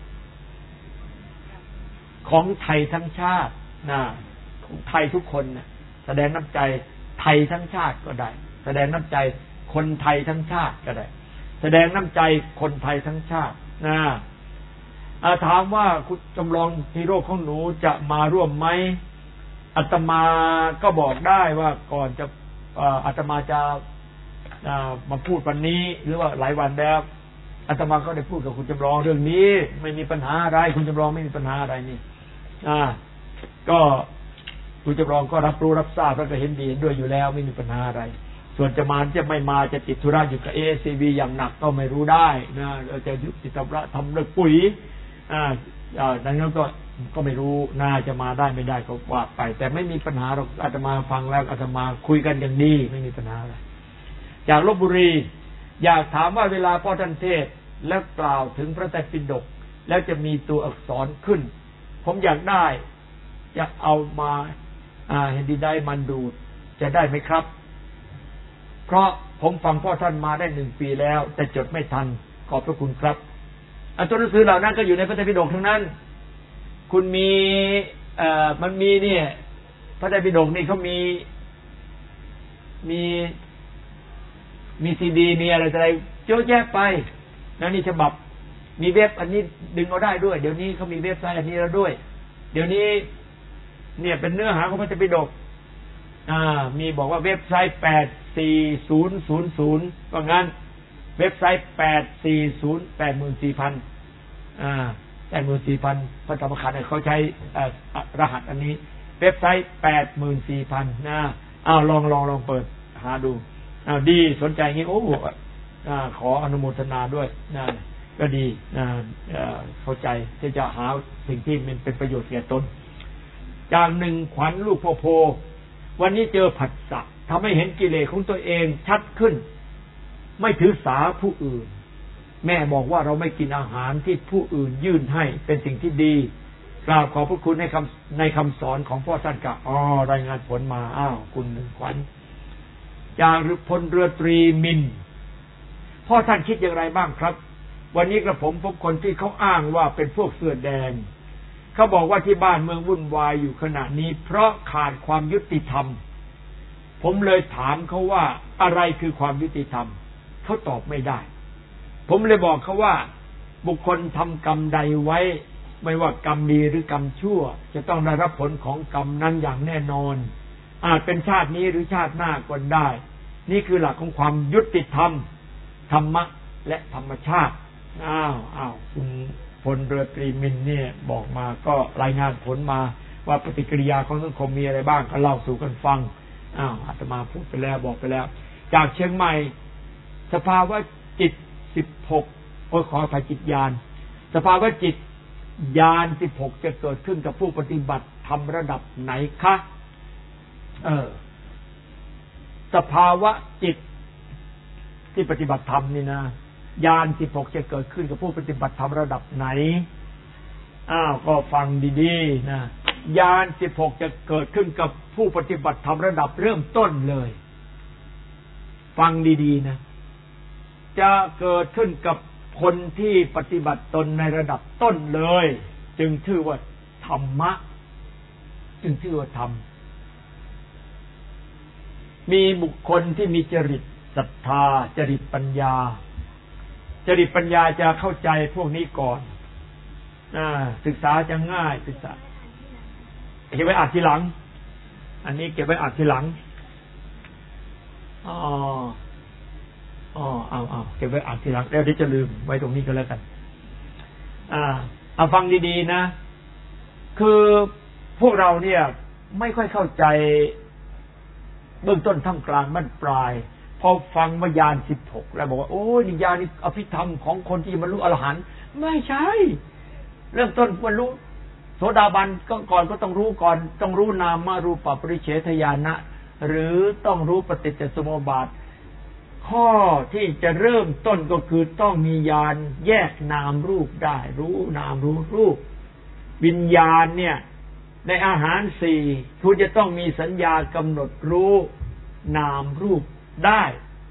ของไทยทั้งชาตินะของไทยทุกคนนะแสดงน้ำใจไทยทั้งชาติก็ได้แสดงน้ำใจคนไทยทั้งชาติก็ได้แสดงน้ำใจคนไทยทั้งชาตินะถามว่าคุณจำลองฮีโร่ของหนูจะมาร่วมไหมอาตมาก็บอกได้ว่าก่อนจะอาตมาจะมาพูดวันนี้หรือว่าหลายวันแล้วอาตมาก็ได้พูดกับคุณจำลองเรื่องนี้ไม่มีปัญหาอะไรคุณจำลองไม่มีปัญหาอะไรนี่อ่าก็คุณจำลองก็รับรู้รับทราบแล้วก็เห็นดีด้วยอยู่แล้วไม่มีปัญหาอะไรส่วนจะมาจะไม่มาจะติดธุระอยู่กับ เอ เอส ซี วี อย่างหนักก็ไม่รู้ได้นะจะยุติธรรมะทำเรื่องปุ๋ยอ่าอ่าดังนั้นก็ก็ไม่รู้น่าจะมาได้ไม่ได้ก็ว่าไปแต่ไม่มีปัญหาหรอกอาตมาฟังแล้วอาตมาคุยกันอย่างดีไม่มีปัญหาอะไรจากลพบุรีอยากถามว่าเวลาพ่อท่านเทศแล้วกล่าวถึงพระไตรปิฎกแล้วจะมีตัวอักษรขึ้นผมอยากได้จะเอามาอ่าเห็นดีได้มันดูจะได้ไหมครับเพราะผมฟังพ่อท่านมาได้หนึ่งปีแล้วแต่จดไม่ทันขอบพระคุณครับอันตัวหนังสือเหล่านั้นก็อยู่ในพระไตรปิฎกทั้งนั้นคุณมีเอ่อมันมีเนี่ยพระไตรปิฎกนี่เขามีมีมีซีดีมีอะไรอะไรเยอะแยะไปนั่นนี่ฉบับมีเว็บอันนี้ดึงเอาได้ด้วยเดี๋ยวนี้เขามีเว็บไซต์อันนี้แล้วด้วยเดี๋ยวนี้เนี่ยเป็นเนื้อหาของพระไตรปิฎกอ่ามีบอกว่าเว็บไซต์แปดสี่ศูนย์ศูนย์ศูนย์ว่างั้นเว็บไซต์แปดสี่ศูนย์แปดหมื่นสี่พันอ่าแปดหมื่นสี่พันพระธรรมขันธ์เขาใช้รหัสอันนี้เว็บไซต์แปดหมื่นสี่พันนะอ้าวลองลองลองเปิดหาดูอ้าวดีสนใจงี้โอ้อ่าขออนุโมทนาด้วยนะก็ดีนะเข้าใจที่จะหาสิ่งที่มันเป็นประโยชน์แก่ตนจากหนึ่งขวัญลูกพ่อโพวันนี้เจอผัสสะทำให้เห็นกิเลสของตัวเองชัดขึ้นไม่ถือสาผู้อื่นแม่บอกว่าเราไม่กินอาหารที่ผู้อื่นยื่นให้เป็นสิ่งที่ดีกราบขอบพระคุณในคำในคำสอนของพ่อท่านกะอ๋อรายงานผลมาอ้าวคุณหนึ่งขวัญจากพลเรือตรีมินพ่อท่านคิดอย่างไรบ้างครับวันนี้กระผมพบคนที่เขาอ้างว่าเป็นพวกเสื้อแดงเขาบอกว่าที่บ้านเมืองวุ่นวายอยู่ขณะนี้เพราะขาดความยุติธรรมผมเลยถามเขาว่าอะไรคือความยุติธรรมเขาตอบไม่ได้ผมเลยบอกเขาว่าบุคคลทำกรรมใดไว้ไม่ว่ากรรมดีหรือกรรมชั่วจะต้องได้รับผลของกรรมนั้นอย่างแน่นอนอาจเป็นชาตินี้หรือชาติหน้าก็ได้นี่คือหลักของความยุติธรรมธรรมะและธรรมชาติอ้าวอ้าวคุณพลเรือตรีมินเนี่ยบอกมาก็รายงานผลมาว่าปฏิกิริยาของสังคมมีอะไรบ้างก็เล่าสู่กันฟังอ้าวอาตมาพูดไปแล้วบอกไปแล้วจากเชียงใหม่สภาวะจิตสิบหกโอ้ขออภัยจิตญาณสภาวะจิตญาณสิบหกจะเกิดขึ้นกับผู้ปฏิบัติธรรมระดับไหนคะเออสภาวะจิตที่ปฏิบัติธรรมนี่นะญาณสิบหกจะเกิดขึ้นกับผู้ปฏิบัติธรรมระดับไหนอ้าวก็ฟังดีๆนะญาณสิบหกจะเกิดขึ้นกับผู้ปฏิบัติธรรมระดับเริ่มต้นเลยฟังดีๆนะจะเกิดขึ้นกับคนที่ปฏิบัติตนในระดับต้นเลยจึงชื่อว่าธรรมะจึงชื่อว่าธรรมมีบุคคลที่มีจริตศรัทธาจริตปัญญาจริตปัญญาจะเข้าใจพวกนี้ก่อนศึกษาจะง่ายศึกษาเก็บไว้อ่านทีหลังอันนี้เก็บไว้อ่านทีหลังอ๋ออ๋อเอาเอาเก็บไว้อ่านทีหลังแล้วเดี๋ยวจะลืมไว้ตรงนี้ก็แล้วกันอ่าเอาฟังดีๆนะคือพวกเราเนี่ยไม่ค่อยเข้าใจเบื้องต้นท่ามกลางบั้นปลายพอฟังว่าญาณสิบหกแล้วบอกว่าโอ้ยนี่ญาณนี่อภิธรรมของคนที่บรรลุอรหันต์ไม่ใช่เริ่มต้นบรรลุโสดาบันก็ก่อนก็ต้องรู้ก่อนต้องรู้นามารูปปริเฉทญาณะหรือต้องรู้ปฏิจจสมุปบาทข้อที่จะเริ่มต้นก็คือต้องมีญาณแยกนามรูปได้รู้นามรู้รูปวิญญาณเนี่ยในอาหารสี่คุณจะต้องมีสัญญากำหนดรู้นามรูปได้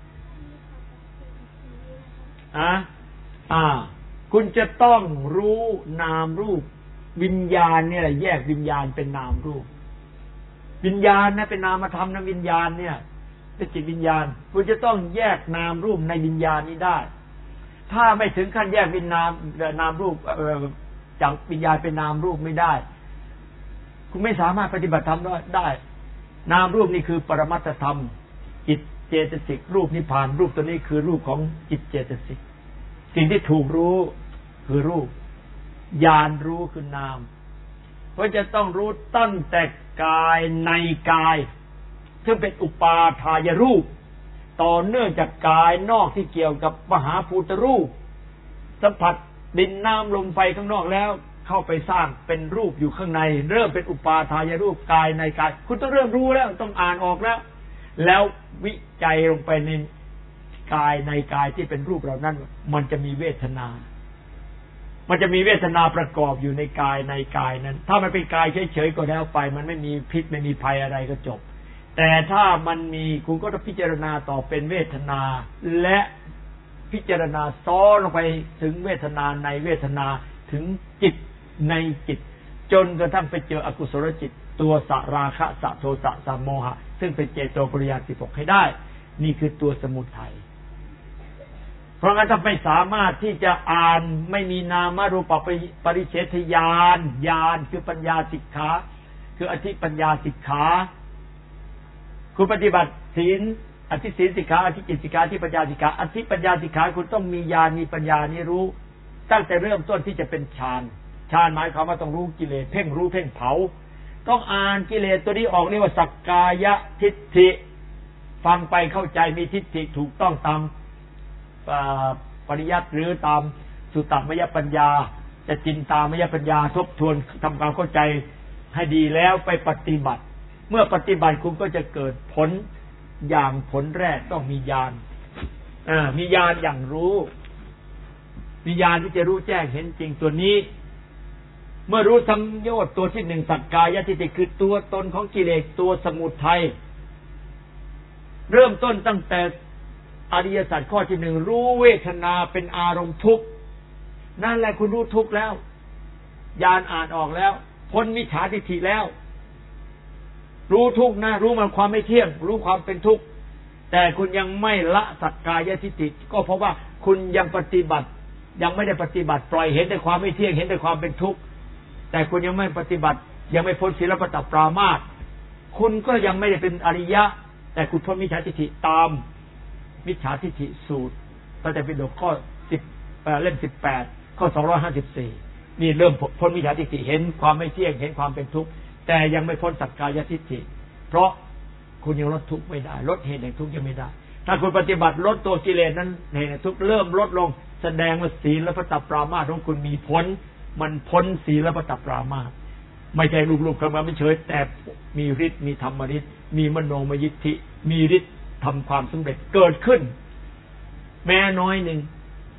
อ่ะอ่าคุณจะต้องรู้นามรูปวิญญาณเนี่ยแหละแยกวิญญาณเป็นนามรูปวิญญาณนะเป็นนามธรรมนะวิญญาณเนี่ยเป็นจิตวิญญาณคุณจะต้องแยกนามรูปในวิญญาณนี้ได้ถ้าไม่ถึงขั้นแยกวิญญาณนามรูปจากวิญญาณเป็นนามรูปไม่ได้คุณไม่สามารถปฏิบัติธรรมได้นามรูปนี่คือปรมัตถธรรมจิตเจตสิกรูปนิพพานรูปตัวนี้คือรูปของจิตเจตสิกสิ่งที่ถูกรู้คือรูปญาณรู้คือนามเพราะจะต้องรู้ตั้งแต่กายในกายซึ่งเป็นอุปาทายรูปต่อเนื่องจากกายนอกที่เกี่ยวกับมหาภูตรูปสัมผัสดินน้ำลมไฟข้างนอกแล้วเข้าไปสร้างเป็นรูปอยู่ข้างในเริ่มเป็นอุปาทายรูปกายในกายคุณต้องเริ่มรู้แล้วต้องอ่านออกแล้วแล้ววิจัยลงไปในกายในกายที่เป็นรูปเหล่านั้นมันจะมีเวทนามันจะมีเวทนาประกอบอยู่ในกายในกายนั้นถ้ามันเป็นกายเฉยๆก็แล้วไปมันไม่มีพิษไม่มีภัยอะไรก็จบแต่ถ้ามันมีคุณก็ต้องพิจารณาต่อเป็นเวทนาและพิจารณาซ้อนลงไปถึงเวทนาในเวทนาถึงจิตในจิตจนกระทั่งไปเจออกุศลจิตตัวสราคะสะโทสะสะโมหะซึ่งเป็นเจโตปริยานสิบหกให้ได้นี่คือตัวสมุทัยเพราะงั้นถ้าไม่สามารถที่จะอ่านไม่มีนามารูปปริเฉทญาณญาณคือปัญญาสิกขาคืออธิปัญญาสิกขาคุณปฏิบัติศีลอธิศีลสิกขาอธิจิตสิกขาอธิปัญญาสิกขาอธิปัญญาสิกขาคุณต้องมีญาณมีปัญญานี่รู้ตั้งแต่เริ่มต้นที่จะเป็นฌานฌานหมายความว่าต้องรู้กิเลสเพ่งรู้เพ่งเผาต้องอ่านกิเลสตัวนี้ออกเรียกว่าสักกายทิฏฐิฟังไปเข้าใจมีทิฏฐิถูกต้องตามปริยัติหรือตามสุตตมยปัญญาจะจินตามยปัญญาทบทวนทำความเข้าใจให้ดีแล้วไปปฏิบัติเมื่อปฏิบัติคุณก็จะเกิดผลอย่างผลแรกต้องมีญาณมีญาณอย่างรู้มีญาณที่จะรู้แจ้งเห็นจริงตัวนี้เมื่อรู้สัมโยชน์ตัวที่หนึ่งสักกายทิฏฐิคือตัวตนของกิเลสตัวสมุทัยเริ่มต้นตั้งแต่อริยสัจข้อที่หนึ่งรู้เวทนาเป็นอารมณ์ทุกข์นั่นแหละคุณรู้ทุกข์แล้วญาณอ่านออกแล้วพ้นมิจฉาทิฏฐิแล้วรู้ทุกข์นะรู้มันความไม่เที่ยงรู้ความเป็นทุกข์แต่คุณยังไม่ละสักกายทิฏฐิก็เพราะว่าคุณยังปฏิบัติยังไม่ได้ปฏิบัติปล่อยเห็นแต่ความไม่เที่ยงเห็นแต่ความเป็นทุกข์แต่คุณยังไม่ปฏิบัติยังไม่พ้นศีลปฏิปรามาสคุณก็ยังไม่ได้เป็นอริยะแต่คุณพ้นมิจฉาทิฏฐิตามมิจฉาทิฏฐิสูตรพระไตรปิฎกข้อสิบเล่มสิบแปดข้อสองร้อยห้าสิบสี่นี่เริ่มพ้นมิจฉาทิฏฐิเห็นความไม่เที่ยงเห็นความเป็นทุกข์แต่ยังไม่พ้นสักกายทิฏฐิเพราะคุณยังลดทุกข์ไม่ได้ลดเหตุแห่งทุกข์ยังไม่ได้ถ้าคุณปฏิบัติลดตัวกิเลสนั้นเหตุแห่งทุกข์เริ่มลดลงแสดงว่าศีลและปฏิปรามาสของคุณมีผลมันพ้นศีลและปฏิปรามาสไม่ใช่รูปๆคำว่าไม่เฉยแต่มีฤทธิ์มีธรรมฤทธิ์มีมโนมยิทธิมีฤทธิ์ทำความสำเร็จเกิดขึ้นแม้น้อยหนึ่ง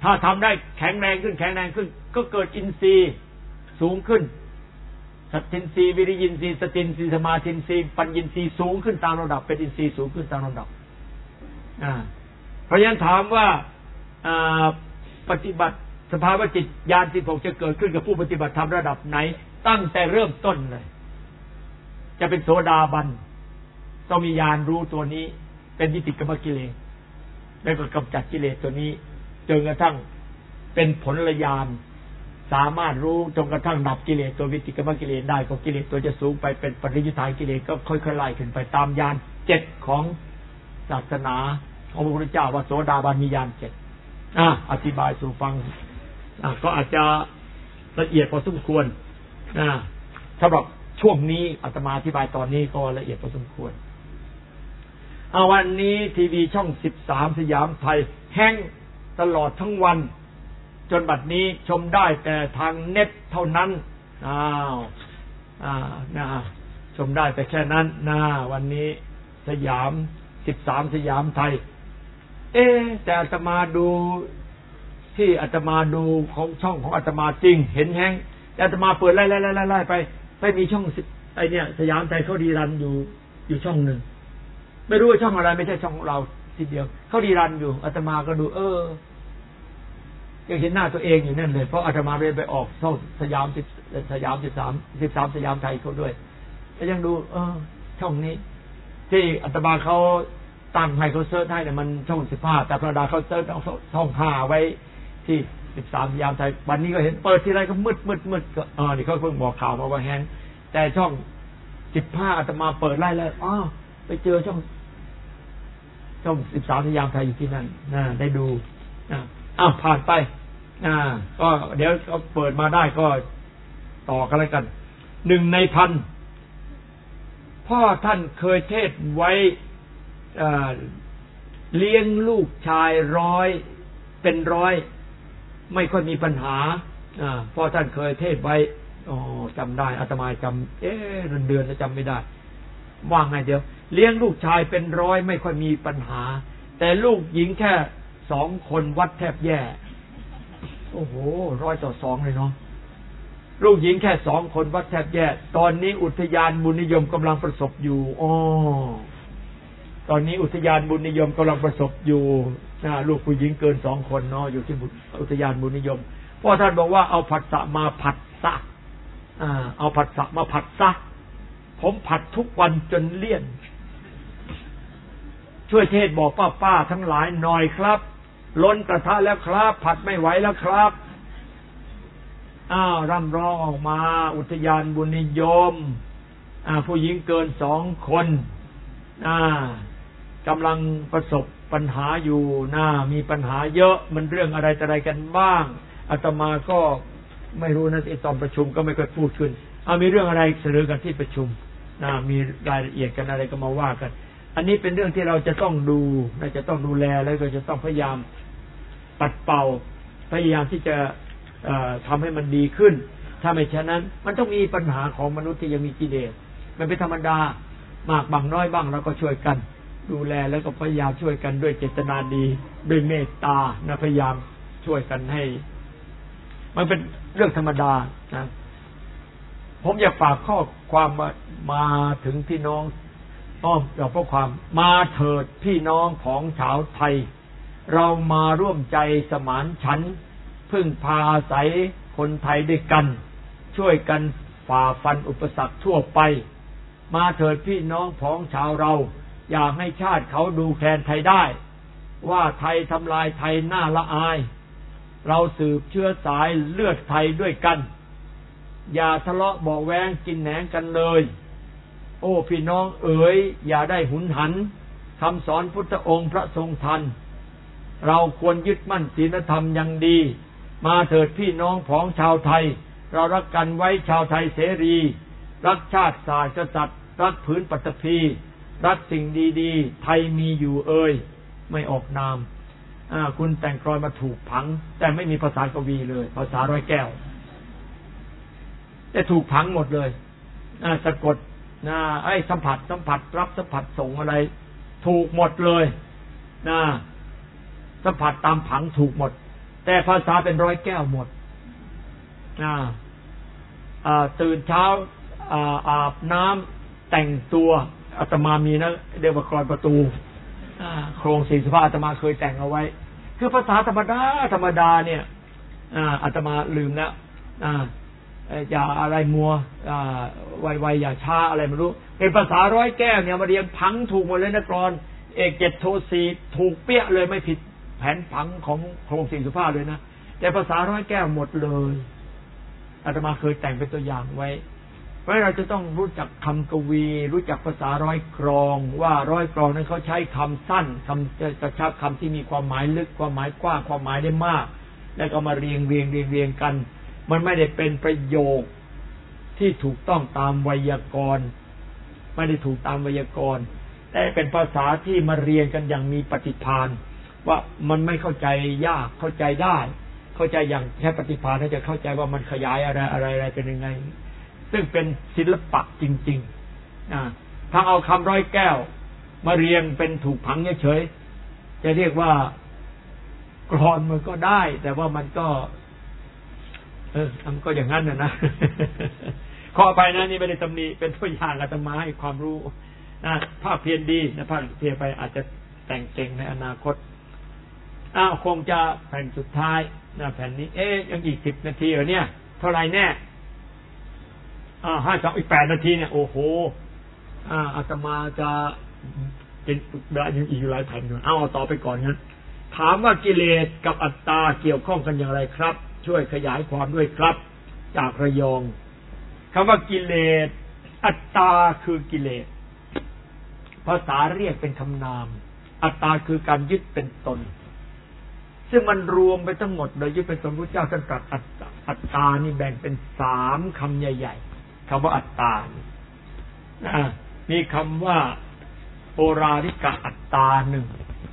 ถ้าทำได้แข็งแรงขึ้นแข็งแรงขึ้นก็เกิดอินทรีย์สูงขึ้นสัตตินทรีย์วิริยินทรีย์สตินทรีย์สมาธินทรีย์ปัญญินทรีย์สูงขึ้นตามระดับเป็นอินทรีย์สูงขึ้นตามระดับอ่าเพราะฉะนั้นถามว่าอ่าปฏิบัติสภาวะจิตญาณสิบหกจะเกิดขึ้นกับผู้ปฏิบัติธรรมระดับไหนตั้งแต่เริ่มต้นเลยจะเป็นโสดาบันต้องมีญาณรู้ตัวนี้เป็นวิติกรรมกิเลสแล้วก็กำจัดกิเลสตัวนี้จนกระทั่งเป็นผลญาณสามารถรู้จนกระทั่งดับกิเลสตัววิติกรรมกิเลสได้ก็กิเลสตัวจะสูงไปเป็นปริยุทธายกิเลสก็ค่อยๆไล่ขึ้นไปตามญาณเจ็ดของศาสนาของพระพุทธเจ้าว่าโสดาบันมีญาณเจ็ดอ่ะอธิบายสู่ฟังอ่ะก็อาจจะละเอียดพอสมควรอ่ะสำหรับช่วงนี้อาตมาอธิบายตอนนี้ก็ละเอียดพอสมควรเอาวันนี้ทีวีช่องสิบสามสยามไทยแห้งตลอดทั้งวันจนบัดนี้ชมได้แต่ทางเน็ตเท่านั้นอ้าวอ่านะชมได้แต่แค่นั้นนะวันนี้สยามสิบสามสยามไทยเอ๊แต่อาตมาดูที่อาตมาดูของช่องของอาตมาจริงเห็นแห้งแต่อาตมาเปิดไล่ไล่ไล่ไล่ไปไปมีช่องไอเนี่ยสยามไทยเขาดีรันอยู่อยู่ช่องหนึ่งไม่รู้ว่าช่องอะไรไม่ใช่ช่องของเราทีเดียวเขาดีรันอยู่อาตมาก็ดูเออยังเห็นหน้าตัวเองอยู่นั่นเลยเพราะอาตมาเลยไปออกช่องสยามสิบสยามสิบสามสิบสามสยามไทยเขาด้วยก็ยังดูเออช่องนี้ที่อาตมาเขาตั้งให้เขาเซิร์ชให้เนี่ยมันช่องสิบห้าแต่พระดาเขาเซิร์ชเอาช่องห้าไว้ที่สิบสามสยามไทยวันนี้ก็เห็นเปิดที่ไรก็มืดมืดมืดก็เออนี่เขาเพิ่งบอกข่าวมาว่าแฮงแต่ช่องสิบห้าอาตมาเปิดไล่แล้วอ๋อไปเจอช่องช่องสิบสามสยามไทยอยู่ที่นั่นนะได้ดูนะอ้าวผ่านไปอ่าก็เดี๋ยวก็เปิดมาได้ก็ต่อกันแล้วกันหนึ่งในพันพ่อท่านเคยเทศไว้เลี้ยงลูกชายร้อยเป็นร้อยไม่ค่อยมีปัญหาอ่าพ่อท่านเคยเทศไว้อ๋อจำได้อาตมาจำเอ๊ะเดือนเดือนจะจำไม่ได้ว่าไงเดี๋ยวเลี้ยงลูกชายเป็นร้อยไม่ค่อยมีปัญหาแต่ลูกหญิงแค่สองคนวัดแทบแย่โอ้โหร้อยต่อสองเลยเนาะลูกหญิงแค่สองคนวัดแทบแย่ตอนนี้อุทยานบุญนิยมกำลังประสบอยู่อ๋อตอนนี้อุทยานบุญนิยมกำลังประสบอยู่นะลูกผู้หญิงเกินสองคนเนาะอยู่ที่อุทยานบุญนิยมพ่อท่านบอกว่าเอาผัดสะมาผัดซะอ่าเอาผัดสะมาผัดซะผมผัดทุกวันจนเลี่ยนช่วยเทศบอกป้าป้าทั้งหลายหน่อยครับล้นกระทะแล้วครับผัดไม่ไหวแล้วครับอ้าวร่ำร้องออกมาอุทยานบุญนิยมอ่าผู้หญิงเกินสองคนอ่ากำลังประสบปัญหาอยู่น่ามีปัญหาเยอะมันเรื่องอะไรแต่อะไรกันบ้างอาตมาก็ไม่รู้นะไอ้ตอนประชุมก็ไม่ค่อยพูดขึ้นเอามีเรื่องอะไรเสนอกันที่ประชุมน่ามีรายละเอียดกันอะไรก็มาว่ากันอันนี้เป็นเรื่องที่เราจะต้องดูเราจะต้องดูแลแล้วก็จะต้องพยายามปัดเป่าพยายามที่จะทำให้มันดีขึ้นถ้าไม่ฉะนั้นมันต้องมีปัญหาของมนุษย์ที่ยังมีกิเลสมันเป็นธรรมดามากบางน้อยบ้างเราก็ช่วยกันดูแลแล้วก็พยายามช่วยกันด้วยเจตนาดีด้วยเมตตานะพยายามช่วยกันให้มันเป็นเรื่องธรรมดานะผมอยากฝากข้อความมามาถึงพี่น้องอ้อมจากข้อความมาเถิดพี่น้องของชาวไทยเรามาร่วมใจสมานฉันท์พึ่งพาอาศัยคนไทยด้วยกันช่วยกันฝ่าฟันอุปสรรคทั่วไปมาเถิดพี่น้องของชาวเราอยากให้ชาติเขาดูแคลนไทยได้ว่าไทยทำลายไทยน่าละอายเราสืบเชื้อสายเลือดไทยด้วยกันอย่าทะเลาะเบาะแว้งกินแหนงกันเลยโอ้พี่น้องเอ๋ยอย่าได้หุนหันคำสอนพุทธองค์พระทรงทันเราควรยึดมั่นศีลธรรมอย่างดีมาเถิดพี่น้องของชาวไทยเรารักกันไว้ชาวไทยเสรีรักชาติศาสตร์กษัตริย์รักผืนปฐพีรักสิ่งดีๆไทยมีอยู่เอ่ยไม่ออกนามอ่าคุณแต่งกลอนมาถูกผังแต่ไม่มีภาษากวีเลยภาษาร้อยแก้วแต่ถูกผังหมดเลยอ่าสะกดนะไอ้สัมผัสสัมผัสรับสัมผัสส่งอะไรถูกหมดเลยนะสัมผัสตามผังถูกหมดแต่ภาษาเป็นร้อยแก้วหมดอ่าอ่าตื่นเช้าอ่าอาบน้ำแต่งตัวอาตมามีนะเรียกว่ากรอนประตูอ่าโครงสี่สิบห้าอาตมาเคยแต่งเอาไว้คือภาษาธรรมดาธรรมดาเนี่ยอ่าอาตมาลืมแล้วอ่าอย่าอะไรมัวอ่าไวๆอย่าช้าอะไรไม่รู้เป็นภาษาร้อยแก้วเนี่ยมาเรียนพังถูกหมดเลยนะกรอนเอกเจ็ดโทสี่ถูกเปี้ยเลยไม่ผิดแผนพังของโครงสี่สิบห้าเลยนะแต่ภาษาร้อยแก้วหมดเลยอาตมาเคยแต่งเป็นตัวอย่างไว้เพราะเราจะต้องรู้จักคำกวีรู้จักภาษาร้อยกรองว่าร้อยกรองนั้นเขาใช้คำสั้นคำจะจะชักคำที่มีความหมายลึกความหมายกว้างความหมายได้มากแล้วก็มาเรียงเรียงเรียงเรียงกันมันไม่ได้เป็นประโยคที่ถูกต้องตามไวยากรณ์ไม่ได้ถูกตามไวยากรณ์แต่เป็นภาษาที่มาเรียงกันอย่างมีปฏิภาณว่ามันไม่เข้าใจยากเข้าใจได้เข้าใจอย่างแค่ปฏิภาณให้จะเข้าใจว่ามันขยายอะไรอะไรอะไรเป็นยังไงซึ่งเป็นศิลปะจริงๆอ่าถ้าเอาคำร้อยแก้วมาเรียงเป็นถูกผังเฉยๆจะเรียกว่ากลอนมันก็ได้แต่ว่ามันก็เออมันก็อย่างนั้นนะนะขอไปนะนี่ไม่ได้ตำหนิเป็นตัวอย่างอาตมาให้ความรู้นะภาพเพียรดีนะภาพเพียรไปอาจจะแต่งเก่งในอนาคตอ้าวคงจะแผ่นสุดท้ายนะแผ่นนี้เอ๊ยยังอีกสิบนาทีเหรอเนี่ยเท่าไรแน่อ่าห้าสองอีกแปดนาทีเนี่ยโอ้โหอ่าอาตมาจะเป็นเวลายังอีกหลายแผ่นอยู่เอาต่อไปก่อนงั้นถามว่ากิเลสกับอัตตาเกี่ยวข้องกันอย่างไรครับช่วยขยายความด้วยครับจากระยองคำว่ากิเลสอัตตาคือกิเลสภาษาเรียกเป็นคำนามอัตตาคือการยึดเป็นตนซึ่งมันรวมไปทั้งหมดโดยยึดเป็นตนพระเจ้าท่านตรัสอัตตานี่แบ่งเป็นสามคำใหญ่ๆคำว่าอัตตานะมีคำว่าโอราริกะอัตตาหนึ่ง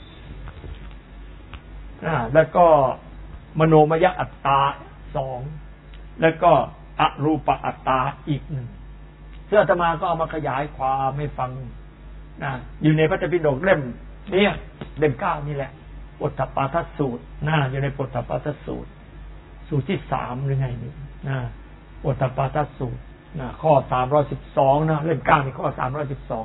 แล้วก็มโนมยอัตตาสองแล้วก็อรูปอัตตาอีกหนึ่งเสื้ออาตมาก็เอามาขยายความให้ฟังนะอยู่ในพระไตรปิฎกเล่มนี้เล่มเก้านี่แหละปุถปาทสูตรนะอยู่ในปุถปาทสูตรสูตรที่สามหรือไงนี่นะปุถปาทสูตรนะข้อสามร้อยสิบสองนะเล่มเก้านี่ข้อสามร้อยสิบสอง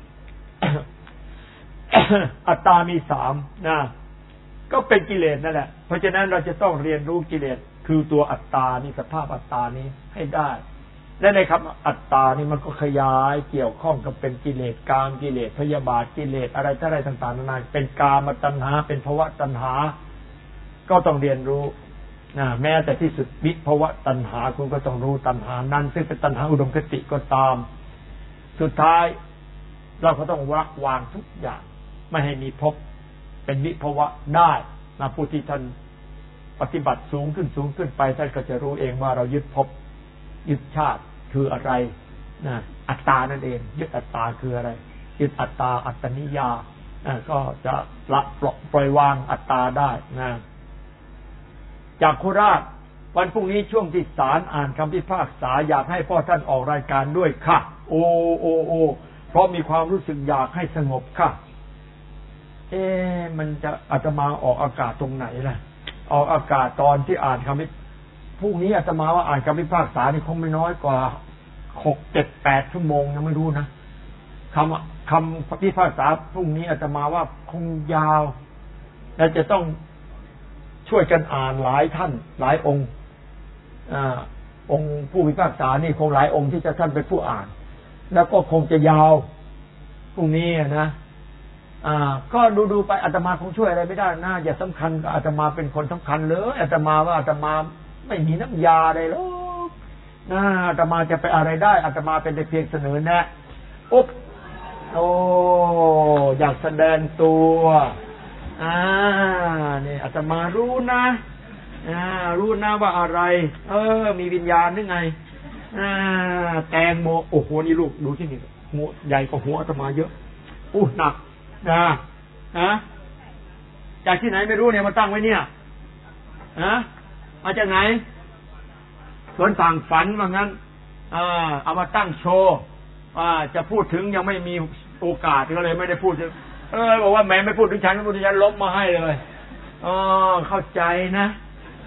อัตตามีสามนะก็เป็นกิเลสนั่นแหละเพราะฉะนั้นเราจะต้องเรียนรู้กิเลสคือตัวอัตตานี่สภาพอัตตานี้ให้ได้และในคำอัตตานี่มันก็ขยายเกี่ยวข้องกับเป็นกิเลสกามกิเลสพยาบาทกิเลสอะไรอะไรต่างๆนานาเป็นกามตัณหาเป็นภวตัณหาก็ต้องเรียนรู้นะแม้แต่ที่สุดวิภวตัณหาคุณก็ต้องรู้ตัณหานั้นซึ่งเป็นตัณหาอุดมคติก็ตามสุดท้ายเราก็ต้องวางวางทุกอย่างไม่ให้มีภพเป็นวิภวะได้นะผู้ที่ท่านปฏิบัติสูงขึ้นสูงขึ้นไปท่านก็จะรู้เองว่าเรายึดภพยึดชาติคืออะไรนะอัตตานั่นเองยึดอัตตาคืออะไรยึดอัตตาอัตตนิยานะก็จะละปล่อยวางอัตตาได้นะจากโคราชวันพรุ่งนี้ช่วงที่ศาลอ่านคำพิพากษาอยากให้พ่อท่านออกรายการด้วยค่ะโอโอโอเพราะมีความรู้สึกอยากให้สงบค่ะเอ๊ะมันจะอาตมาออกอากาศตรงไหนล่ะออกอากาศตอนที่อ่านคำพิพรุ่งนี้อาตมาว่าอ่านคำพิพากษานี่คงไม่น้อยกว่าหกเจ็ดแปดชั่วโมงยังไม่รู้นะคำคำพิพากษาพรุ่งนี้อาตมาว่าคงยาวและจะต้องช่วยกันอ่านหลายท่านหลายองค์อ่าองค์ผู้พิพากษานี่คงหลายองค์ที่จะท่านเป็นผู้อ่านแล้วก็คงจะยาวพรุ่งนี้นะอ่าก็ดูๆไปอาตมาคงช่วยอะไรไม่ได้นะอย่าสำคัญกับอาตมาเป็นคนสำคัญเลยอาตมาว่าอาตมาไม่มีน้ำยาเลยหรอกนะอาตมาจะไปอะไรได้อาตมาเป็นแต่เพียงเสนอแนะอุ๊บโอ้อยากแสดงตัวอ่านี่อาตมารู้นะอ่ารู้นะว่าอะไรเออมีวิญญาณหรือไงอ่าแตงโมโอ้โหนี่ลูกดูที่นี่หัวใหญ่กว่าหัวอาตมาเยอะอู้หนักนะนะจากที่ไหนไม่รู้เนี่ยมาตั้งไว้เนี่ยนะมาจากไหนสวนฝั่งฝันว่างั้นอ่าเอามาตั้งโชว์ว่าจะพูดถึงยังไม่มีโอกาสก็เลยไม่ได้พูดเออบอกว่าแม่ไม่พูดถึงฉันพูดถึงฉันลบมาให้เลยอ๋อเข้าใจนะ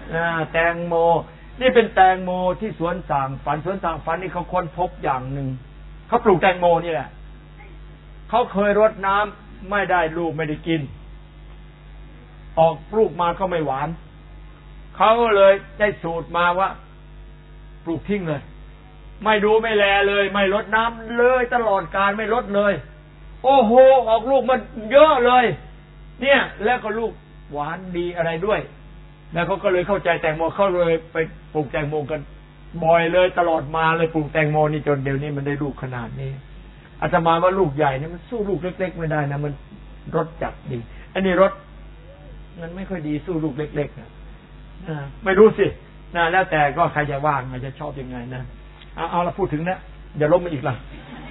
แตงโมนี่เป็นแตงโมที่สวนสางฝันสวนสางฝันนี่เขาค้นพบอย่างหนึ่งเขาปลูกแตงโมนี่แหละเขาเคยรดน้ำไม่ได้ลูกไม่ได้กินออกลูกมาก็ไม่หวานเขาเลยได้สูตรมาว่าปลูกทิ้งเลยไม่ดูไม่แลเลยไม่รดน้ำเลยตลอดการไม่รดเลยโอ้โหออกลูกมันเยอะเลยเนี่ยแล้วก็ลูกหวานดีอะไรด้วยแล้วเขาก็เลยเข้าใจแตงโมเขาเลยไปปลูกแตงโมกันบ่อยเลยตลอดมาเลยปลูกแตงโมนี่จนเดี๋ยวนี้มันได้ลูกขนาดนี้อาตมาว่าลูกใหญ่เนี่ยมันสู้ลูกเล็กๆไม่ได้นะมันรสจัดดีอันนี้รสมันไม่ค่อยดีสู้ลูกเล็กๆนะไม่รู้สินะแล้วแต่ก็ใครจะว่างใครจะชอบยังไงนะเอาเอาเราพูดถึงนะอย่าล้มมาอีกล่ะ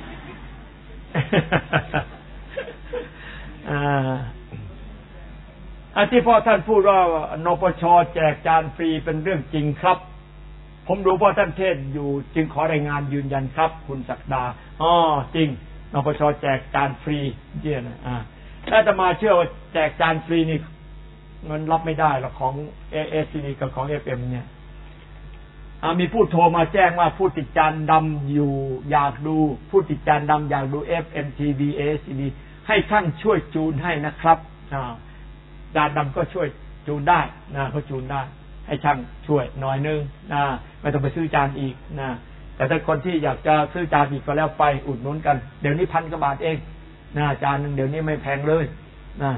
อาที่พ่อท่านพูดว่านปช.แจกจานฟรีเป็นเรื่องจริงครับผมดูพ่อท่านเทศอยู่จึงขอรายงานยืนยันครับคุณศักดาอ๋อจริงนปช.แจกจานฟรีเยี่ยนะอ่าถ้าจะมาเชื่อว่าแจกจานฟรีนี่มันรับไม่ได้หรอกของ เอ เอส ซี ดี กับของ เอฟ เอ็ม เนี่ยมีผู้โทรมาแจ้งว่าผู้ติดจานดำอยู่อยากดูผู้ติดจานดำอยากดู เอฟ เอ็ม ที วี เอ เอส ซี ดี ให้ท่านช่วยจูนให้นะครับจานดำก็ช่วยจูนได้นะเขาจูนได้ให้ช่างช่วยหน่อยนึงนะไม่ต้องไปซื้อจานอีกนะแต่ถ้าคนที่อยากจะซื้อจานอีกก็แล้วไปอุดหนุนกันเดี๋ยวนี้พันกว่าบาทเองนะจานนึงเดี๋ยวนี้ไม่แพงเลยนะ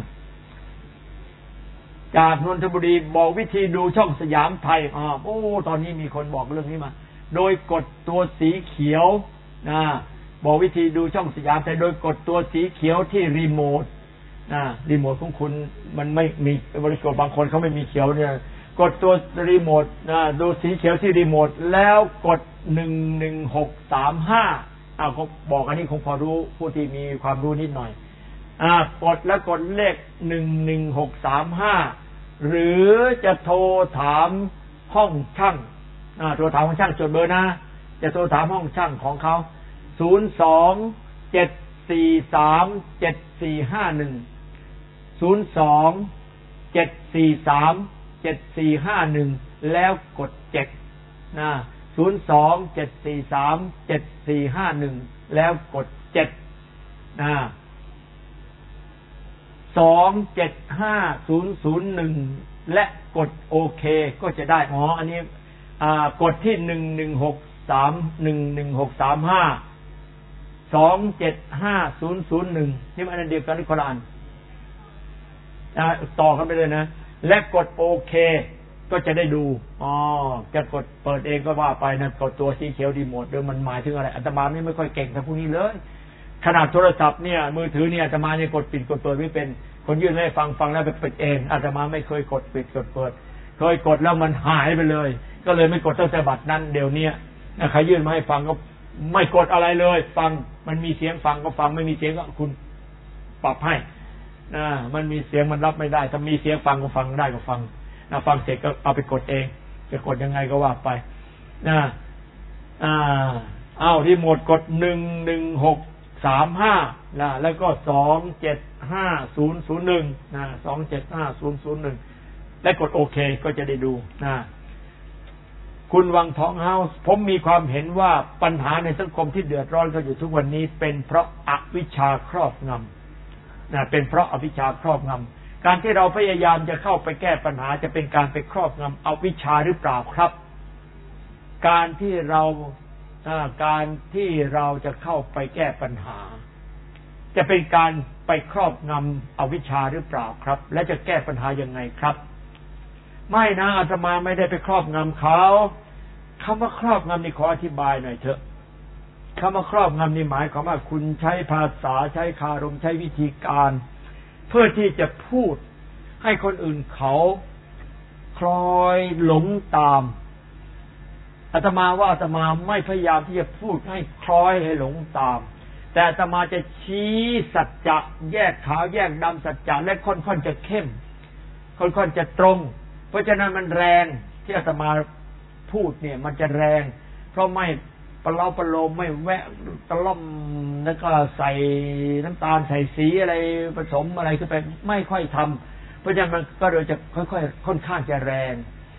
จากนนทบุรีบอกวิธีดูช่องสยามไทยอ๋อโอ้ตอนนี้มีคนบอกเรื่องนี้มาโดยกดตัวสีเขียวนะบอกวิธีดูช่องสยามไทยโดยกดตัวสีเขียวที่รีโมทนะรีโมทของคุณมันไม่มีบริษัทบางคนเขาไม่มีเขียวเนี่ยกดตัวรีโมทนะดูสีเขียวที่รีโมทแล้วกดหนึ่งหนึ่งหกสามห้าอ้าวเขาบอกอันนี้คงพอรู้ผู้ที่มีความรู้นิดหน่อยอ่ากดแล้วกดเลขหนึ่งหนึ่งหกสามห้าหรือจะโทรถามห้องช่างอ่าโทรถามห้องช่างจดเบอร์นะจะโทรถามห้องช่างของเขาศูนย์สองเจ็ดสี่สามเจ็ดสี่ห้าหนึ่งศูนย์สองเจ็ดสี่สามเจ็ดสี่ห้าหนึ่งแล้วกดเจ็ดนะศูนย์สองเจ็ดสี่สามเจ็ดสี่ห้าหนึ่งแล้วกดเจ็ดนะสองเจ็ดห้าศูนย์ศูนย์หนึ่งและกดโอเคก็จะได้อ๋ออันนี้อ่ากดที่หนึ่งหนึ่งหกสามหนึ่งหนึ่งหกสามห้าสองเจ็ดห้าศูนย์ศูนย์หนึ่งนี่มันอันเดียวกันที่คนละอันต่อกันไปเลยนะและกดโอเคก็จะได้ดูอ๋อจะกดเปิดเองก็ว่าไปนะกดตัวสีเขียวรีโมทเดี๋ยวมันหมายถึงอะไรอาตมาไม่ค่อยเก่งแต่พวกนี้เลยขนาดโทรศัพท์เนี่ยมือถือเนี่ยอาตมาเนี่ยกดปิดกดเปิดไม่เป็นคนยื่นให้ฟังฟังแล้วไปปิดเองอาตมาไม่เคยกดปิดกดเปิดเคยกดแล้วมันหายไปเลยก็เลยไม่กดตั้งแต่บัดนั้นเดี๋ยวนี้ใครยื่นมาให้ฟังก็ไม่กดอะไรเลยฟังมันมีเสียงฟังก็ฟังไม่มีเสียงก็คุณปรับให้นะมันมีเสียงมันรับไม่ได้ถ้ามีเสียงฟังก็ฟังได้ก็ฟังนะฟังเสร็จก็เอาไปกดเองจะกดยังไงก็ว่าไปนะอ่าเอารีโมทกดหนึ่งหนึ่งหกสามห้านะแล้วก็สองเจ็ดห้าศูนย์ศูนย์หนึ่งนะสองเจ็ดห้าศูนย์ศูนย์หนึ่งและกดโอเคก็จะได้ดูนะคุณวังทองเฮาส์ผมมีความเห็นว่าปัญหาในสังคมที่เดือดร้อนกันอยู่ทุกวันนี้เป็นเพราะอวิชชาครอบงำนะเป็นเพราะอวิชชาครอบงำการที่เราพยายามจะเข้าไปแก้ปัญหาจะเป็นการไปครอบงำอวิชชาหรือเปล่าครับการที่เราการที่เราจะเข้าไปแก้ปัญหาจะเป็นการไปครอบงำอวิชชาหรือเปล่าครับและจะแก้ปัญหายังไงครับไม่นะอาตมาไม่ได้ไปครอบงำเขาคำว่าครอบงำนี่ขออธิบายหน่อยเถอะคำว่าครอบงำนี่หมายความว่าคุณใช้ภาษาใช้คารมใช้วิธีการเพื่อที่จะพูดให้คนอื่นเขาคล้อยหลงตามอาตมาว่าอาตมาไม่พยายามที่จะพูดให้คล้อยให้หลงตามแต่อาตมาจะชี้สัจจะแยกขาวแยกดำสัจจะและค่อนๆจะเข้มค่อนๆจะตรงเพราะฉะนั้นมันแรงที่อาตมาพูดเนี่ยมันจะแรงเพราะไม่ปะเล้าปะโลมไม่แวะตะล่อมแล้วก็ใส่น้ำตาลใส่สีอะไรผสมอะไรขึ้นไปไม่ค่อยทำเพราะฉะนั้นมันก็เลยจะค่อยๆค่อนข้างจะแรง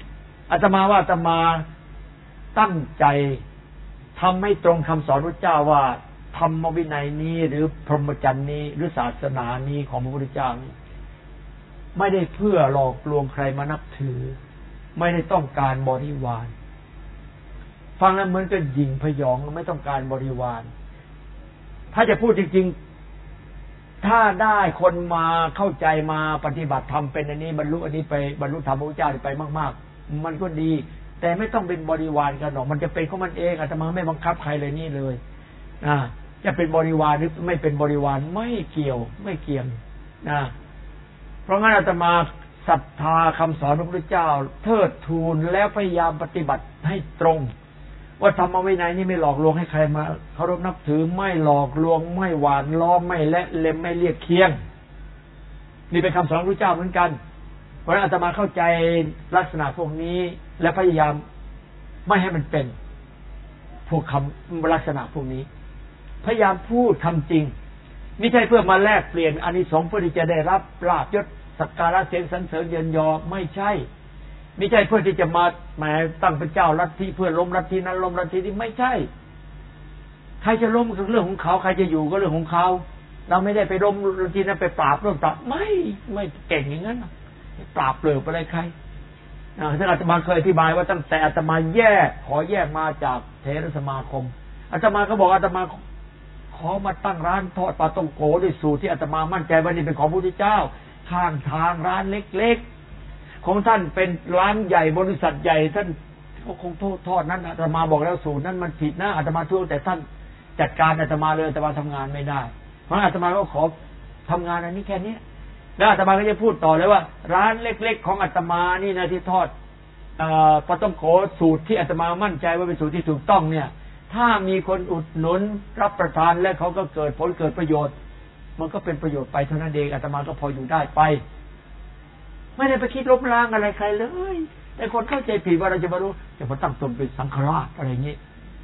อาตมาว่าอาตมาตั้งใจทำให้ตรงคำสอนพระเจ้าว่าธรรมวินัยนี้หรือพรหมจรรย์นี้หรือศาสนานี้ของพระพุทธเจ้านี้ไม่ได้เพื่อหลอกลวงใครมานับถือไม่ได้ต้องการบริวารฟังแล้วเหมือนกับหยิ่งพยองไม่ต้องการบริวารถ้าจะพูดจริงๆถ้าได้คนมาเข้าใจมาปฏิบัติธรรมเป็นอันนี้บรรลุอันนี้ไปบรรลุธรรมพระพุทธเจ้าไปมากๆมันก็ดีแต่ไม่ต้องเป็นบริวารกันหรอกมันจะเป็นของมันเองอาตมาไม่บังคับใครเลยนี่เลยนะจะเป็นบริวารหรือไม่เป็นบริวารไม่เกี่ยวไม่เกี่ยงนะเพราะงั้นอาตมาศรัทธาคำสอนพระพุทธเจ้าเทิดทูนแล้วพยายามปฏิบัติให้ตรงว่าธรรมวินัยนี่ไม่หลอกลวงให้ใครมาเคารพนับถือไม่หลอกลวงไม่หวานล้อมไม่และเล็มไม่เรียกเคียงนี่เป็นคำสอนพระพุทธเจ้าเหมือนกันเพราะฉะนั้นอาตมาเข้าใจลักษณะพวกนี้และพยายามไม่ให้มันเป็นพวกคำลักษณะพวกนี้พยายามพูดทำจริงไม่ใช่เพื่อมาแลกเปลี่ยนอานิสงส์เพื่อที่จะได้รับลาภยศสักการะเสียงสรรเสริญเยินยอไม่ใช่ไม่ใช่เพื่อที่จะมาแหมตั้งเป็นเจ้าลัทธิเพื่อล้มลัทธินั้นล้มลัทธินี้ไม่ใช่ใครจะล้มก็เรื่องของเขาใครจะอยู่ก็เรื่องของเขาเราไม่ได้ไปล้มลัทธินั้นไปปราบล้มปราบไม่ไม่เก่งอย่างนั้นปราบเปลือกอะไรใครท่านอาตมาเคยอธิบายว่าตั้งแต่อาตมาแยกขอแยกมาจากเถรสมาคมอาตมาก็บอกอาตมาขอมาตั้งร้านทอดปลาต้มโกด้วยสูตรที่อาตมามั่นใจว่านี่เป็นของพระพุทธเจ้าข้างทางร้านเล็กๆของท่านเป็นร้านใหญ่บริษัทใหญ่ท่านเขาคงโทษทอดนั้นอาตมาบอกแล้วสูตรนั้นมันผิดนะอาตมาทั่วแต่ท่านจัดการอาตมาเลยอาตมาทำงานไม่ได้เพราะอาตมาก็ขอทำงานอันนี้แค่นี้แล้วอาตมาก็จะพูดต่อเลยว่าร้านเล็กๆของอาตมานี่นะที่ทอดปลาต้มโกสูตรที่อาตมามั่นใจว่าเป็นสูตรที่ถูกต้องเนี่ยถ้ามีคนอุดหนุนรับประทานและเขาก็เกิดผลเกิดประโยชน์มันก็เป็นประโยชน์ไปเท่านั้นเองอาตมาก็พออยู่ได้ไปไม่ได้ไปคิดล้มล้างอะไรใครเลยแต่คนเข้าใจผิดว่าเราจะมารู้จะมาตั้งตนเป็นสังฆราชอะไรอย่างนี้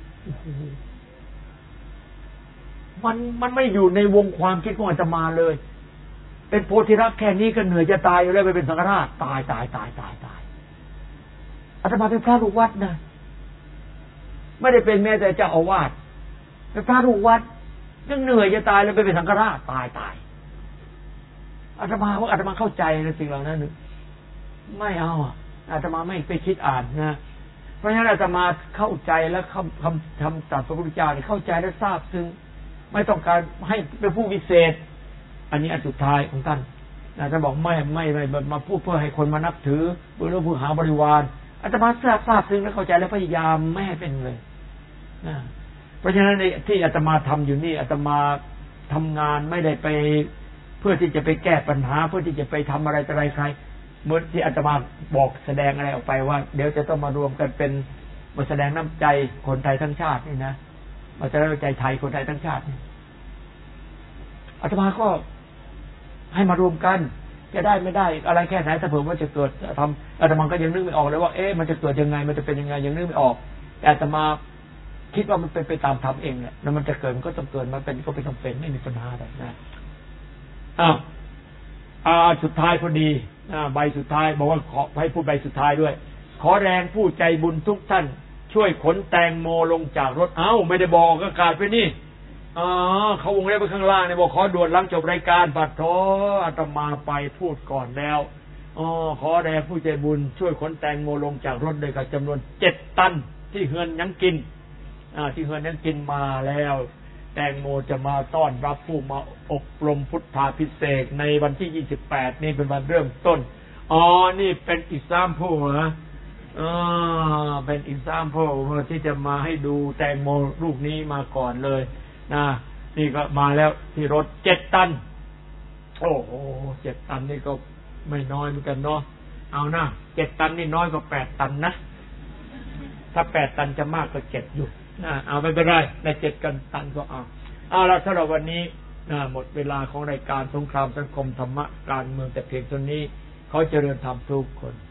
มันมันไม่อยู่ในวงความคิดของอาตมาเลยเป็นโพธิรักษ์แค่นี้ก็เหนื่อยจะตายอยู่แล้วไปเป็นสังฆราชตายตายตายตายตายอาตมาเป็นพระลูกวัดนะไม่ได้เป็นแม้แต่เจ้าอาวาสเป็นพระลูกวัดยังเหนื่อยจะตายแล้วไปเป็นสังฆราชตายตายอาตมาว่าอาตมาเข้าใจในสิ่งเหล่านั้นไม่เอาอาตมาไม่ไปคิดอ่านนะเพราะฉะนั้นอาตมาเข้าใจและคำคำทำจากพระพุทธเจ้าเนี่ยเข้าใจและทราบซึ้งไม่ต้องการให้เป็นผู้วิเศษอันนี้อันสุดท้ายของท่านอาจารย์บอกไม่ไม่ไม่มาพูดเพื่อให้คนมานับถือเพื่อเพื่อหาบริวารอาตมาทราบทราบซึ้งและเข้าใจและพยายามไม่ให้เป็นเลยนะเพราะฉะนั้นที่อาตมาทำอยู่นี่อาตมาทำงานไม่ได้ไปเพื่อที่จะไปแก้ปัญหาเพื่อที่จะไปทำอะไรอะไรใครเมื่อที่อาตมาบอกแสดงอะไรออกไปว่าเดี๋ยวจะต้องมารวมกันเป็นมาแสดงน้ำใจคนไทยทั้งชาตินี่นะมาแสดงน้ำใจไทยคนไทยทั้งชาติอาตมาก็ให้มารวมกันจะได้ไม่ได้อะไรแค่ไหนถ้าเผื่อว่าจะเกิดทำอาตมาก็ยังนึกไม่ออกเลยว่าเอ๊ะมันจะเกิดยังไงมันจะเป็นยังไงยังนึกไม่ออกแต่อาตมาคิดว่ามันเป็นไปตามธรรมเองเนี่ยแล้วมันจะเกิดมันก็ต้องเกิดมันเป็นก็เป็นต้องเป็นไม่มีปัญหาอะไรนะอ้าวอ่าสุดท้ายพอดีอ่าใบสุดท้ายบอกว่าขอให้พูดใบสุดท้ายด้วยขอแรงผู้ใจบุญทุกท่านช่วยขนแตงโมลงจากรถเอ้าไม่ได้บอกก็กาดไปนี่อ๋อเขาวงเล็บไปข้างล่างเนี่ยบอกขอด่วนหลังจบรายการปัดโถอาตมาไปพูดก่อนแล้วอ๋อขอแรงผู้ใจบุญช่วยขนแตงโมลงจากรถโดยกับจำนวนเจ็ดตันที่เฮือนยังกินอ่าที่เฮือนยังกินมาแล้วแตงโมจะมาต้อนรับผู้มาอบรมพุทธาภิเษกในวันที่ยี่สิบแปดนี่เป็นวันเริ่มต้นอ๋อนี่เป็นอีกสามผู้เหรออ่าเป็นอีกสามผู้ที่จะมาให้ดูแตงโมลูกนี้มาก่อนเลยนะนี่ก็มาแล้วที่รถเจ็ดตันโอ้โหเจ็ดตันนี่ก็ไม่น้อยเหมือนกันเนาะเอานะเจ็ดตันนี่น้อยกว่าแปดตันนะถ้าแปดตันจะมากก็เจ็ดอยู่นะเอาไม่เป็นไรในเจ็ดกันตันก็เอาเอาละสำหรับวันนี้นะหมดเวลาของรายการสงครามสังคมธรรมะการเมืองแต่เพียงเท่านี้เขาเจริญธรรมทุกคน